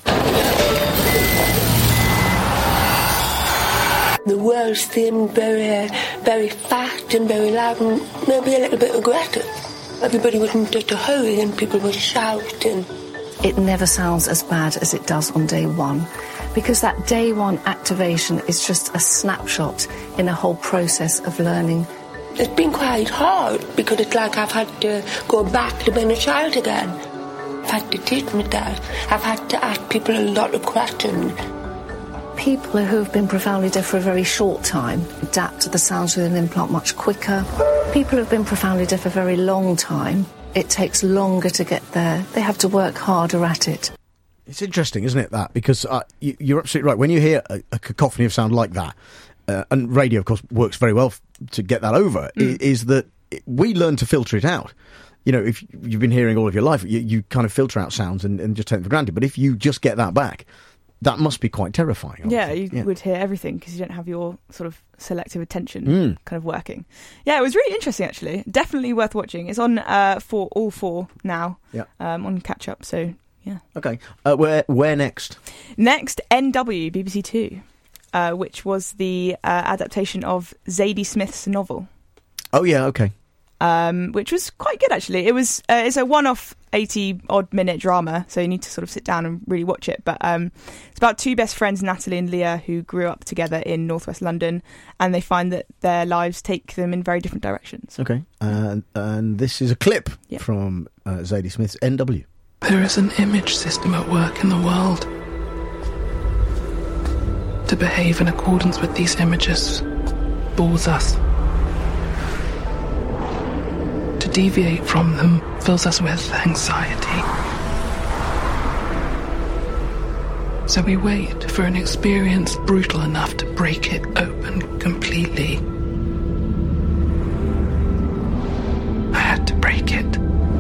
The words seemed very, very fast and very loud and maybe a little bit aggressive. Everybody was in such a hurry and people were shouting. It never sounds as bad as it does on day one, because that day one activation is just a snapshot in a whole process of learning. It's been quite hard because it's like I've had to go back to being a child again. I've had to teach myself. I've had to ask people a lot of questions. People who have been profoundly deaf for a very short time adapt to the sounds with an implant much quicker. People who have been profoundly deaf a very long time, it takes longer to get there. They have to work harder at it. It's interesting, isn't it, that? Because uh, you, you're absolutely right. When you hear a, a cacophony of sound like that, uh, and radio, of course, works very well f- to get that over, Mm. i- is that it, we learn to filter it out. You know, if you've been hearing all of your life, you, you kind of filter out sounds and, and just take them for granted. But if you just get that back, that must be quite terrifying. Yeah, you Yeah. would hear everything because you don't have your sort of selective attention Mm. kind of working. Yeah, it was really interesting, actually. Definitely worth watching. It's on uh, for all four now. Yeah. Um, on catch up. So yeah. Okay. Uh, where where next? Next, N W, B B C Two, uh, which was the uh, adaptation of Zadie Smith's novel. Oh yeah. Okay. Um, which was quite good, actually. It was uh, it's a one-off eighty odd minute drama, so you need to sort of sit down and really watch it. But um, it's about two best friends, Natalie and Leah, who grew up together in northwest London, and they find that their lives take them in very different directions. Okay. And and this is a clip Yeah. from uh, Zadie Smith's N W. There is an image system at work in the world. To behave in accordance with these images bores us. To deviate from them fills us with anxiety. So we wait for an experience brutal enough to break it open completely. I had to break it.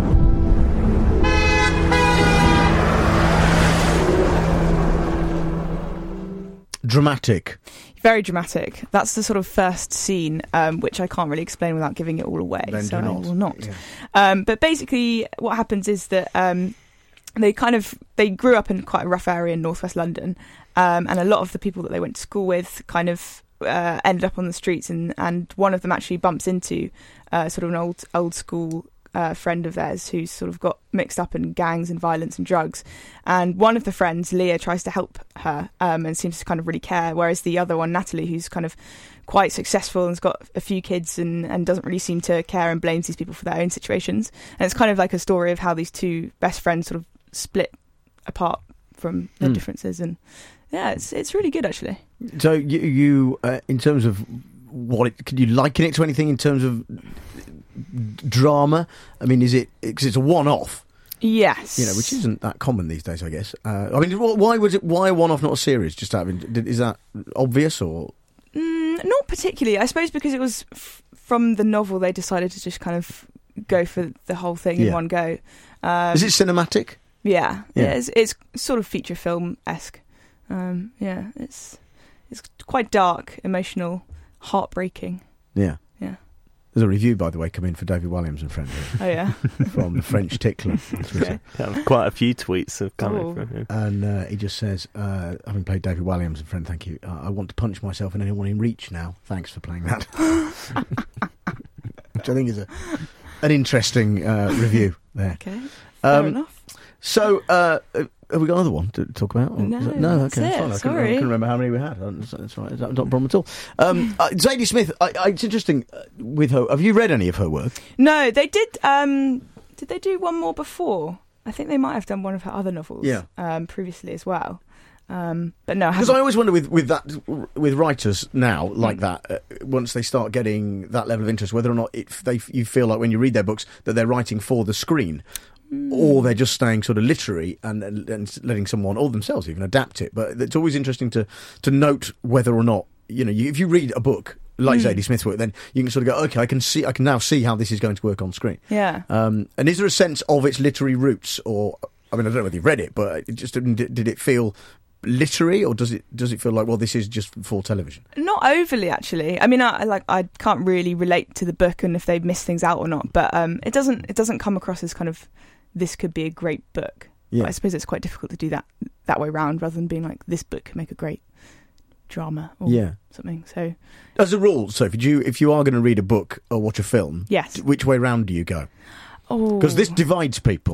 Dramatic. Very dramatic. That's the sort of first scene, um, which I can't really explain without giving it all away. Then so do I not. will not. Yeah. Um, but basically, what happens is that um, they kind of they grew up in quite a rough area in northwest London, um, and a lot of the people that they went to school with kind of uh, ended up on the streets, and, and one of them actually bumps into uh, sort of an old old school uh, friend of theirs who's sort of got mixed up in gangs and violence and drugs. And one of the friends, Leah, tries to help her um, and seems to kind of really care, whereas the other one, Natalie, who's kind of quite successful and's got a few kids and, and doesn't really seem to care and blames these people for their own situations. And it's kind of like a story of how these two best friends sort of split apart from their Mm. differences. And yeah, it's it's really good, actually. So you, you uh, in terms of what it, could you liken it to anything in terms of d- drama? I mean, is it because it's a one-off? Yes. You know, which isn't that common these days, I guess. Uh, I mean, wh- why was it? Why a one-off, not a series? Just out of, did- is that obvious or? Mm, not particularly. I suppose because it was f- from the novel, they decided to just kind of go for the whole thing in Yeah. one go. Um, Is it cinematic? Yeah, Yeah. yeah. It's, it's sort of feature film esque. Um, yeah, it's it's quite dark, emotional, heartbreaking. Yeah. Yeah. There's a review, by the way, come in for David Williams and friends. Oh yeah. From the French Tickler. Okay. Yeah, quite a few tweets have come Oh. in from him. And uh, he just says, uh, having played David Williams and friend, thank you. Uh, I want to punch myself and anyone in reach now. Thanks for playing that. Which I think is a an interesting uh, review there. Okay. Fair enough. So, uh, have we got another one to talk about? Or No, is that- no, that's okay, it, that's fine. I couldn't, I sorry. couldn't remember how many we had. Uh, That's, that's right. That's not a problem at all. Um, uh, Zadie Smith, I, I, it's interesting uh, with her. Have you read any of her work? No, they did. Um, did they do one more before? I think they might have done one of her other novels. Yeah. Um, previously as well. Um, but no, I Because haven't. I always wonder with, with that with writers now like that, uh, once they start getting that level of interest, whether or not it, they you feel like when you read their books that they're writing for the screen, or they're just staying sort of literary and, and, and letting someone or themselves even adapt it. But it's always interesting to to note whether or not you know you, if you read a book like Mm. Zadie Smith's work, then you can sort of go, okay, I can see, I can now see how this is going to work on screen. Yeah. Um, and is there a sense of its literary roots, or I mean, I don't know whether you've read it, but it just did, did it feel literary, or does it does it feel like, well, this is just for television? Not overly, actually. I mean, I I like I can't really relate to the book and if they've missed things out or not. But um, it doesn't it doesn't come across as kind of this could be a great book. Yeah. But I suppose it's quite difficult to do that that way round, rather than being like this book could make a great drama or Yeah. something. So As a rule, so if you if you are going to read a book or watch a film, Yes. d- which way round do you go? oh, Because this divides people.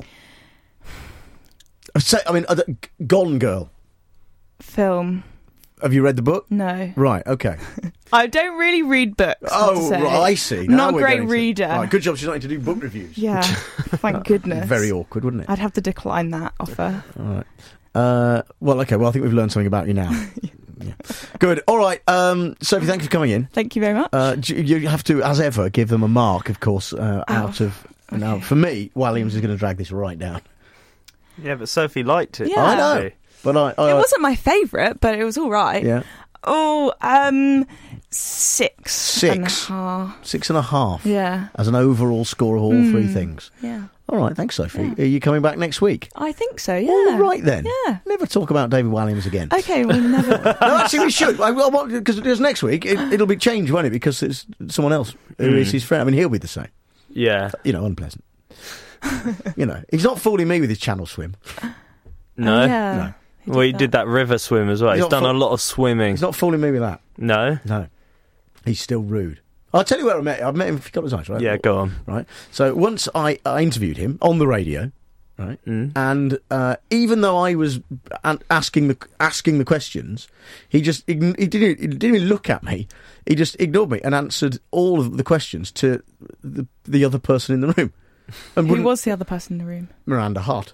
I say- I mean, uh, the- Gone Girl. film. Have you read the book? No. Right. Okay. I don't really read books. I have to Oh, say. right, I see. I'm Now not a we're great getting to- reader. Right, good job. She's not to do book reviews. Yeah, thank goodness. Very awkward, wouldn't it? I'd have to decline that offer. All right. Uh, well, okay. Well, I think we've learned something about you now. Yeah. Good. All right. Um, Sophie, thank you for coming in. Thank you very much. Uh, do you you have to, as ever, give them a mark, of course, uh, out of. Now, for me, Williams is going to drag this right down. Yeah, but Sophie liked it. Yeah. I know, but I. I it wasn't my favourite, but it was all right. Yeah. Oh, um, six. Six. And a half. Six and a half. Yeah. As an overall score of all Mm. three things. Yeah. All right. Thanks, Sophie. Are you coming back next week? I think so, yeah. All right then. Yeah. Never talk about David Williams again. Okay, well, never. No, actually, we should. I, I want because because next week it, it'll be changed, won't it? Because it's someone else who Mm. is his friend. I mean, he'll be the same. Yeah. You know, unpleasant. You know, he's not fooling me with his channel swim. No. Oh, yeah. No. He Well, he that. did that river swim as well. He's He's, not done fu- a lot of swimming. He's not fooling me with that. No. No. He's still rude. I'll tell you where I met him. I've met him a couple of times, right? Yeah, go on. Right. So once I, I interviewed him on the radio, right? Mm. And uh, even though I was a- asking the asking the questions, he just ign- he didn't he didn't even look at me. He just ignored me and answered all of the questions to the the other person in the room. And Who wouldn't- was the other person in the room? Miranda Hart.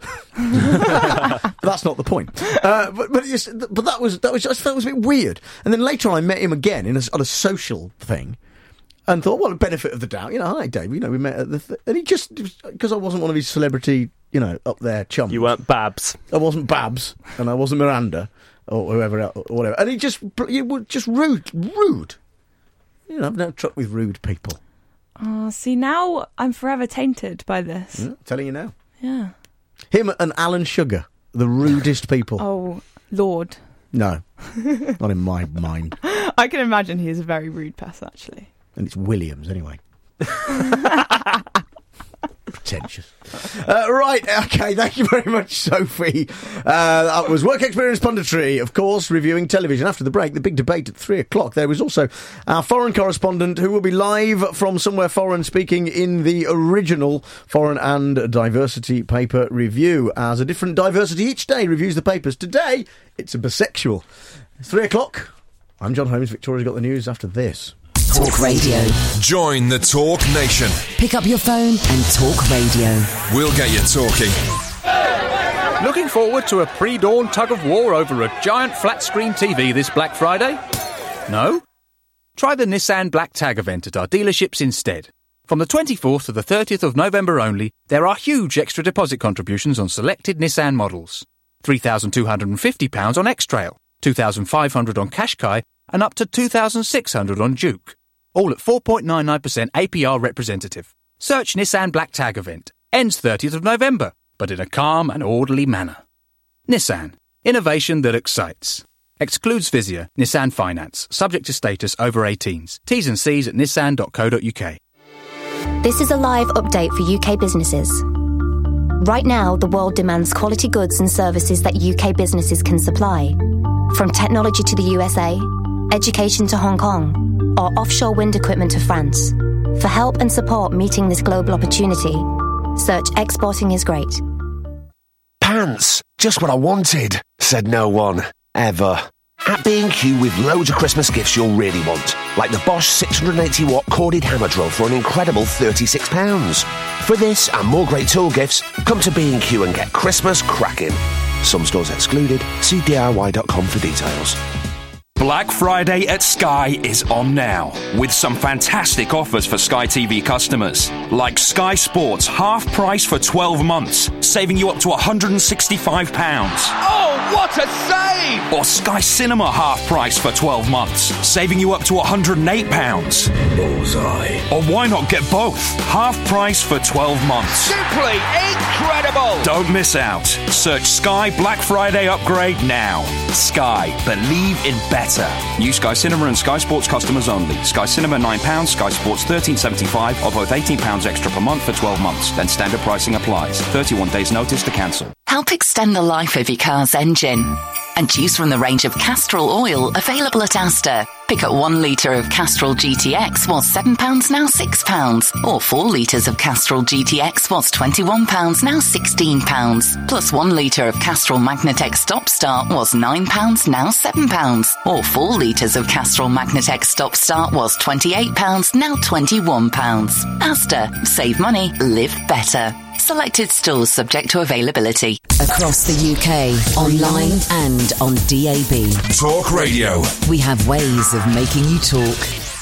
But that's not the point. Uh, but but, it's, but that was that was just felt it was a bit weird. And then later on, I met him again in a, on a social thing, and thought, well, the benefit of the doubt, you know, hi Dave, you know, we met at the th-. And he just because I wasn't one of his celebrity, you know, up there chums. You weren't Babs. I wasn't Babs, and I wasn't Miranda or whoever else, or whatever. And he just you were just rude, rude. You know, I've no truck with rude people. Oh, see, now I'm forever tainted by this. Yeah, telling you now. Yeah. Him and Alan Sugar, the rudest people. Oh, Lord. No, not in my mind. I can imagine he is a very rude person, actually. And it's Williams, anyway. Pretentious. Uh, right, okay, thank you very much, Sophie. Uh, that was Work Experience Punditry, of course, reviewing television. After the break, the big debate at three o'clock. There was also our foreign correspondent who will be live from somewhere foreign, speaking in the original Foreign and Diversity Paper Review, as a different diversity each day reviews the papers. Today, it's a bisexual. It's three o'clock. I'm John Holmes. Victoria's got the news after this. Talk Radio. Join the Talk Nation. Pick up your phone and talk radio. We'll get you talking. Looking forward to a pre-dawn tug-of-war over a giant flat-screen T V this Black Friday? No? Try the Nissan Black Tag event at our dealerships instead. From the twenty-fourth to the thirtieth of November only, there are huge extra deposit contributions on selected Nissan models. three thousand two hundred fifty pounds on X-Trail, two thousand five hundred pounds on Qashqai, and up to two thousand six hundred pounds on Juke. All at four point nine nine percent A P R representative. Search Nissan Black Tag event. Ends thirtieth of November, but in a calm and orderly manner. Nissan. Innovation that excites. Excludes Vizia, Nissan Finance. Subject to status over eighteens. T's and C's at nissan dot co dot uk. This is a live update for U K businesses. Right now, the world demands quality goods and services that U K businesses can supply. From technology to the U S A, education to Hong Kong, or offshore wind equipment to France. For help and support meeting this global opportunity, search Exporting is Great. Pants, just what I wanted, said no one, ever. At B and Q with loads of Christmas gifts you'll really want, like the Bosch six hundred eighty watt corded hammer drill for an incredible thirty-six pounds. For this and more great tool gifts, come to B and Q and get Christmas cracking. Some stores excluded. See D I Y dot com for details. Black Friday at Sky is on now, with some fantastic offers for Sky T V customers. Like Sky Sports half price for twelve months, saving you up to one hundred sixty-five pounds. Oh, what a save! Or Sky Cinema half price for twelve months, saving you up to one hundred eight pounds. Bullseye. Or why not get both? Half price for twelve months. Simply incredible! Don't miss out. Search Sky Black Friday upgrade now. Sky. Believe in better. New Sky Cinema and Sky Sports customers only. Sky Cinema nine pounds, Sky Sports thirteen seventy-five, or both eighteen pounds extra per month for twelve months. Then standard pricing applies. thirty-one days notice to cancel. Help extend the life of your car's engine. And choose from the range of Castrol oil available at Asda. Pick up one litre of Castrol G T X was seven pounds, now six pounds. Or four litres of Castrol G T X was twenty-one pounds, now sixteen pounds. Plus one litre of Castrol Magnatec Stop Start was nine pounds, now seven pounds. Or four litres of Castrol Magnatec Stop Start was twenty-eight pounds, now twenty-one pounds. Asda. Save money, live better. Selected stores subject to availability. Across the U K, online and on D A B. Talk Radio. We have ways of making you talk.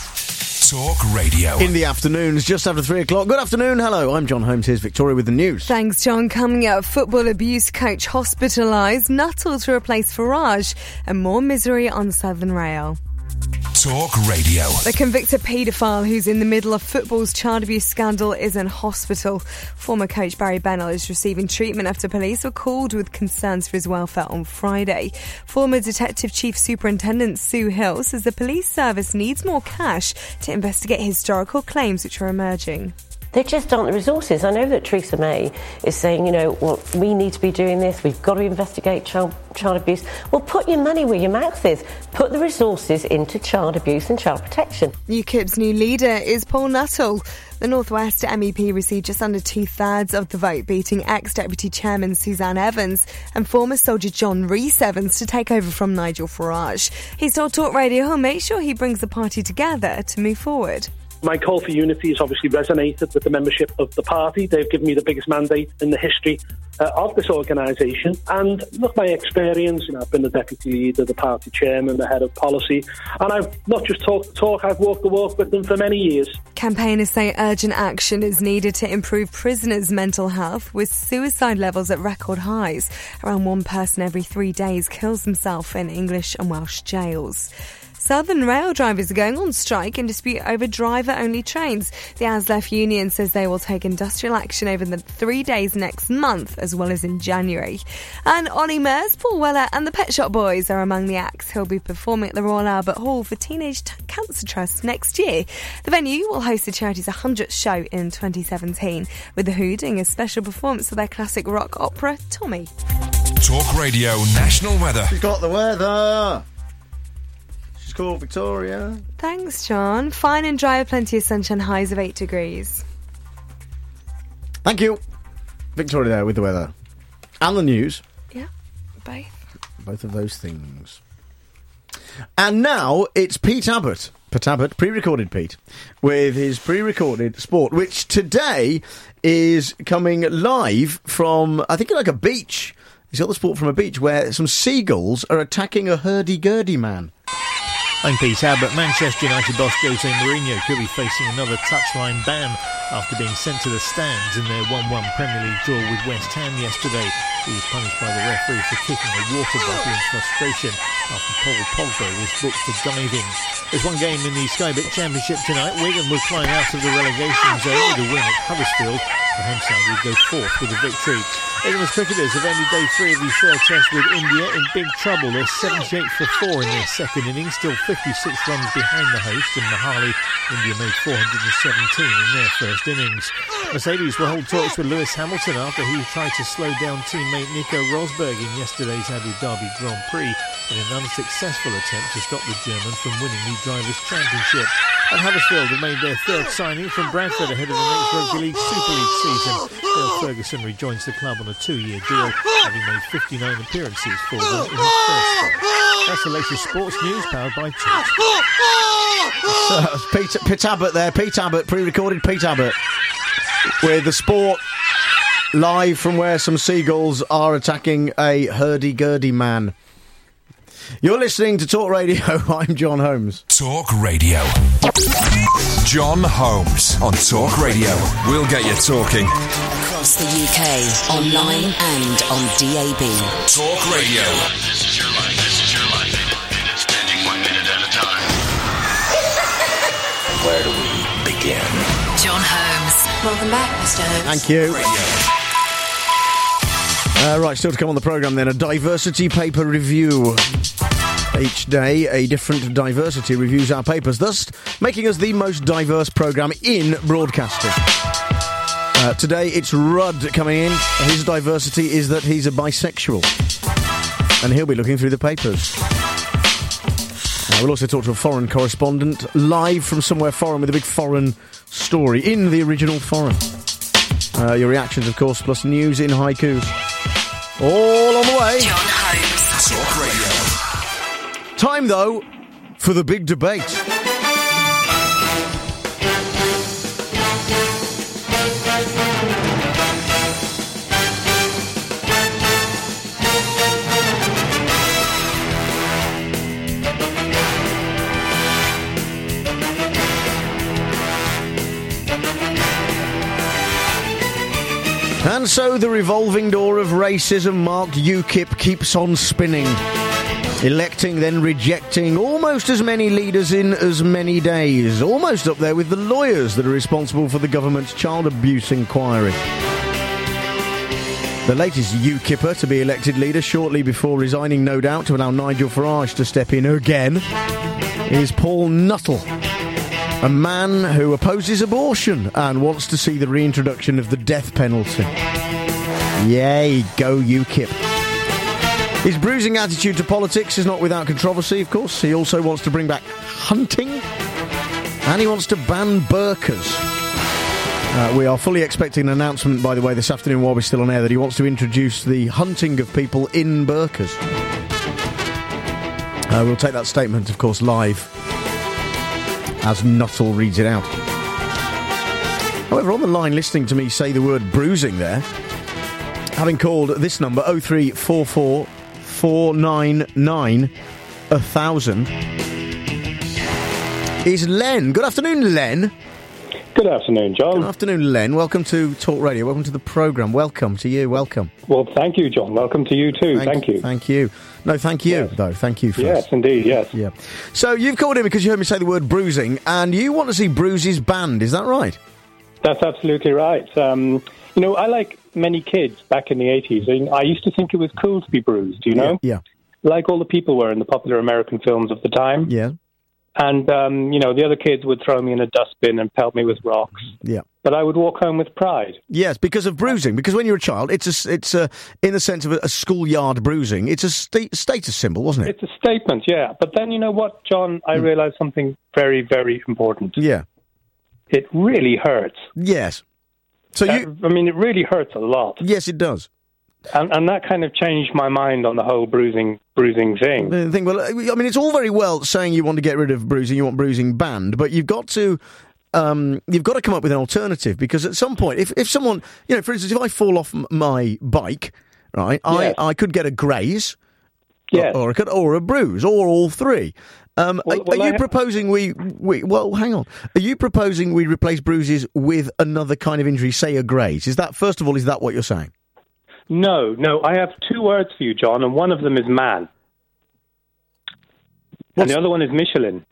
Talk Radio. In the afternoons, just after three o'clock. Good afternoon, hello, I'm John Holmes, here's Victoria with the news. Thanks, John. Coming up, football abuse coach hospitalised, Nuttall to replace Farage, and more misery on Southern Rail. Talk Radio. The convicted paedophile who's in the middle of football's child abuse scandal is in hospital. Former coach Barry Bennell is receiving treatment after police were called with concerns for his welfare on Friday. Former Detective Chief Superintendent Sue Hill says the police service needs more cash to investigate historical claims which are emerging. There just aren't the resources. I know that Theresa May is saying, you know, well, we need to be doing this, we've got to investigate child, child abuse. Well, put your money where your mouth is. Put the resources into child abuse and child protection. UKIP's new leader is Paul Nuttall. The North West M E P received just under two-thirds of the vote, beating ex-Deputy Chairman Suzanne Evans and former soldier John Rhys-Evans to take over from Nigel Farage. He's told Talk Radio he'll make sure he brings the party together to move forward. My call for unity has obviously resonated with the membership of the party. They've given me the biggest mandate in the history uh, of this organisation. And look, my experience, you know, I've been the deputy leader, the party chairman, the head of policy. And I've not just talked the talk, I've walked the walk with them for many years. Campaigners say urgent action is needed to improve prisoners' mental health, with suicide levels at record highs. Around one person every three days kills himself in English and Welsh jails. Southern Rail drivers are going on strike in dispute over driver-only trains. The ASLEF union says they will take industrial action over the three days next month, as well as in January. And Ollie Murs, Paul Weller and the Pet Shop Boys are among the acts who'll be performing at the Royal Albert Hall for Teenage T- Cancer Trust next year. The venue will host the charity's one hundredth show in twenty seventeen, with The Who doing a special performance of their classic rock opera, Tommy. Talk Radio National Weather. She's got the weather. She's called Victoria. Thanks, John. Fine and dry with plenty of sunshine, highs of eight degrees. Thank you. Victoria there with the weather. And the news. Yeah, both. Both of those things. And now it's Pete Abbott. Pete Abbott, pre-recorded Pete, with his pre-recorded sport, which today is coming live from, I think, like a beach. He's got the sport from a beach where some seagulls are attacking a hurdy-gurdy man. I'm Pete Abbott. Manchester United boss Jose Mourinho could be facing another touchline ban after being sent to the stands in their one one Premier League draw with West Ham yesterday. He was punished by the referee for kicking a water bottle in frustration after Paul Pogba was booked for diving. There's one game in the Sky Bet Championship tonight. Wigan will climb out of the relegation zone with a win at Huddersfield. The home side will go fourth with a victory. England's cricketers have ended day three of the third test with India in big trouble. They're seventy-eight for four in their second innings, still fifty-six runs behind the host, and Mohali, India made four hundred seventeen in their first innings. Mercedes will hold talks with Lewis Hamilton after he tried to slow down teammate Nico Rosberg in yesterday's Abu Dhabi Grand Prix in an unsuccessful attempt to stop the German from winning the Drivers' Championship. And Huddersfield have made their third signing from Bradford ahead of the next Rugby League Super League season. Dale Ferguson rejoins the club on a two-year deal, having made fifty-nine appearances for them in his first spell. That's the latest sports news powered by Tut. So that was Pete, Pete Abbott there. Pete Abbott, pre-recorded Pete Abbott, with the sport live from where some seagulls are attacking a hurdy-gurdy man. You're listening to Talk Radio. I'm John Holmes. Talk Radio. John Holmes on Talk Radio. We'll get you talking. Across the U K, online and on D A B. Talk Radio. This is your life. This is your life. It is changing one minute at a time. Where do we begin? John Holmes. Welcome back, Mister Holmes. Thank you. Uh, right, still to come on the programme then, a diversity paper review. Each day, a different diversity reviews our papers, thus making us the most diverse programme in broadcasting. Uh, today, it's Rudd coming in. His diversity is that he's a bisexual. And he'll be looking through the papers. Uh, we'll also talk to a foreign correspondent, live from somewhere foreign with a big foreign story, in the original foreign. Uh, your reactions, of course, plus news in haikus. All on the way. John Holmes. Talk Radio. Time, though, for the big debate. And so the revolving door of racism marked UKIP keeps on spinning. Electing, then rejecting almost as many leaders in as many days. Almost up there with the lawyers that are responsible for the government's child abuse inquiry. The latest UKIPper to be elected leader shortly before resigning, no doubt, to allow Nigel Farage to step in again, is Paul Nuttall. A man who opposes abortion and wants to see the reintroduction of the death penalty. Yay, go UKIP. His bruising attitude to politics is not without controversy, of course. He also wants to bring back hunting, and he wants to ban burqas. Uh, we are fully expecting an announcement, by the way, this afternoon while we're still on air, that he wants to introduce the hunting of people in burqas. Uh, we'll take that statement, of course, live, as Nuttall reads it out. However, on the line, listening to me say the word bruising there, having called this number, oh three four four four nine nine one thousand, is Len. Good afternoon, Len. Good afternoon, John. Good afternoon, Len. Welcome to Talk Radio. Welcome to the programme. Welcome to you. Welcome. Well, thank you, John. Welcome to you too. Thank, thank you. Thank you. No, thank you, yes. though. Thank you first. Yes, indeed, yes. Yeah. So you've called in because you heard me say the word bruising, and you want to see bruises banned. Is that right? That's absolutely right. Um, you know, I, like many kids back in the eighties, I used to think it was cool to be bruised, you know? Yeah. yeah. Like all the people were in the popular American films of the time. Yeah. And, um, you know, the other kids would throw me in a dustbin and pelt me with rocks. Yeah. But I would walk home with pride. Yes, because of bruising. Because when you're a child, it's a, it's a, in the sense of a, a schoolyard bruising, it's a sta- status symbol, wasn't it? It's a statement, yeah. But then, you know what, John? I mm. realised something very, very important. Yeah. It really hurts. Yes. So uh, you... I mean, it really hurts a lot. Yes, it does. And, and that kind of changed my mind on the whole bruising bruising thing. The thing, well, I mean, it's all very well saying you want to get rid of bruising, you want bruising banned, but you've got to... Um, you've got to come up with an alternative, because at some point, if, if someone, you know, for instance, if I fall off m- my bike, right, yes. I, I could get a graze, Yes. Or, or, a cut, or a bruise, or all three. Um, Well- are, well, are you I- proposing we, we... Well, hang on. Are you proposing we replace bruises with another kind of injury, say a graze? Is that, first of all, is that what you're saying? No, no. I have two words for you, John, and one of them is man. And the other one is Michelin.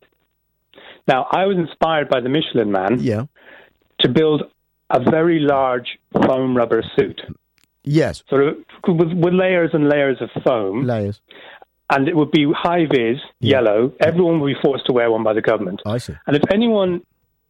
Now, I was inspired by the Michelin Man yeah. to build a very large foam rubber suit. Yes. Sort of with, with layers and layers of foam. Layers. And it would be high-vis, yellow. Everyone would be forced to wear one by the government. I see. And if anyone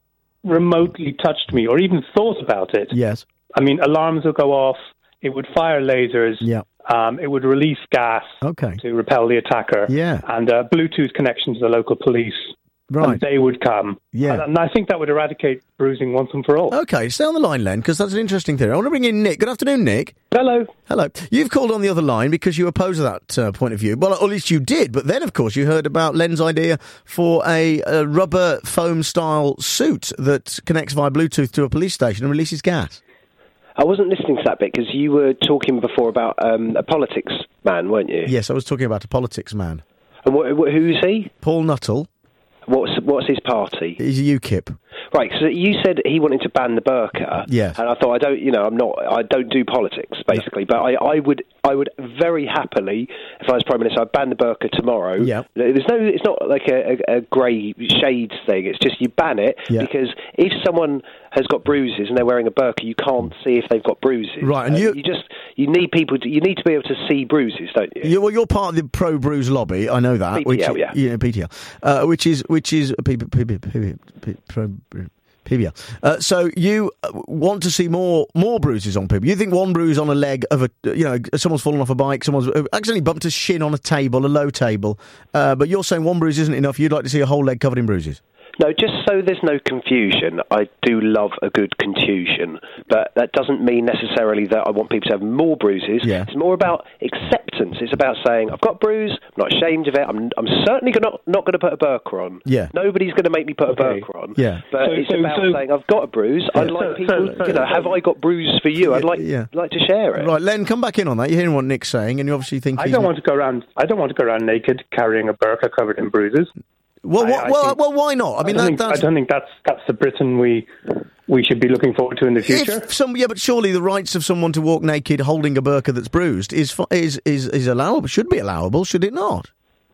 remotely touched me or even thought about it, Yes. I mean, alarms would go off, it would fire lasers, Yeah. um, it would release gas Okay. to repel the attacker, Yeah. and a Bluetooth connection to the local police. Right. And they would come. Yeah. And, and I think that would eradicate bruising once and for all. Okay, stay on the line, Len, because that's an interesting theory. I want to bring in Nick. Good afternoon, Nick. Hello. Hello. You've called on the other line because you oppose that uh, point of view. Well, at least you did, but then, of course, you heard about Len's idea for a, a rubber foam-style suit that connects via Bluetooth to a police station and releases gas. I wasn't listening to that bit because you were talking before about um, a politics man, weren't you? Yes, I was talking about a politics man. And what, what, who is he? Paul Nuttall. What's what's his party? He's a UKIP. Right, so you said he wanted to ban the burqa. Yes. And I thought I don't, you know, I'm not, I don't do politics basically, but I, I would, I would very happily, if I was prime minister, I'd ban the burqa tomorrow. Yeah. There's no, it's not like a, a, a grey shades thing. It's just you ban it Yeah. because if someone has got bruises and they're wearing a burqa, you can't see if they've got bruises. Right, and Uh, you- you just, you need people, to, you need to be able to see bruises, don't you? You, well, you're part of the pro-bruise lobby. I know that. P P L, which, yeah. P T L, uh, which is which is P P P P P pro. P B L. Uh, so you uh, want to see more more bruises on people. You think one bruise on a leg of a, you know, someone's fallen off a bike, someone's uh, accidentally bumped a shin on a table, a low table, uh, but you're saying one bruise isn't enough. You'd like to see a whole leg covered in bruises. No, just so there's no confusion, I do love a good contusion, but that doesn't mean necessarily that I want people to have more bruises. Yeah. It's more about acceptance. It's about saying, I've got a bruise, I'm not ashamed of it, I'm, I'm certainly not, not going to put a burqa on. Yeah. Nobody's going to make me put Okay. a burqa on. Yeah. But So- it's so- about so- saying, I've got a bruise, I'd Yeah. like So- people, so- you know, have I got bruises for you? I'd like, Yeah. like to share it. Right, Len, come back in on that. You're hearing what Nick's saying, and you obviously think I he's don't not- want to go around. I don't want to go around naked carrying a burqa covered in bruises. Well, I- what, I well, think- well, why not? I mean, I don't, that, think, that's I don't think that's that's the Britain we we should be looking forward to in the future. If some, yeah, but surely the rights of someone to walk naked holding a burqa that's bruised is fi- is is is allowable. Should be allowable, should it not?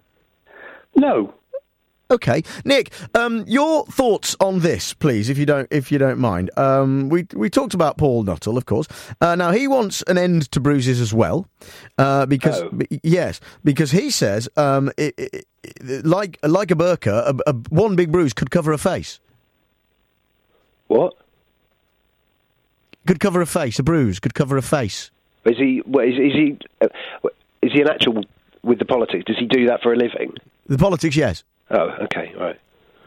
No. Okay, Nick, um, your thoughts on this, please, if you don't if you don't mind. Um, we we talked about Paul Nuttall, of course. Uh, now he wants an end to bruises as well, uh, because Oh. b- yes, because he says um, it, it, it, like like a burqa, a, a, one big bruise could cover a face. What? Could cover a face. A bruise could cover a face. Is he, what, is, is he, uh, is he an actual, with the politics, does he do that for a living? The politics, yes. Oh, okay, right.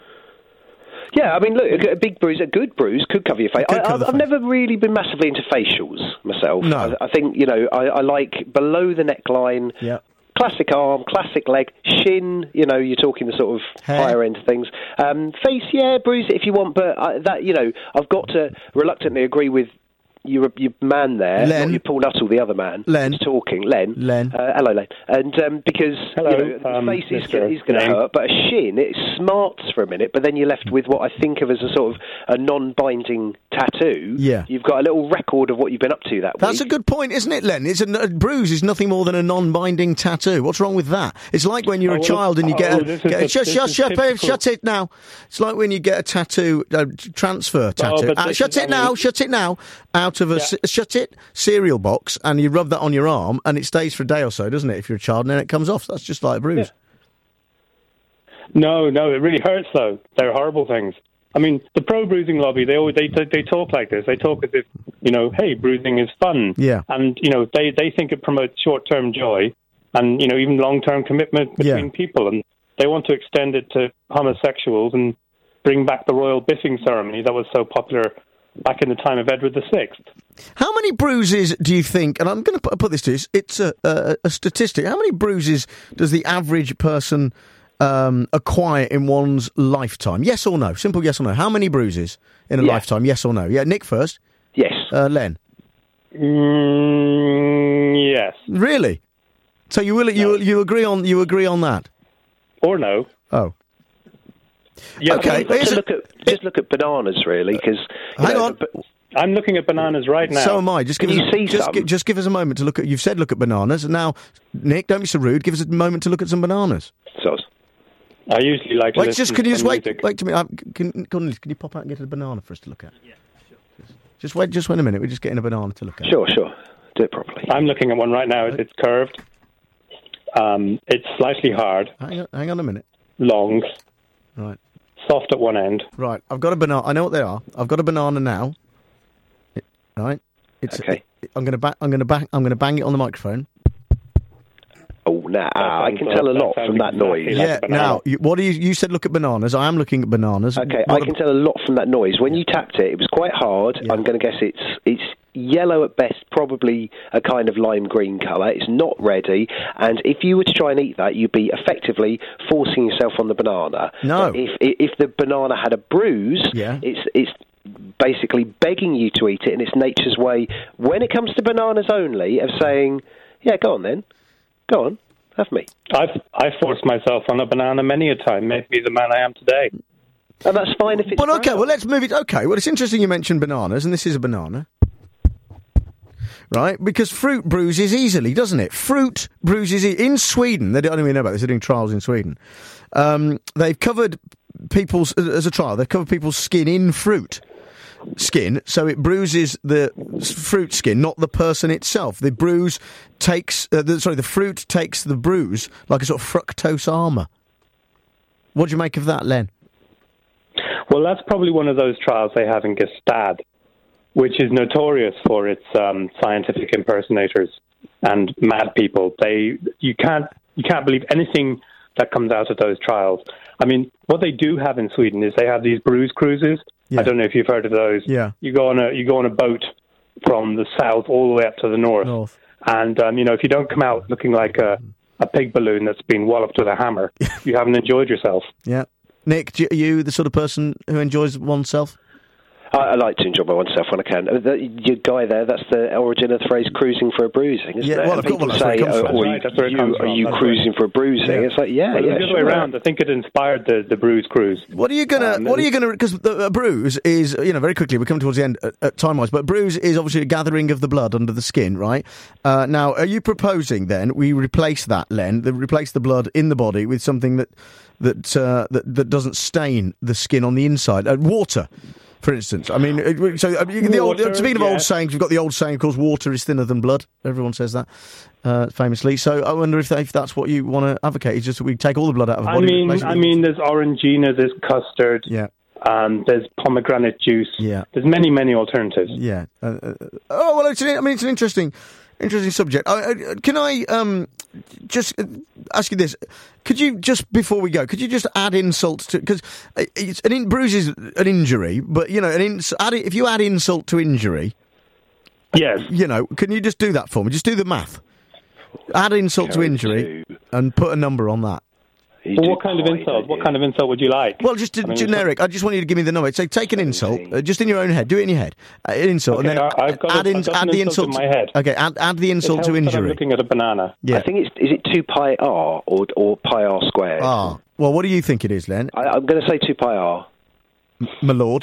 Yeah, I mean, look, a, a big bruise, a good bruise could cover your face. It could I, cover I've, the I've face. never really been massively into facials myself. No. I, I think, you know, I, I like below the neckline, Yeah. classic arm, classic leg, shin, you know, you're talking the sort of Hair. higher end of things. Um, face, yeah, bruise it if you want, but I, that, you know, I've got to reluctantly agree with your, your man there, Len. not your Paul Nuttall, the other man, Len. who's talking, Len. Len. Uh, hello, Len. And um, because Hello, you know, um, the face is, Mister is going to Len. hurt, but a shin, it smarts for a minute, but then you're left with what I think of as a sort of a non-binding tattoo. Yeah. You've got a little record of what you've been up to that That's a week. good point, isn't it, Len? It's a, a bruise is nothing more than a non-binding tattoo. What's wrong with that? It's like when you're Oh, a well, child and you oh, get a... this is Get a the- shut, this shut, is shut, babe, typical. shut it now. It's like when you get a tattoo, a transfer tattoo. but Uh, this shut is- it I now, mean- shut it now. Out of a... Yeah. c- shut it cereal box, and you rub that on your arm, and it stays for a day or so, doesn't it, if you're a child, and then it comes off. That's just like a bruise. No, no, it really hurts though. They're horrible things. I mean, the pro bruising lobby, they always they they talk like this. They talk as if, you know, hey, bruising is fun. Yeah. And you know, they they think it promotes short term joy, and you know, even long term commitment between Yeah. people. And they want to extend it to homosexuals and bring back the royal biffing ceremony that was so popular back in the time of Edward the Sixth. How many bruises do you think, and I'm going to put, put this to you, it's a, a, a statistic, how many bruises does the average person um, acquire in one's lifetime? Yes or no? Simple yes or no. How many bruises in a Yeah. lifetime? Yes or no? Yeah, Nick first. Yes. Uh, Len. Mm, yes. Really? So you will you you agree on you agree on that? Or no? Oh. Yeah, okay. Just look at just look at bananas, really, because hang know, on. But, I'm looking at bananas right now. So am I. Just give Can us you a, see just, some? gi- just give us a moment to look at. You've said look at bananas, and now, Nick, don't be so rude. Give us a moment to look at some bananas. So, I usually like to Wait, listen just can you to just wait? music. Wait to me. Um, can, can, can you pop out and get a banana for us to look at? Yeah, sure. Just wait. Just wait a minute. We're just getting a banana to look at. Sure, sure. Do it properly. I'm looking at one right now. It's curved. Um, it's slightly hard. Hang on, hang on a minute. Long. Right. Soft at one end. Right. I've got a banana. I know what they are. I've got a banana now. It, right. It's okay. It, I'm gonna ba- I'm gonna bang. I'm gonna bang it on the microphone. Oh, nah, I can tell a lot from that noise. Yeah. Now, you, what do you? You said look at bananas. I am looking at bananas. Okay, What I can tell a lot from that noise. When you tapped it, it was quite hard. I'm going to guess it's it's yellow at best, probably a kind of lime green colour. It's not ready, and if you were to try and eat that, you'd be effectively forcing yourself on the banana. No. But if if the banana had a bruise, Yeah. it's it's basically begging you to eat it in its nature's way. When it comes to bananas only, of saying, yeah, go on then, go on, have me. I've I've forced myself on a banana many a time. Made me the man I am today. And that's fine if it's. But okay, well, let's move it. Okay, well, it's interesting you mentioned bananas, and this is a banana. Right? Because fruit bruises easily, doesn't it? Fruit bruises e- in Sweden. They don't even know about this. They're doing trials in Sweden. Um, they've covered people's, as a trial, they've covered people's skin in fruit skin, so it bruises the s- fruit skin, not the person itself. The bruise takes, uh, the, sorry, the fruit takes the bruise like a sort of fructose armour. What do you make of that, Len? Well, that's probably one of those trials they have in Gestad, which is notorious for its um, scientific impersonators and mad people. They you can't you can't believe anything that comes out of those trials. I mean, what they do have in Sweden is they have these bruise cruises. Yeah. I don't know if you've heard of those. Yeah. You go on a you go on a boat from the south all the way up to the north, North. and um, you know if you don't come out looking like a a pig balloon that's been walloped with a hammer, you haven't enjoyed yourself. Yeah. Nick, do you, are you the sort of person who enjoys oneself? I, I like to enjoy my oneself when I can. Uh, the, your guy there, that's the origin of the phrase cruising for a bruising, isn't Yeah, it? well, And of course, people well, that's where it say, comes oh, from. or Right, you, that's where it you- comes are from, you that's cruising for a bruising? Yeah. It's like, yeah, Well, yeah, the other sure. way around. I think it inspired the, the bruise cruise. What are you gonna? Um, what are you gonna? Because a bruise is, you know, very quickly. We're coming towards the end, uh, uh, time-wise. But bruise is obviously a gathering of the blood under the skin, right? Uh, now, are you proposing then we replace that, Len? The, replace the blood in the body with something that that uh, that that doesn't stain the skin on the inside? Uh, water. For instance, I mean, it- so uh, you, the old, Water, speaking of yeah. old sayings, we've got the old saying, of course, water is thinner than blood. Everyone says that, uh, famously. So I wonder if, that, if that's what you want to advocate, is just that we take all the blood out of the I body. mean, replace it I with- mean, there's orangina, there's custard, yeah, um, there's pomegranate juice. Yeah. There's many, many alternatives. yeah. Uh, uh, oh well, it's an, I mean, it's an interesting, interesting subject. I, I, can I um, just uh, ask you this? Could you just before we go, could you just add insult to, because it's an in, bruise is an injury, but you know, an ins, add it, if you add insult to injury, yes, you know, can you just do that for me? Just do the math. Add insult to injury and put a number on that. Well, what kind of insult? What kind of insult would you like? Well, just a I mean, generic. I just want you to give me the number. Say, take an insult, uh, just in your own head. Do it in your head. Uh, an insult, Okay, and then I- I've got add, a- in, I've got add an the insult insult in my head. Okay, add, add the insult It to helps that I'm injury. looking at a banana. Yeah. I think it's is it two pi r or or pi r squared. Ah, well, what do you think it is, Len? I, I'm going to say two pi r. M- my lord.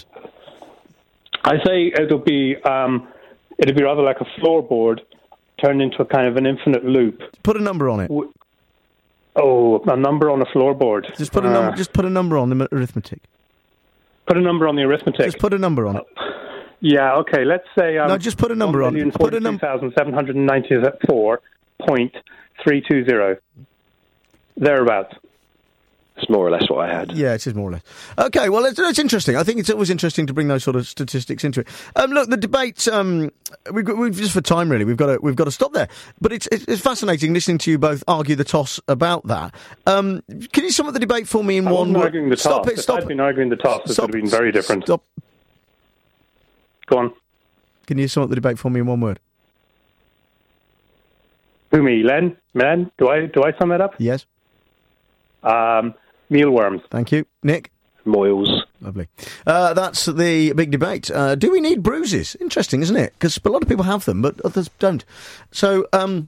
I say it'll be um, it'll be rather like a floorboard turned into a kind of an infinite loop. Put a number on it. Oh, a number on a floorboard. Just put a Uh, number. Just put a number on the m- arithmetic. Put a number on the arithmetic. Just put a number on it. Yeah, okay. Let's say um, No, just put a number on it. Put a number. thousand seven hundred ninety-four point three two zero. Thereabouts. It's more or less what I had. Yeah, it is more or less. Okay, well, it's, it's interesting. I think it's always interesting to bring those sort of statistics into it. Um, look, the debate. Um, we've, got, we've just for time, really. We've got to we've got to stop there. But it's it's, it's fascinating listening to you both argue the toss about that. Um, can you sum up the debate for me in I one wasn't word? arguing the Stop toss. it! If Stop I'd been arguing the toss, it Stop. would have been very different. Stop. Go on. Can you sum up the debate for me in one word? Who, me? Len? Len? Do I do I sum it up? Yes. Um, mealworms. Thank you, Nick. Moils. Lovely. Uh, that's the big debate. Uh, do we need bruises? Interesting, isn't it? Because a lot of people have them, but others don't. So, um,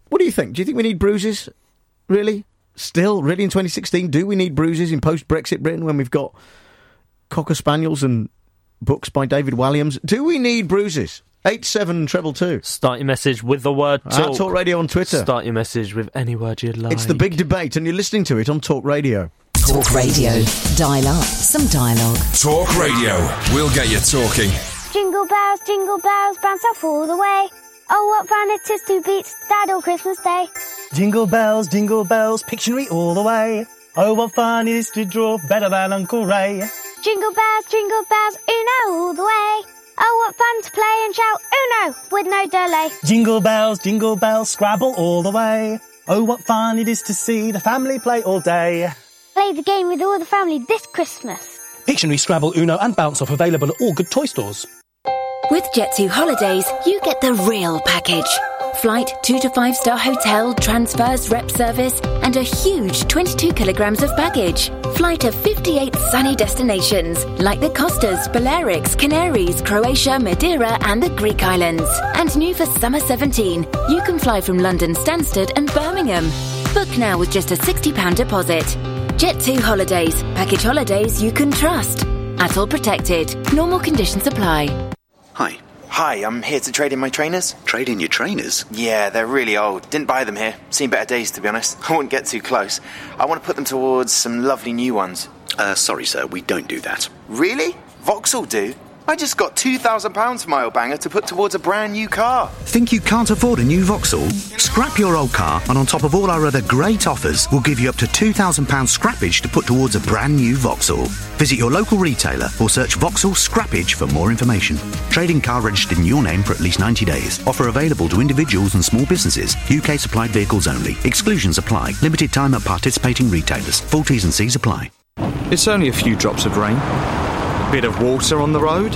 What do you think? Do you think we need bruises? Really? Still? Really in twenty sixteen? Do we need bruises in post-Brexit Britain when we've got Cocker Spaniels and books by David Walliams? Do we need bruises? eight seven two two two. Start your message with the word talk. At Talk Radio on Twitter. Start your message with any word you'd like. It's the big debate, and you're listening to it on Talk Radio. Talk Radio. Dial up some dialogue. Talk Radio. We'll get you talking. Jingle bells, jingle bells, bounce off all the way. Oh, what fun it is to beat Dad on Christmas Day. Jingle bells, jingle bells, Pictionary all the way. Oh, what fun it is to draw better than Uncle Ray. Jingle bells, jingle bells, Uno all the way. Oh, what fun to play and shout Uno with no delay. Jingle bells, jingle bells, Scrabble all the way. Oh, what fun it is to see the family play all day. Play the game with all the family this Christmas. Pictionary, Scrabble, Uno and Bounce Off available at all good toy stores. With Jet two Holidays, you get the real package. Flight, two to five star hotel, transfers, rep service, and a huge twenty-two kilograms of baggage. Fly to fifty-eight sunny destinations, like the Costas, Balearics, Canaries, Croatia, Madeira, and the Greek islands. And new for summer seventeen, you can fly from London Stansted and Birmingham. Book now with just a sixty pounds deposit. Jet two Holidays, package holidays you can trust. At all protected. Normal conditions apply. Hi. Hi, I'm here to trade in my trainers. Trade in your trainers? Yeah, they're really old. Didn't buy them here. Seen better days, to be honest. I wouldn't get too close. I want to put them towards some lovely new ones. Uh, sorry, sir, we don't do that. Really? Vauxhall do. I just got two thousand pounds for my old banger to put towards a brand new car. Think you can't afford a new Vauxhall? Scrap your old car, and on top of all our other great offers, we'll give you up to two thousand pounds scrappage to put towards a brand new Vauxhall. Visit your local retailer or search Vauxhall Scrappage for more information. Trading car registered in your name for at least ninety days. Offer available to individuals and small businesses. U K supplied vehicles only. Exclusions apply. Limited time at participating retailers. Full T's and C's apply. It's only a few drops of rain. A bit of water on the road.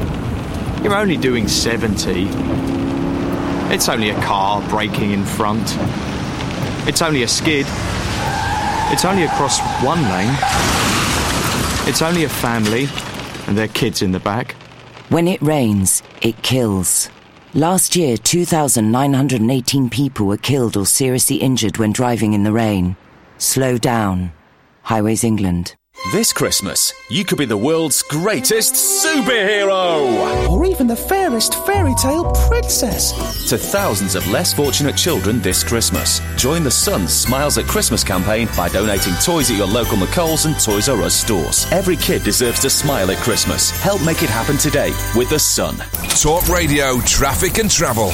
You're only doing seventy. It's only a car braking in front. It's only a skid. It's only across one lane. It's only a family and their kids in the back. When it rains, it kills. Last year, two thousand nine hundred eighteen people were killed or seriously injured when driving in the rain. Slow down. Highways England. This Christmas, you could be the world's greatest superhero! Or even the fairest fairy tale princess. To thousands of less fortunate children this Christmas. Join the Sun Smiles at Christmas campaign by donating toys at your local McColl's and Toys R Us stores. Every kid deserves to smile at Christmas. Help make it happen today with the Sun. Talk Radio, traffic and travel.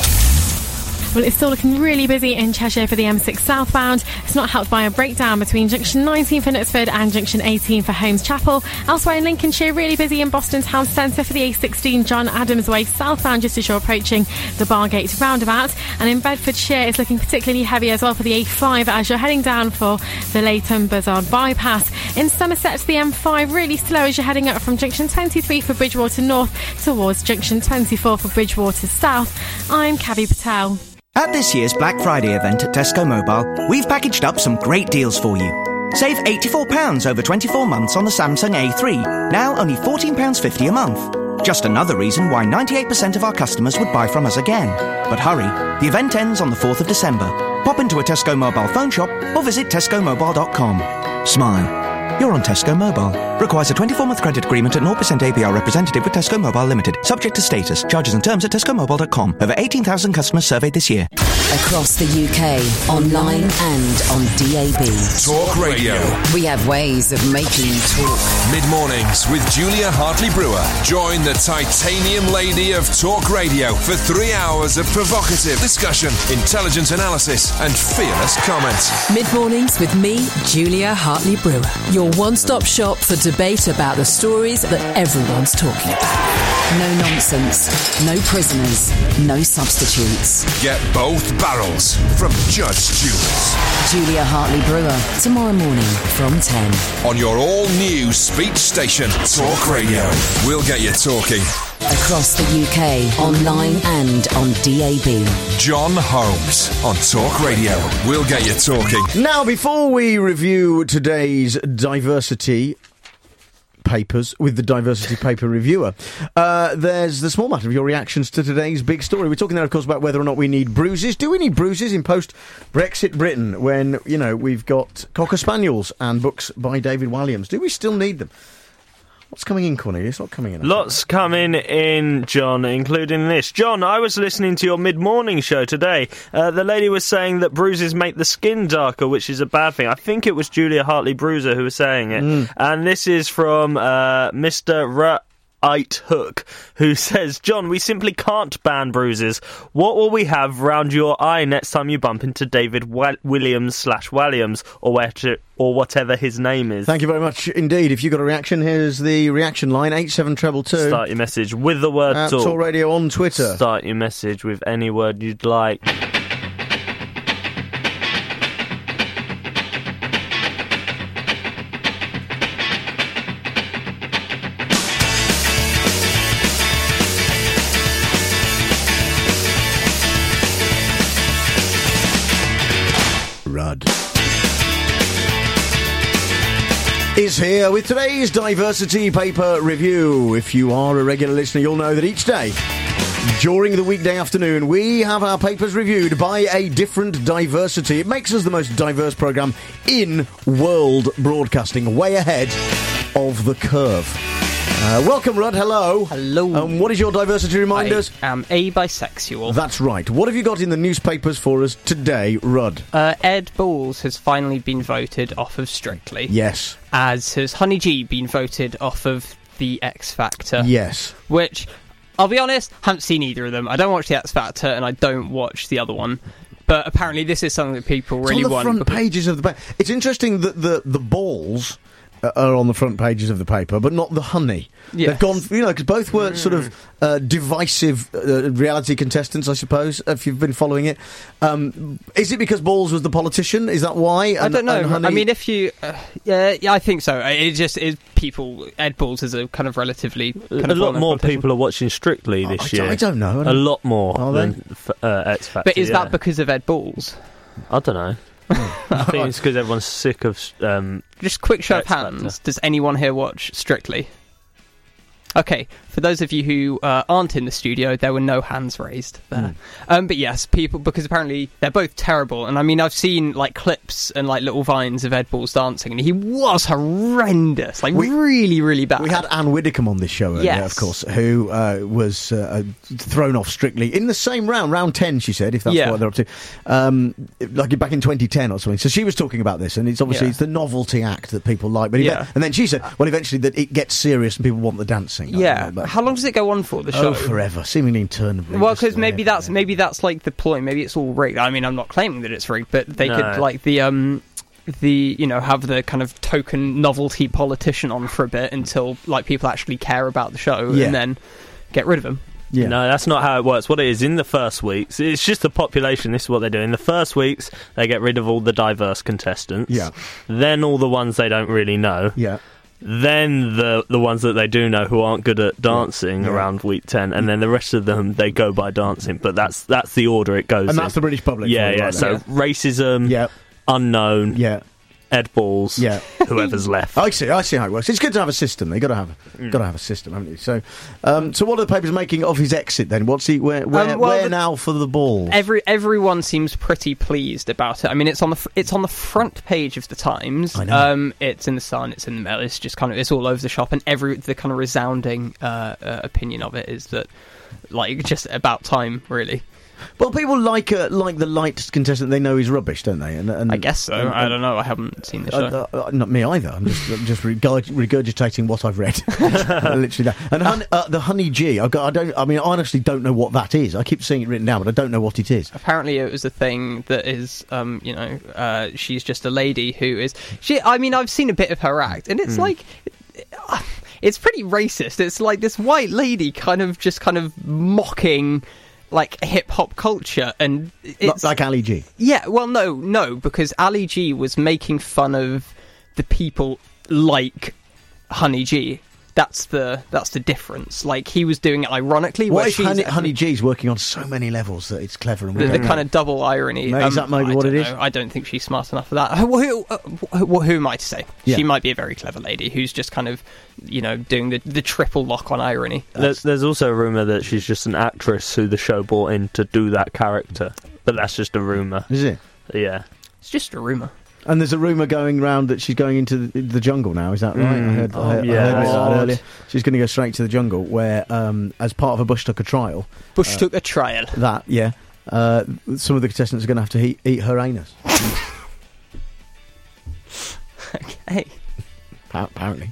Well, it's still looking really busy in Cheshire for the M six southbound. It's not helped by a breakdown between junction nineteen for Knutsford and junction eighteen for Holmes Chapel. Elsewhere in Lincolnshire, really busy in Boston Town Centre for the A sixteen John Adams Way southbound just as you're approaching the Bargate roundabout. And in Bedfordshire, it's looking particularly heavy as well for the A five as you're heading down for the Leighton Buzzard bypass. In Somerset, the M five really slow as you're heading up from junction twenty-three for Bridgewater North towards junction twenty-four for Bridgewater South. I'm Kavi Patel. At this year's Black Friday event at Tesco Mobile, we've packaged up some great deals for you. Save eighty-four pounds over twenty-four months on the Samsung A three, now only fourteen pounds fifty a month. Just another reason why ninety-eight percent of our customers would buy from us again. But hurry, the event ends on the fourth of December. Pop into a Tesco Mobile phone shop or visit tesco mobile dot com. Smile. You're on Tesco Mobile. Requires a twenty-four month credit agreement at zero percent A P R representative with Tesco Mobile Limited. Subject to status. Charges and terms at tesco mobile dot com. Over eighteen thousand customers surveyed this year. Across the U K, online and on D A B. Talk Radio. We have ways of making you talk. Mid-mornings with Julia Hartley-Brewer. Join the titanium lady of Talk Radio for three hours of provocative discussion, intelligent analysis and fearless comment. Mid-mornings with me, Julia Hartley-Brewer. Your one-stop shop for debate about the stories that everyone's talking about. No nonsense, no prisoners, no substitutes. Get both barrels from Judge Jules. Julia Hartley-Brewer, tomorrow morning from ten. On your all-new speech station, Talk Radio. We'll get you talking. Across the U K, online and on D A B. John Holmes on Talk Radio. We'll get you talking. Now, before we review today's diversity papers with the Diversity Paper Reviewer. Uh, there's the small matter of your reactions to today's big story. We're talking there, of course, about whether or not we need bruises. Do we need bruises in post-Brexit Britain when, you know, we've got Cocker Spaniels and books by David Walliams? Do we still need them? What's coming in, Cornelius? What's coming in? Lots coming in, John, including this. John, I was listening to your mid-morning show today. Uh, the lady was saying that bruises make the skin darker, which is a bad thing. I think it was Julia Hartley-Bruiser who was saying it. Mm. And this is from uh, Mister R. Ite Hook, who says, John, we simply can't ban bruises. What will we have round your eye next time you bump into David Wa- Williams slash Walliams or, where to, or whatever his name is? Thank you very much indeed. If you've got a reaction, here's the reaction line, eight seven two two. Start your message with the word at talk. Talk Radio on Twitter. Start your message with any word you'd like. Is here with today's Diversity Paper Review. If you are a regular listener, you'll know that each day during the weekday afternoon we have our papers reviewed by a different diversity. It makes us the most diverse programme in world broadcasting, way ahead of the curve. Uh, welcome, Rudd. Hello. Hello. Um, what is your diversity reminders? I am a bisexual. That's right. What have you got in the newspapers for us today, Rudd? Uh, Ed Balls has finally been voted off of Strictly. Yes. As has Honey G been voted off of The X Factor. Yes. Which, I'll be honest, haven't seen either of them. I don't watch The X Factor and I don't watch the other one. But apparently this is something that people really it's on the want. front because- pages of the paper. It's interesting that the, the balls are on the front pages of the paper, but not the honey. Yes. They've gone, you know, because both were mm. sort of uh, divisive uh, reality contestants, I suppose, if you've been following it. Um, is it because Balls was the politician? Is that why? And, I don't know. honey... I mean, if you... Uh, yeah, yeah, I think so. It just is people... Ed Balls is a kind of relatively... Kind a of lot more people are watching Strictly this I, year. I don't know. I don't... A lot more are than uh, X Factor. But is yeah. that because of Ed Balls? I don't know. I think it's because everyone's sick of... Um, Just quick show of X Factor. hands. Does anyone here watch Strictly? Okay, for those of you who uh, aren't in the studio, there were no hands raised there. Mm. Um, but yes, people, because apparently they're both terrible. And I mean, I've seen like clips and like little vines of Ed Balls dancing, and he was horrendous. Like, we, really, really bad. We had Anne Widdecombe on this show earlier, yes. of course, who uh, was uh, thrown off Strictly in the same round, round ten, she said, if that's yeah. what they're up to. Um, like back in twenty ten or something. So she was talking about this, and it's obviously yeah. it's the novelty act that people like. But yeah. and then she said, well, eventually that it gets serious and people want the dancing. Yeah. How long does it go on for, the show? Oh, forever. Seemingly interminably. Well, because maybe that's maybe that's like the point. Maybe it's all rigged. I mean, I'm not claiming that it's rigged, but they no. could like the um the you know have the kind of token novelty politician on for a bit until like people actually care about the show, yeah. and then get rid of him. Yeah. No, that's not how it works. What it is, in the first weeks, it's just the population, this is what they do. In the first weeks, they get rid of all the diverse contestants. Yeah. Then all the ones they don't really know. Yeah. Then the the ones that they do know who aren't good at dancing yeah. around week ten, and then the rest of them they go by dancing. But that's that's the order it goes. And that's in. the British public. Yeah, yeah. Right so yeah. racism, yeah. unknown, yeah. Ed Balls, yeah. whoever's left. I see. I see how it works. It's good to have a system. They got to have, mm. got to have a system, haven't you? So, um, so what are the papers making of his exit then? What's he? Where? Where, Um, well, where the- now for the ball? Every everyone seems pretty pleased about it. I mean, it's on the fr- it's on the front page of the Times. I know. Um, it's in the Sun. It's in the Mail. It's just kind of it's all over the shop, and every the kind of resounding uh, uh, opinion of it is that like just about time, really. Well, people like uh, like the light contestant they know is rubbish, don't they? And, and I guess so. and, I don't know. I haven't seen the show. Uh, uh, not me either. I'm just I'm just regurg- regurgitating what I've read. Literally that. And honey, uh, the Honey G. I, got, I don't. I mean, I honestly don't know what that is. I keep seeing it written down, but I don't know what it is. Apparently, it was a thing that is, um, you know, uh, she's just a lady who is. She. I mean, I've seen a bit of her act, and it's mm. like. It, uh, it's pretty racist. It's like this white lady kind of just kind of mocking like hip hop culture, and it's like Ali G. Yeah, well, no, no, because Ali G was making fun of the people like Honey G. That's the that's the difference. Like, he was doing it ironically. What where if she's Honey, actually- Honey G's working on so many levels that it's clever and we the, the don't kind know? of double irony? Maybe, is that maybe I what don't it is? know. I don't think she's smart enough for that. Who, who, uh, who, who am I to say? Yeah. She might be a very clever lady who's just kind of, you know, doing the, the triple lock on irony. There's, there's also a rumour that she's just an actress who the show brought in to do that character. But that's just a rumour. Is it? Yeah. It's just a rumour. And there's a rumour going round that she's going into the, the jungle now, is that right? Mm. I heard, Oh, I heard, yeah. I heard about God. that earlier. She's going to go straight to the jungle where, um, as part of a Bush Tucker trial... Bush uh, Tucker trial. That, yeah. Uh, some of the contestants are going to have to eat, eat her anus. Okay. Apparently.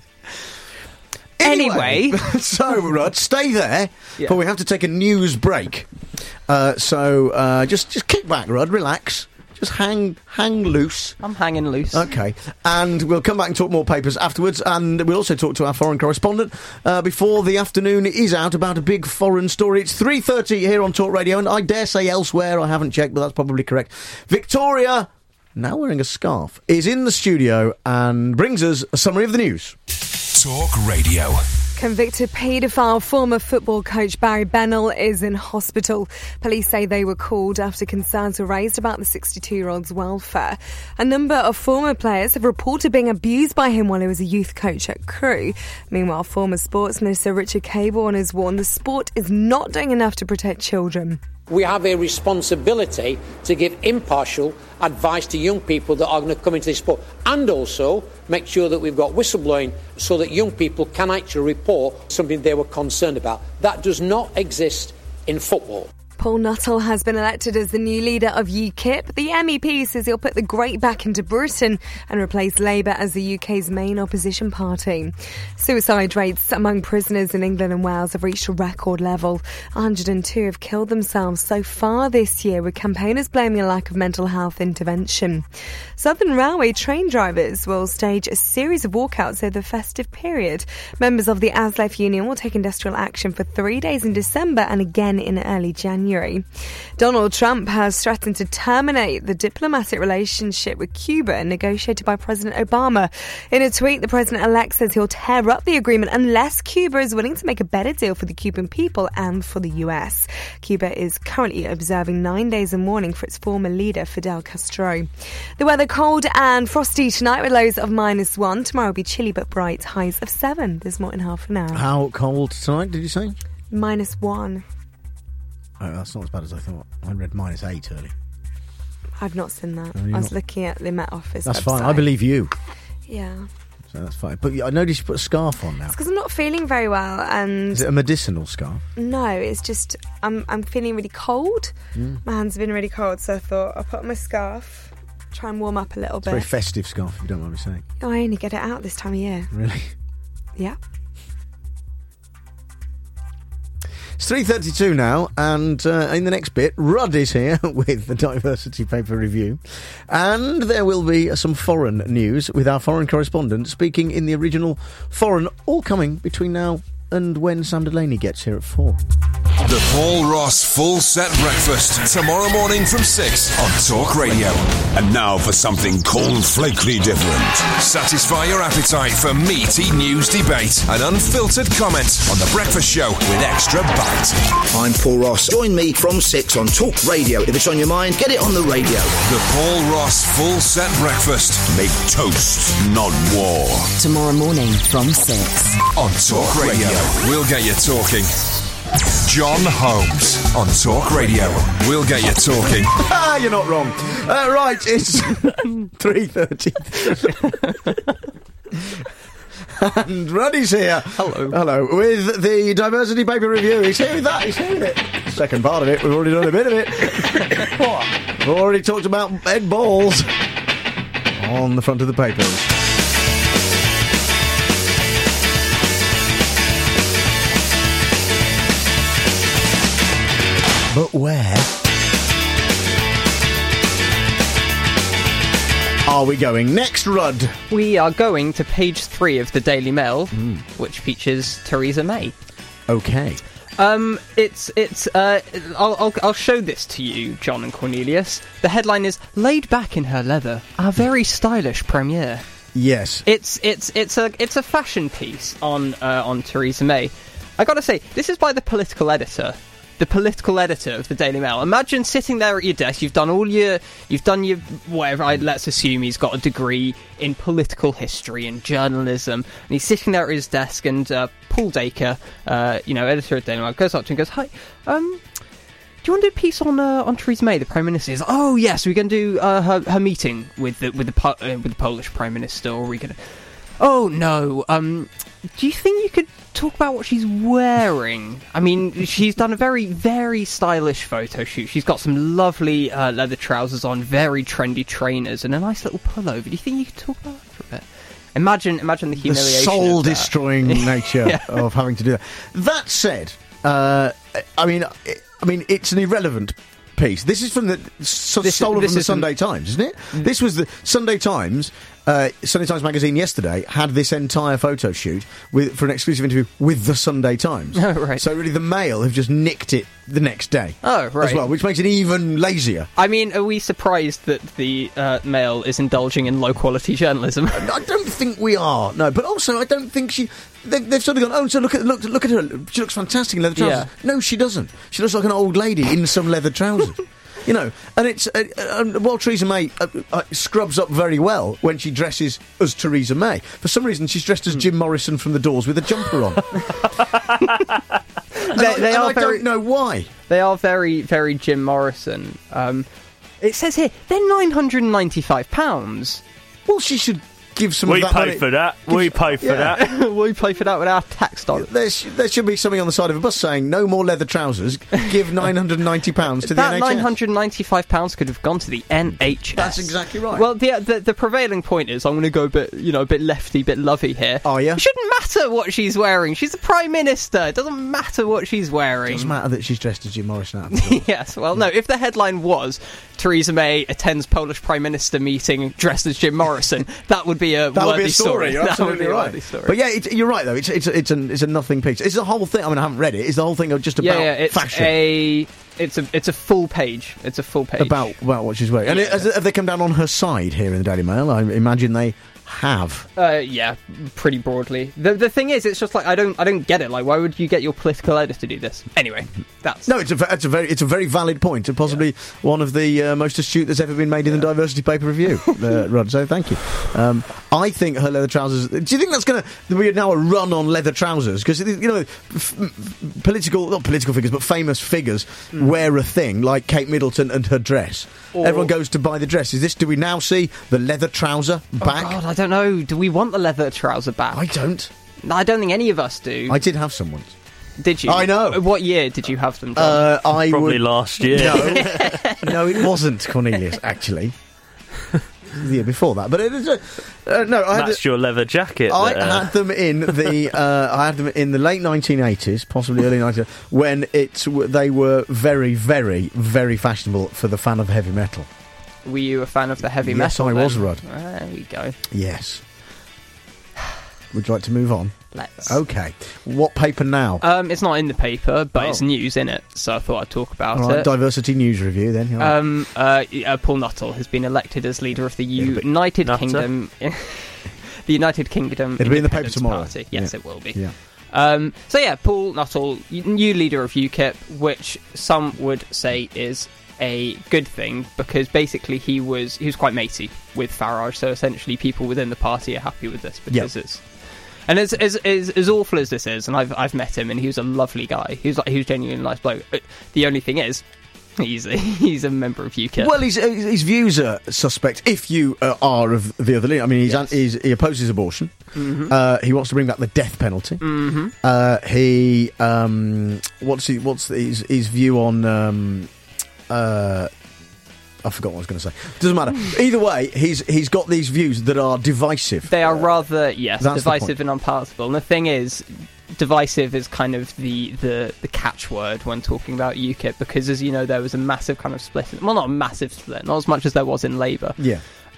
Anyway. So, Rod, stay there, Yeah. but we have to take a news break. Uh, so, uh, just, just kick back, Rod, relax. Just hang hang loose. I'm hanging loose. Okay. And we'll come back and talk more papers afterwards. And we'll also talk to our foreign correspondent uh, before the afternoon is out about a big foreign story. It's three thirty here on Talk Radio, and I dare say elsewhere, I haven't checked, but that's probably correct. Victoria, now wearing a scarf, is in the studio and brings us a summary of the news. Talk Radio. Convicted paedophile former football coach Barry Bennell is in hospital. Police say they were called after concerns were raised about the sixty-two-year-old's welfare. A number of former players have reported being abused by him while he was a youth coach at Crewe. Meanwhile, former Sports Minister Richard Cabourn has warned the sport is not doing enough to protect children. We have a responsibility to give impartial advice to young people that are going to come into this sport, and also make sure that we've got whistleblowing so that young people can actually report something they were concerned about. That does not exist in football. Paul Nuttall has been elected as the new leader of UKIP. The M E P says he'll put the great back into Britain and replace Labour as the U K's main opposition party. Suicide rates among prisoners in England and Wales have reached a record level. one hundred and two have killed themselves so far this year, with campaigners blaming a lack of mental health intervention. Southern Railway train drivers will stage a series of walkouts over the festive period. Members of the A S L E F union will take industrial action for three days in December and again in early January. Donald Trump has threatened to terminate the diplomatic relationship with Cuba negotiated by President Obama. In a tweet, the president-elect says he'll tear up the agreement unless Cuba is willing to make a better deal for the Cuban people and for the U S. Cuba is currently observing nine days of mourning for its former leader, Fidel Castro. The weather cold and frosty tonight with lows of minus one. Tomorrow will be chilly but bright, highs of seven. There's more in half an hour. How cold tonight, did you say? Minus one. Oh, that's not as bad as I thought. I read minus eight early. I've not seen that. Have you I was not? looking at the Met Office That's website. fine. I believe you. Yeah. So that's fine. But I noticed you put a scarf on now. It's because I'm not feeling very well, and Is it a medicinal scarf? no, it's just I'm I'm feeling really cold. Mm. My hands have been really cold, so I thought I'll put on my scarf, try and warm up a little It's a very bit. festive scarf, if you don't mind me saying. Oh, I only get it out this time of year. Really? Yeah. It's three thirty-two now, and uh, in the next bit, Rudd is here with the Diversity Paper Review. And there will be some foreign news with our foreign correspondent speaking in the original foreign, all coming between now and when Sam Delaney gets here at four. The Paul Ross Full Set Breakfast, tomorrow morning from six on Talk Radio. And now for something cornflakely different. Satisfy your appetite for meaty news debate and unfiltered comment on The Breakfast Show with extra bite. I'm Paul Ross. Join me from six on Talk Radio. If it's on your mind, get it on the radio. The Paul Ross Full Set Breakfast. Make toast, not war. Tomorrow morning from six. On Talk Radio. We'll get you talking. John Holmes on Talk Radio. We'll get you talking. Ah, you're not wrong. Uh, right, it's three thirty. And Ruddy's here. Hello. Hello. With the Diversity Paper Review. He's here with that. He's here with it. Second part of it. We've already done a bit of it. We've already talked about Ed Balls on the front of the papers. But where are we going next, Rudd? We are going to page three of the Daily Mail, which features Theresa May. Okay. Um, it's it's. Uh, I'll, I'll I'll show this to you, John and Cornelius. The headline is "Laid back in her leather, our very stylish premiere." Yes. It's it's it's a it's a fashion piece on uh, on Theresa May. I got to say, this is by the political editor. The political editor of the Daily Mail. Imagine sitting there at your desk. You've done all your, you've done your whatever. I, let's assume he's got a degree in political history and journalism, and he's sitting there at his desk. And uh, Paul Dacre, uh, you know, editor of Daily Mail, goes up to him and goes, "Hi, um, do you want to do a piece on uh, on Theresa May, the Prime Minister?" He's like, "Oh yes, we're going to do uh, her her meeting with the with the po- uh, with the Polish Prime Minister, or are we going to?" "Oh no, um, do you think you could talk about what she's wearing?" I mean, she's done a very, very stylish photo shoot. She's got some lovely uh, leather trousers on, very trendy trainers, and a nice little pullover. Do you think you could talk about that for a bit? Imagine, imagine the humiliation. The soul-destroying nature yeah. of having to do that. That said, uh, I mean, I mean, it's an irrelevant piece. This is from the so This- stolen this from the is Sunday an- Times, isn't it? This was the Sunday Times. Uh, Sunday Times magazine yesterday had this entire photo shoot with for an exclusive interview with the Sunday Times. Oh, right. So really, the Mail have just nicked it the next day. Oh, right. As well, which makes it even lazier. I mean, are we surprised that the uh, Mail is indulging in low-quality journalism? I don't think we are. No, but also I don't think she. They, they've sort of gone. Oh, so look at look look at her. She looks fantastic in leather trousers. No, she doesn't. She looks like an old lady in some leather trousers. You know, and it's uh, uh, while Theresa May uh, uh, scrubs up very well when she dresses as Theresa May. For some reason, she's dressed as Jim Morrison from The Doors with a jumper on. and They- I, they and are I very- don't know why. They are very, very Jim Morrison. Um, it says here, they're nine hundred ninety-five pounds. Well, she should give some We of that pay money. for that. We pay for Yeah. that. We pay for that with our tax dollars. There, sh- there should be something on the side of a bus saying no more leather trousers. Give nine hundred ninety pounds to the That N H S. nine hundred ninety-five pounds could have gone to the N H S. That's exactly right. Well, the, the the prevailing point is, I'm going to go a bit, you know, a bit lefty, bit lovey here. Are you? It shouldn't matter what she's wearing. She's the Prime Minister. It doesn't matter what she's wearing. It doesn't matter that she's dressed as Jim Morrison out of the door. Yes, well, no, if the headline was Theresa May attends Polish Prime Minister meeting dressed as Jim Morrison, that would be a That would worthy be a story. You're That would absolutely be a right. worthy story. But yeah, it, you're right though. It's it's it's a it's a nothing piece. It's the whole thing. I mean, I haven't read it. It's the whole thing of just about yeah, yeah, it's fashion. a it's a it's a full page. It's a full page About about what she's wearing. And it, has, have they come down on her side here in the Daily Mail? I imagine they have. Uh, yeah, pretty broadly. The the thing is, it's just like I don't I don't get it. Like, why would you get your political editor to do this? Anyway, that's No, it's a, ve- it's a very it's a very valid point, and possibly one of the uh, most astute that's ever been made in the Diversity Paper Review, uh, Rod. So thank you. Um, I think her leather trousers. Do you think that's going to be now a run on leather trousers? Because you know, f- f- political not political figures, but famous figures Mm. wear a thing like Kate Middleton and her dress. Or- Everyone goes to buy the dress. Is this? Do we now see the leather trouser back? Oh God, I don't know. Do we want the leather trouser back? I don't. No, I don't think any of us do. I did have some once. Did you? I know. What year did you have them, John? Uh, I Probably would- last year. No, no, it wasn't Cornelius. Actually, the year before that. But it is. A, uh, no, I had. That's your leather jacket. I there. had them in the uh, I had them in the late nineteen eighties, possibly early nineties, when it's they were very, very, very fashionable for the fan of heavy metal. Were you a fan of the heavy Yes, metal? I then? was, Rod. There we go. Yes. Would you like to move on? Let's. Okay. What paper now? Um, it's not in the paper, but Oh. it's news in it, so I thought I'd talk about All right, it. Diversity News Review then. yeah. Um, uh, uh, Paul Nuttall has been elected as leader of the United Nutter. Kingdom. the United Kingdom. It'll be in the paper Independence tomorrow. Party. Yes, Yeah. it will be. Yeah. Um, so yeah, Paul Nuttall, y- new leader of UKIP, which some would say is a good thing because basically he was he was quite matey with Farage. So essentially, people within the party are happy with this because Yeah. it's. And as, as as as awful as this is, and I've I've met him, and he was a lovely guy. He was like he was genuinely a nice bloke. But the only thing is, he's he's a member of UKIP. Well, his, his views are suspect. If you uh, are of the other leader, I mean, he's, Yes. he's, he opposes abortion. Mhm. Uh, he wants to bring back the death penalty. Mm-hmm. Uh, he um, what's he, what's his, his view on? Um, uh, I forgot what I was going to say. Doesn't matter. Either way, he's he's got these views that are divisive. They are rather yes, That's the divisive and unpalatable. And the thing is, divisive is kind of the, the, the catchword when talking about UKIP because, as you know, there was a massive kind of split. Well, not a massive split, not as much as there was in Labour. Yeah.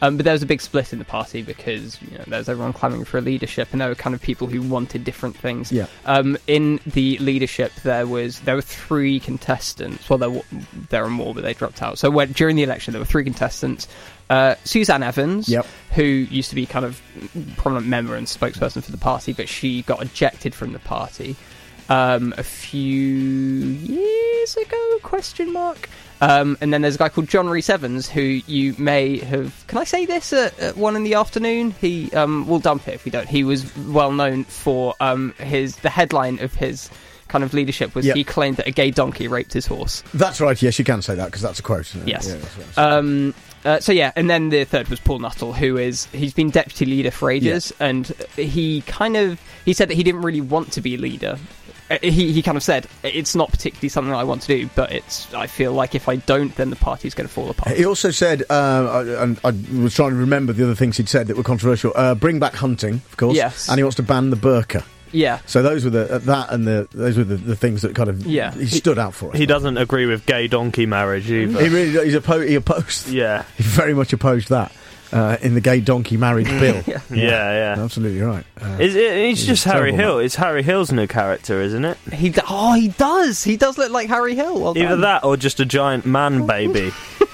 Um, but there was a big split in the party because you know, there was everyone clamouring for a leadership, and there were kind of people who wanted different things. Yeah. Um, in the leadership, there was there were three contestants. Well, there were, there are more, but they dropped out. So when, during the election, there were three contestants. Uh, Suzanne Evans, yep. who used to be kind of prominent member and spokesperson for the party, but she got ejected from the party um, a few years ago, question mark. Um, and then there's a guy called John Rhys Evans, who you may have... Can I say this at, at one in the afternoon? He um, We'll dump it if we don't. He was well known for um, his... The headline of his kind of leadership was yep. he claimed that a gay donkey raped his horse. That's right, yes, you can say that, because that's a quote. Isn't it? Yes. Yeah, that's right. Um, uh, so yeah, and then the third was Paul Nuttall, who is... He's been deputy leader for ages, yeah. and he kind of... He said that he didn't really want to be leader. He he kind of said, it's not particularly something I want to do, but it's. I feel like if I don't, then the party's going to fall apart. He also said, uh, and I was trying to remember the other things he'd said that were controversial, uh, bring back hunting, of course, yes. and he wants to ban the burqa. Yeah. So those were the uh, that and the those were the, the things that kind of yeah. he stood out for us. He doesn't agree with gay donkey marriage either. He really he's oppo- he opposed. Yeah. He very much opposed that. Uh, in the gay donkey marriage bill. yeah. yeah, yeah. Absolutely right. Uh, is it, it's just Harry Hill. Man. It's Harry Hill's new character, isn't it? He d- Oh, he does. He does look like Harry Hill. Well Either done. that or just a giant man baby.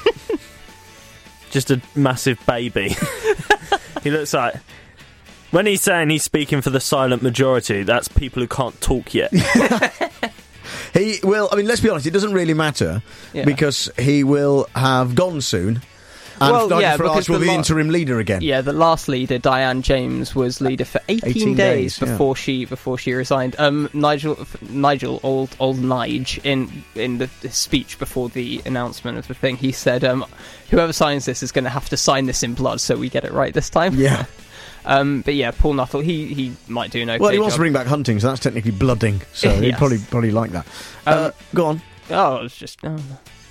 Just a massive baby. He looks like... When he's saying he's speaking for the silent majority, that's people who can't talk yet. He will... I mean, let's be honest, it doesn't really matter yeah. because he will have gone soon. And well, yeah, for because us will the be la- interim leader again. Yeah, the last leader, Diane James, was leader for eighteen, eighteen days, days before yeah. she before she resigned. Um, Nigel, Nigel, old old Nige, in in the, the speech before the announcement of the thing, he said, um, "Whoever signs this is going to have to sign this in blood, so we get it right this time." Yeah. um, but yeah, Paul Nuttall, he he might do an okay Well, he wants job. to bring back hunting, so that's technically blooding. So yes. he'd probably probably like that. Um, uh, go on. Oh, it's just. Oh.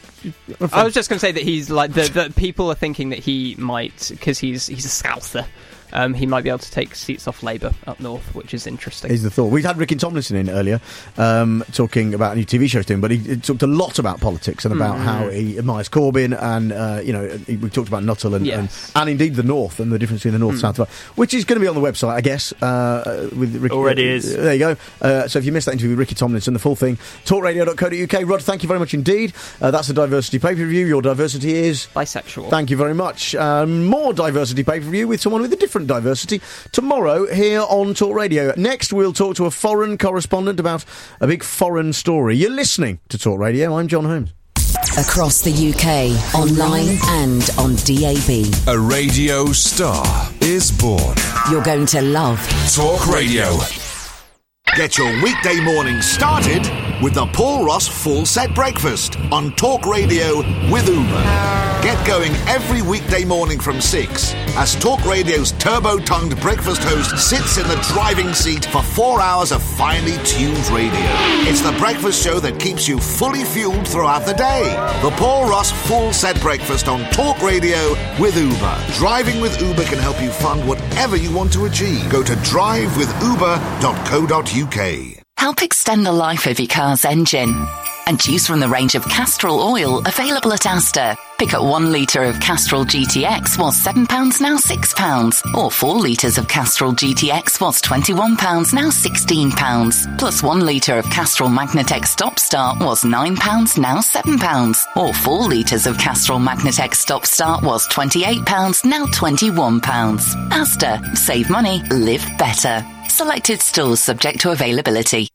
I was just going to say that he's like the, the people are thinking that he might, because he's he's a Scoutser, um, he might be able to take seats off Labour up north, which is interesting. Is the thought. We had Ricky Tomlinson in earlier um, talking about a new T V show he's doing, but he, he talked a lot about politics and about mm. how he admires Corbyn, and uh, you know he, we talked about Nuttall and, yes. and and indeed the North and the difference between the North and mm. South, which is going to be on the website, I guess. Uh, with Ricky, already uh, is. There you go. Uh, so if you missed that interview with Ricky Tomlinson, the full thing, talk radio dot co dot uk. Rod, thank you very much indeed. Uh, that's the diversity pay per view. Your diversity is bisexual. Thank you very much. Um, more diversity pay per view with someone with a different diversity tomorrow here on Talk Radio. Next, we'll talk to a foreign correspondent about a big foreign story. You're listening to Talk Radio. I'm John Holmes. Across the U K, online and on D A B. A radio star is born. You're going to love Talk Radio. Get your weekday morning started with the Paul Ross Full Set Breakfast on Talk Radio with Uber. Get going every weekday morning from six as Talk Radio's turbo-tongued breakfast host sits in the driving seat for four hours of finely tuned radio. It's the breakfast show that keeps you fully fueled throughout the day. The Paul Ross Full Set Breakfast on Talk Radio with Uber. Driving with Uber can help you fund whatever you want to achieve. Go to drive with uber dot co dot uk. Help extend the life of your car's engine. And choose from the range of Castrol oil available at Asda. Pick up one litre of Castrol G T X was seven pounds, now six pounds. Or four litres of Castrol G T X was twenty-one pounds, now sixteen pounds. Plus one litre of Castrol Magnatec Stop Start was nine pounds, now seven pounds. Or four litres of Castrol Magnatec Stop Start was twenty-eight pounds, now twenty-one pounds. Asda. Save money. Live better. Selected stores subject to availability.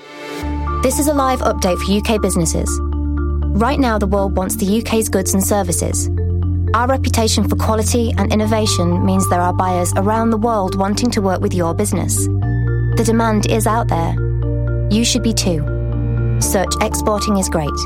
This is a live update for U K businesses. Right now, the world wants the U K's goods and services. Our reputation for quality and innovation means there are buyers around the world wanting to work with your business. The demand is out there. You should be too. Search Exporting is Great.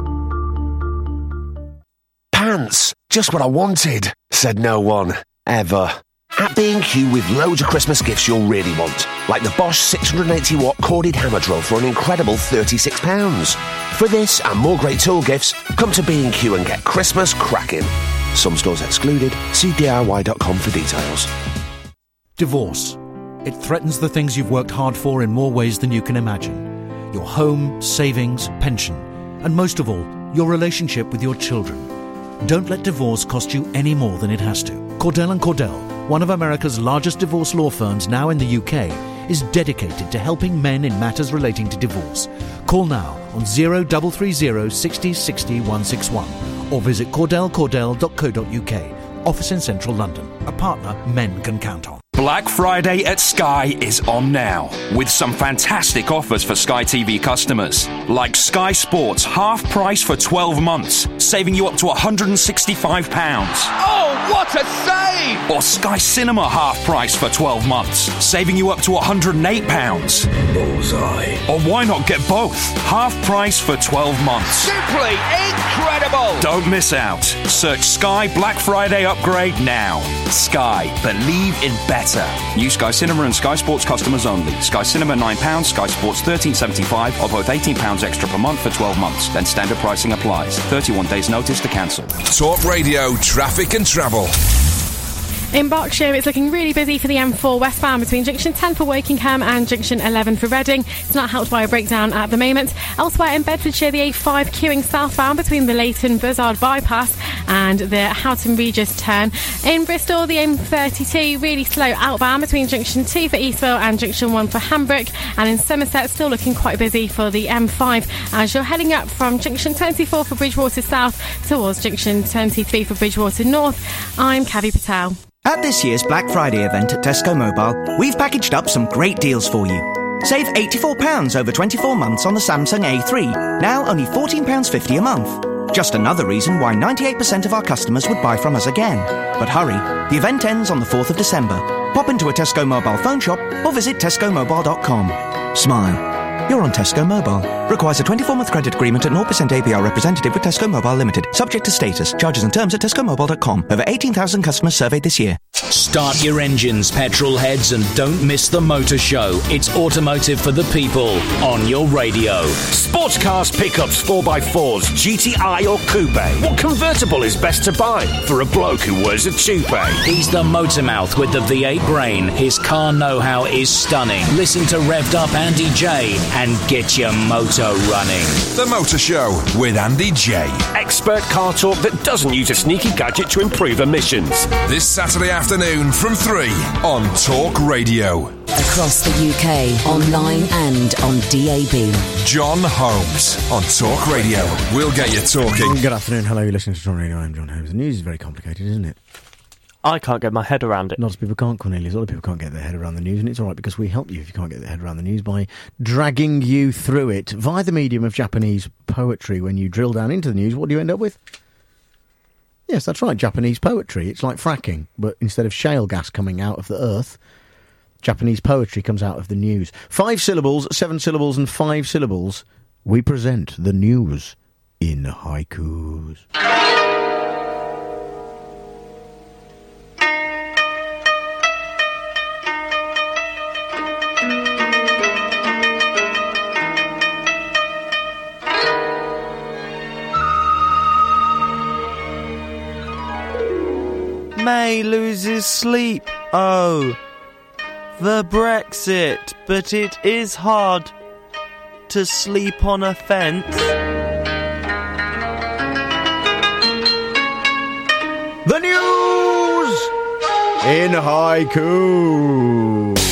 Pants, just what I wanted, said no one, ever. At B and Q with loads of Christmas gifts you'll really want, like the Bosch six hundred eighty watt corded hammer drill for an incredible thirty-six pounds. For this and more great tool gifts, come to B and Q and get Christmas cracking. Some stores excluded. See D I Y dot com for details. Divorce. It threatens the things you've worked hard for in more ways than you can imagine. Your home, savings, pension, and most of all, your relationship with your children. Don't let divorce cost you any more than it has to. Cordell and Cordell, one of America's largest divorce law firms now in the U K, is dedicated to helping men in matters relating to divorce. Call now on zero three three zero six zero six zero one six one or visit cordell cordell dot co dot uk. Office in central London. A partner men can count on. Black Friday at Sky is on now, with some fantastic offers for Sky T V customers. Like Sky Sports half price for twelve months, saving you up to one hundred sixty-five pounds. Oh, what a save! Or Sky Cinema half price for twelve months, saving you up to one hundred eight pounds. Bullseye. Or why not get both? Half price for twelve months. Simply incredible! Don't miss out. Search Sky Black Friday upgrade now. Sky. Believe in better. New Sky Cinema and Sky Sports customers only. Sky Cinema nine pounds, Sky Sports thirteen seventy-five, or both eighteen pounds extra per month for twelve months. Then standard pricing applies. thirty-one days notice to cancel. Talk Radio, traffic and travel. In Berkshire, it's looking really busy for the M four westbound between junction ten for Wokingham and junction eleven for Reading. It's not helped by a breakdown at the moment. Elsewhere in Bedfordshire, the A five queuing southbound between the Leighton Buzzard bypass and the Houghton Regis turn. In Bristol, the M thirty-two really slow outbound between junction two for Eastville and junction one for Hambrook. And in Somerset, still looking quite busy for the M five as you're heading up from junction twenty-four for Bridgewater South towards junction twenty-three for Bridgewater North. I'm Kavi Patel. At this year's Black Friday event at Tesco Mobile, we've packaged up some great deals for you. Save eighty-four pounds over twenty-four months on the Samsung A three, now only fourteen pounds fifty a month. Just another reason why ninety-eight percent of our customers would buy from us again. But hurry, the event ends on the fourth of December. Pop into a Tesco Mobile phone shop or visit tesco mobile dot com. Smile. You're on Tesco Mobile. Requires a twenty-four month credit agreement at zero percent A P R representative with Tesco Mobile Limited. Subject to status. Charges and terms at tesco mobile dot com. Over eighteen thousand customers surveyed this year. Start your engines, petrol heads, and don't miss the motor show. It's automotive for the people on your radio. Sports cars, pickups, four by fours, G T I or coupe. What convertible is best to buy for a bloke who wears a toupee? He's the motor mouth with the V eight brain. His car know-how is stunning. Listen to Revved Up Andy J and get your motor running. The Motor Show with Andy J. Expert car talk that doesn't use a sneaky gadget to improve emissions. This Saturday afternoon from three on Talk Radio. Across the U K, online and on D A B. John Holmes on Talk Radio. We'll get you talking. Good afternoon. Hello, you're listening to Talk Radio. I'm John Holmes. The news is very complicated, isn't it? I can't get my head around it. Lots of people can't, Cornelius. A lot of people can't get their head around the news, and it's all right because we help you if you can't get their head around the news by dragging you through it via the medium of Japanese poetry. When you drill down into the news, what do you end up with? Yes, that's right, Japanese poetry. It's like fracking, but instead of shale gas coming out of the earth, Japanese poetry comes out of the news. Five syllables, seven syllables, and five syllables. We present the news in haikus. May loses sleep. Oh, the Brexit, but it is hard to sleep on a fence. The news in haiku.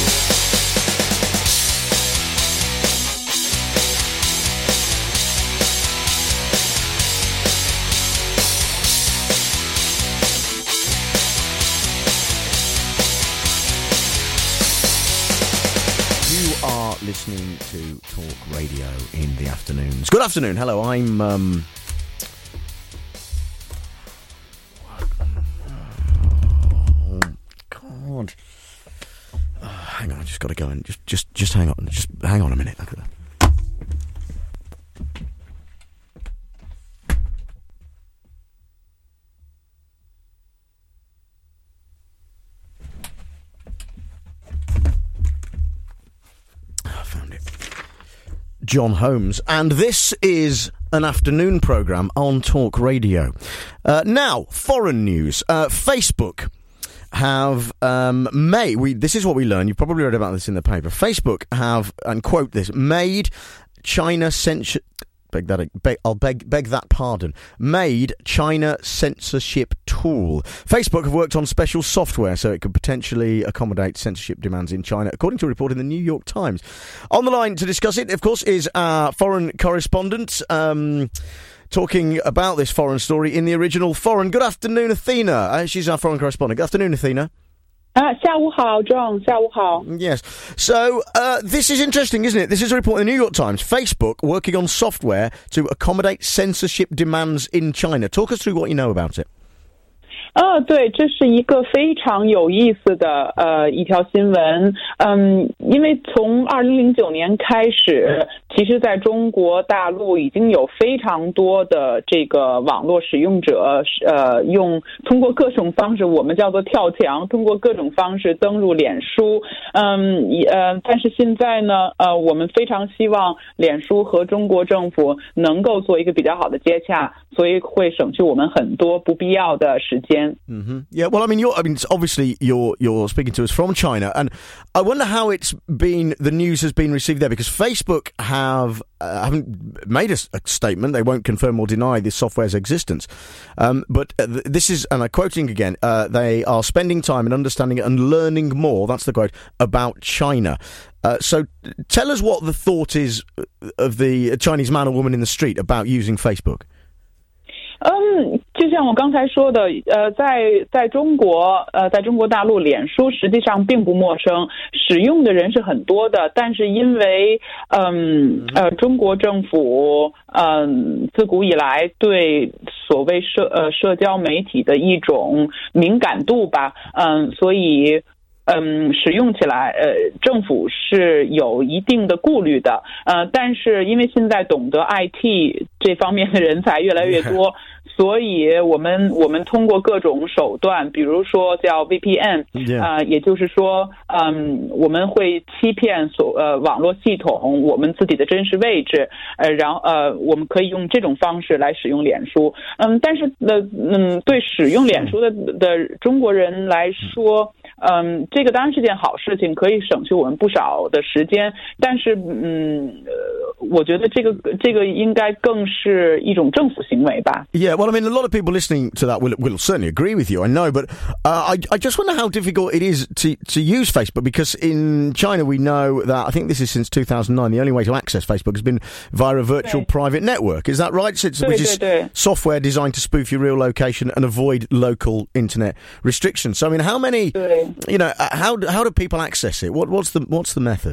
Listening to Talk Radio in the afternoons. Good afternoon. Hello, I'm um oh, God. Oh, hang on, I just got to go and just just just hang on. Just hang on a minute. Look at that. John Holmes, and this is an afternoon programme on Talk Radio. Uh, now, foreign news. Uh, Facebook have um, made, we, this is what we learned, you've probably read about this in the paper, Facebook have, and quote this, made China censure, beg that. Beg, I'll beg beg that pardon. Made China censorship tool. Facebook have worked on special software so it could potentially accommodate censorship demands in China, according to a report in the New York Times. On the line to discuss it, of course, is our foreign correspondent. Um, Talking about this foreign story in the original foreign. Good afternoon, Athena. Uh, she's our foreign correspondent. Good afternoon, Athena. Uh, 下午好, John. 下午好. Yes. So, uh, this is interesting, isn't it? This is a report in the New York Times. Facebook working on software to accommodate censorship demands in China. Talk us through what you know about it. 呃，对，这是一个非常有意思的呃一条新闻。嗯，因为从二零零九年开始，其实在中国大陆已经有非常多的这个网络使用者，呃，用通过各种方式，我们叫做跳墙，通过各种方式登入脸书。嗯，呃，但是现在呢，呃，我们非常希望脸书和中国政府能够做一个比较好的接洽，所以会省去我们很多不必要的时间。 Mm-hmm. Yeah, well, I mean, you're, I mean, obviously you're you're speaking to us from China, and I wonder how it's been. The news has been received there because Facebook have uh, haven't made a, a statement. They won't confirm or deny this software's existence. Um, but uh, th- this is, and I'm quoting again. Uh, they are spending time and understanding and learning more. That's the quote about China. Uh, so, tell us what the thought is of the Chinese man or woman in the street about using Facebook. 嗯，就像我刚才说的，呃，在在中国，呃，在中国大陆，脸书实际上并不陌生，使用的人是很多的。但是因为，嗯，呃，中国政府，嗯，自古以来对所谓社呃社交媒体的一种敏感度吧，嗯，所以。嗯，使用起来，呃，政府是有一定的顾虑的，呃，但是因为现在懂得 I T 这方面的人才越来越多，所以我们我们通过各种手段，比如说叫 V P N， 啊、呃，也就是说，嗯，我们会欺骗所呃网络系统我们自己的真实位置，呃，然后呃，我们可以用这种方式来使用脸书，嗯，但是呃，嗯，对使用脸书的的中国人来说。嗯，这个当然是件好事情，可以省去我们不少的时间。但是，嗯，呃，我觉得这个这个应该更是一种政府行为吧。 Yeah, well, I mean, a lot of people listening to that will will certainly agree with you. I know, but uh, I I just wonder how difficult it is to to use Facebook because in China we know that I think this is since two thousand nine. The only way to access Facebook has been via a virtual private network. Is that right? It's, which is software designed to spoof your real location and avoid local internet restrictions. So, I mean, how many? You know, how how do people access it? What what's the what's the method?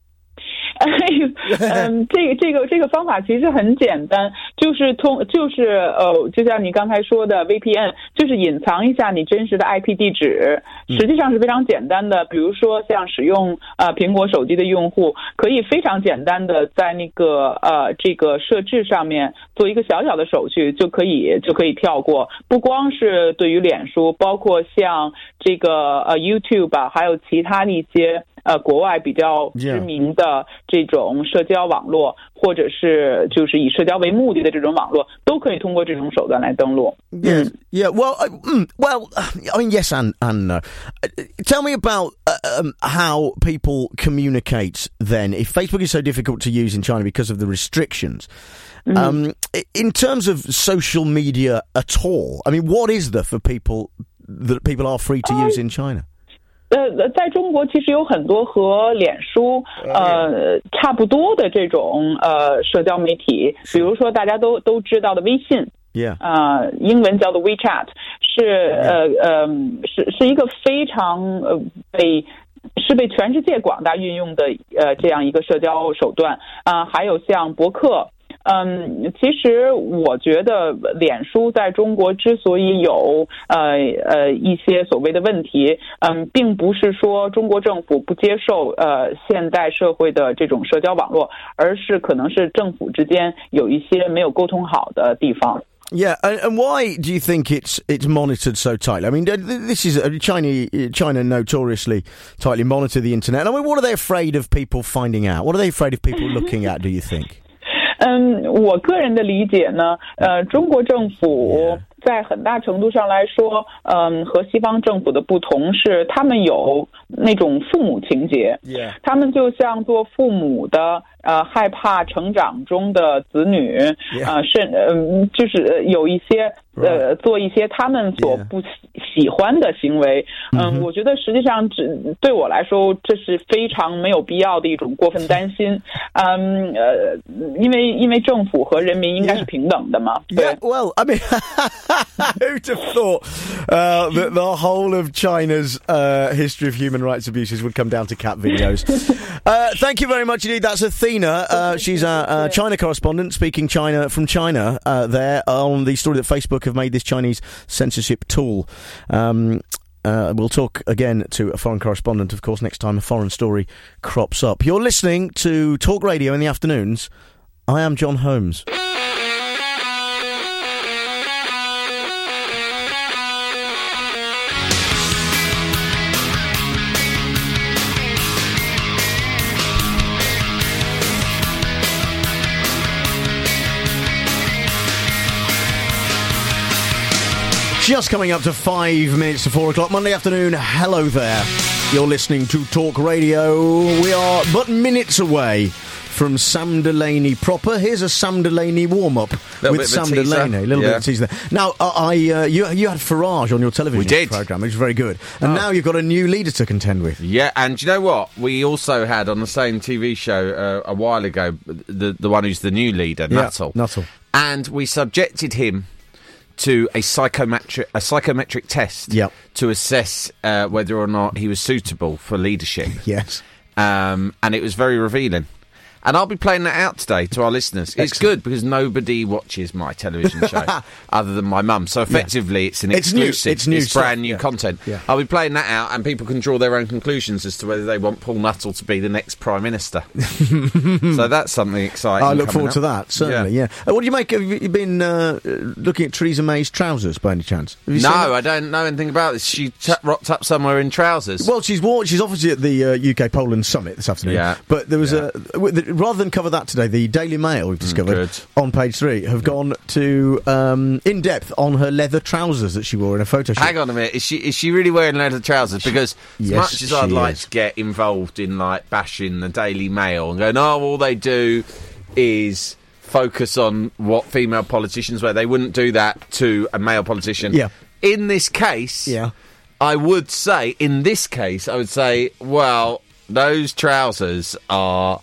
嗯，这个这个这个方法其实很简单，就是通就是呃，就像你刚才说的 V P N， 就是隐藏一下你真实的 I P 地址，实际上是非常简单的。比如说像使用呃苹果手机的用户，可以非常简单的在那个呃这个设置上面做一个小小的手续，就可以就可以跳过。不光是对于脸书，包括像这个呃 YouTube 吧，还有其他的一些。呃，国外比较知名的这种社交网络， yeah. 或者是就是以社交为目的的这种网络，都可以通过这种手段来登录。 Yeah, mm. yeah. Well, uh, mm, well, I mean, yes and and no. Uh, tell me about uh, um, how people communicate. Then, if Facebook is so difficult to use in China because of the restrictions, mm. um, in terms of social media at all, I mean, what is there for people that people are free to use in China? 呃，在中国其实有很多和脸书呃差不多的这种呃社交媒体，比如说大家都都知道的微信， yeah. 呃，英文叫做 WeChat， 是呃呃是是一个非常呃被是被全世界广大运用的呃这样一个社交手段啊、呃，还有像博客。嗯，其实我觉得脸书在中国之所以有呃呃一些所谓的问题，嗯，并不是说中国政府不接受呃现代社会的这种社交网络，而是可能是政府之间有一些没有沟通好的地方。 Yeah, and, and why do you think it's it's monitored so tightly? I mean, this is China. China notoriously tightly monitor the internet. I mean, what are they afraid of people finding out? What are they afraid of people looking at? Do you think? 嗯，我个人的理解呢，呃，中国政府在很大程度上来说，嗯，和西方政府的不同是，他们有那种父母情节， yeah. 他们就像做父母的， 呃害怕成长中的子女，呃是嗯就是有一些呃做一些他们所不喜喜欢的行为，嗯，我觉得实际上只对我来说这是非常没有必要的一种过分担心，嗯呃，因为因为政府和人民应该是平等的嘛。 Yeah, well, I mean, who'd have thought uh, that the whole of China's uh, history of human rights abuses would come down to cat videos? uh, thank you very much indeed. That's Athena. Uh, she's our uh, China correspondent, speaking China from China uh, there on the story that Facebook have made this Chinese censorship tool. Um, uh, we'll talk again to a foreign correspondent, of course, next time a foreign story crops up. You're listening to Talk Radio in the afternoons. I am John Holmes. Just coming up to five minutes to four o'clock, Monday afternoon. Hello there. You're listening to Talk Radio. We are but minutes away from Sam Delaney proper. Here's a Sam Delaney warm-up with Sam Delaney. A little yeah. bit of teaser there. Now, uh, I uh, you you had Farage on your television we did. programme, which was very good. And oh. now you've got a new leader to contend with. Yeah, and you know what? We also had on the same T V show uh, a while ago, the the one who's the new leader, Yeah, Nuttall. Nuttall. And we subjected him to a psychometric a psychometric test yep. to assess uh, whether or not he was suitable for leadership. Yes. Um, and it was very revealing. And I'll be playing that out today to our listeners. Excellent. It's good because nobody watches my television show other than my mum. So effectively, yeah. it's an it's exclusive. New. It's new. It's stuff. brand new yeah. content. Yeah. I'll be playing that out, and people can draw their own conclusions as to whether they want Paul Nuttall to be the next Prime Minister. So that's something exciting. I look forward up. to that, certainly, yeah. yeah. Uh, what do you make of, have you been uh, looking at Theresa May's trousers, by any chance? Have you no, seen I don't know anything about this. She t- rocked up somewhere in trousers. Well, she's walked, she's obviously at the uh, U K-Poland summit this afternoon. Yeah. But there was yeah. a... Rather than cover that today, the Daily Mail, we've discovered, mm, on page three, have gone to um, in-depth on her leather trousers that she wore in a photo shoot. Hang on a minute, is she is she really wearing leather trousers? Because as yes, much as I'd like is. to get involved in, like, bashing the Daily Mail and going, oh, all they do is focus on what female politicians wear, they wouldn't do that to a male politician. Yeah. In this case, yeah. I would say, in this case, I would say, well, those trousers are...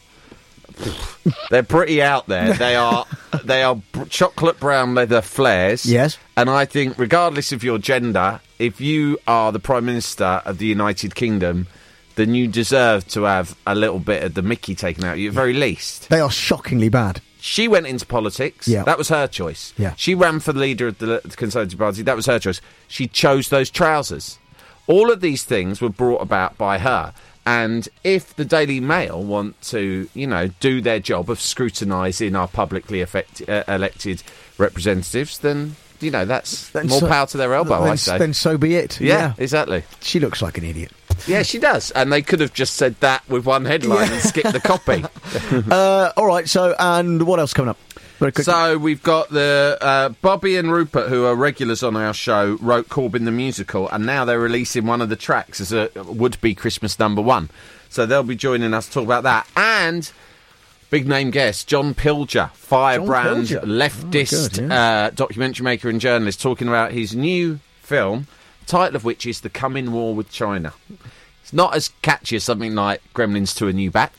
They're pretty out there. They are they are b- chocolate brown leather flares. Yes. And I think, regardless of your gender, if you are the Prime Minister of the United Kingdom, then you deserve to have a little bit of the Mickey taken out of you, at the very least. They are shockingly bad. She went into politics. Yeah. That was her choice. Yeah. She ran for the leader of the Conservative Party. That was her choice. She chose those trousers. All of these things were brought about by her. And if the Daily Mail want to, you know, do their job of scrutinising our publicly effect, uh, elected representatives, then, you know, that's then more so, power to their elbow, then, I say. Then so be it. Yeah, yeah, exactly. She looks like an idiot. Yeah, she does. And they could have just said that with one headline yeah. and skipped the copy. uh, all right, so, and what else coming up? Very quickly. So we've got the uh, Bobby and Rupert, who are regulars on our show, wrote Corbyn the Musical, and now they're releasing one of the tracks as a would-be Christmas number one. So they'll be joining us to talk about that. And big name guest, John Pilger, firebrand John Pilger. leftist Oh, good, yeah. uh, documentary maker and journalist, talking about his new film, title of which is The Coming War with China. It's not as catchy as something like Gremlins to a New Batch,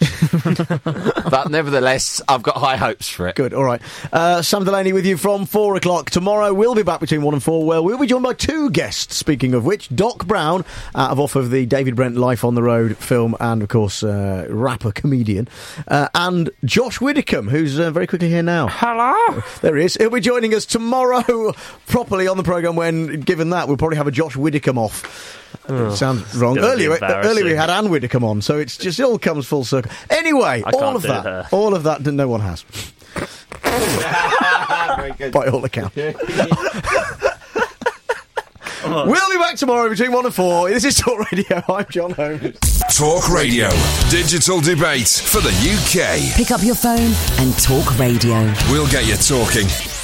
but nevertheless, I've got high hopes for it. Good, all right. Uh, Sam Delaney with you from four o'clock tomorrow. We'll be back between one and four, where we'll be joined by two guests, speaking of which, Doc Brown, out of off of the David Brent Life on the Road film, and, of course, uh, rapper, comedian, uh, and Josh Widdicombe, who's uh, very quickly here now. Hello! There he is. He'll be joining us tomorrow, properly on the programme, when, given that, we'll probably have a Josh Widdicombe off. Oh, it sounds wrong. Earlier, earlier we had Anne Widdicombe on, so it's just it all comes full circle. Anyway, I all can't of do that, her. all of that, no one has, Very good. by all accounts. We'll be back tomorrow between one and four. This is Talk Radio. I'm John Holmes. Talk Radio. Digital debate for the U K. Pick up your phone and talk radio. We'll get you talking.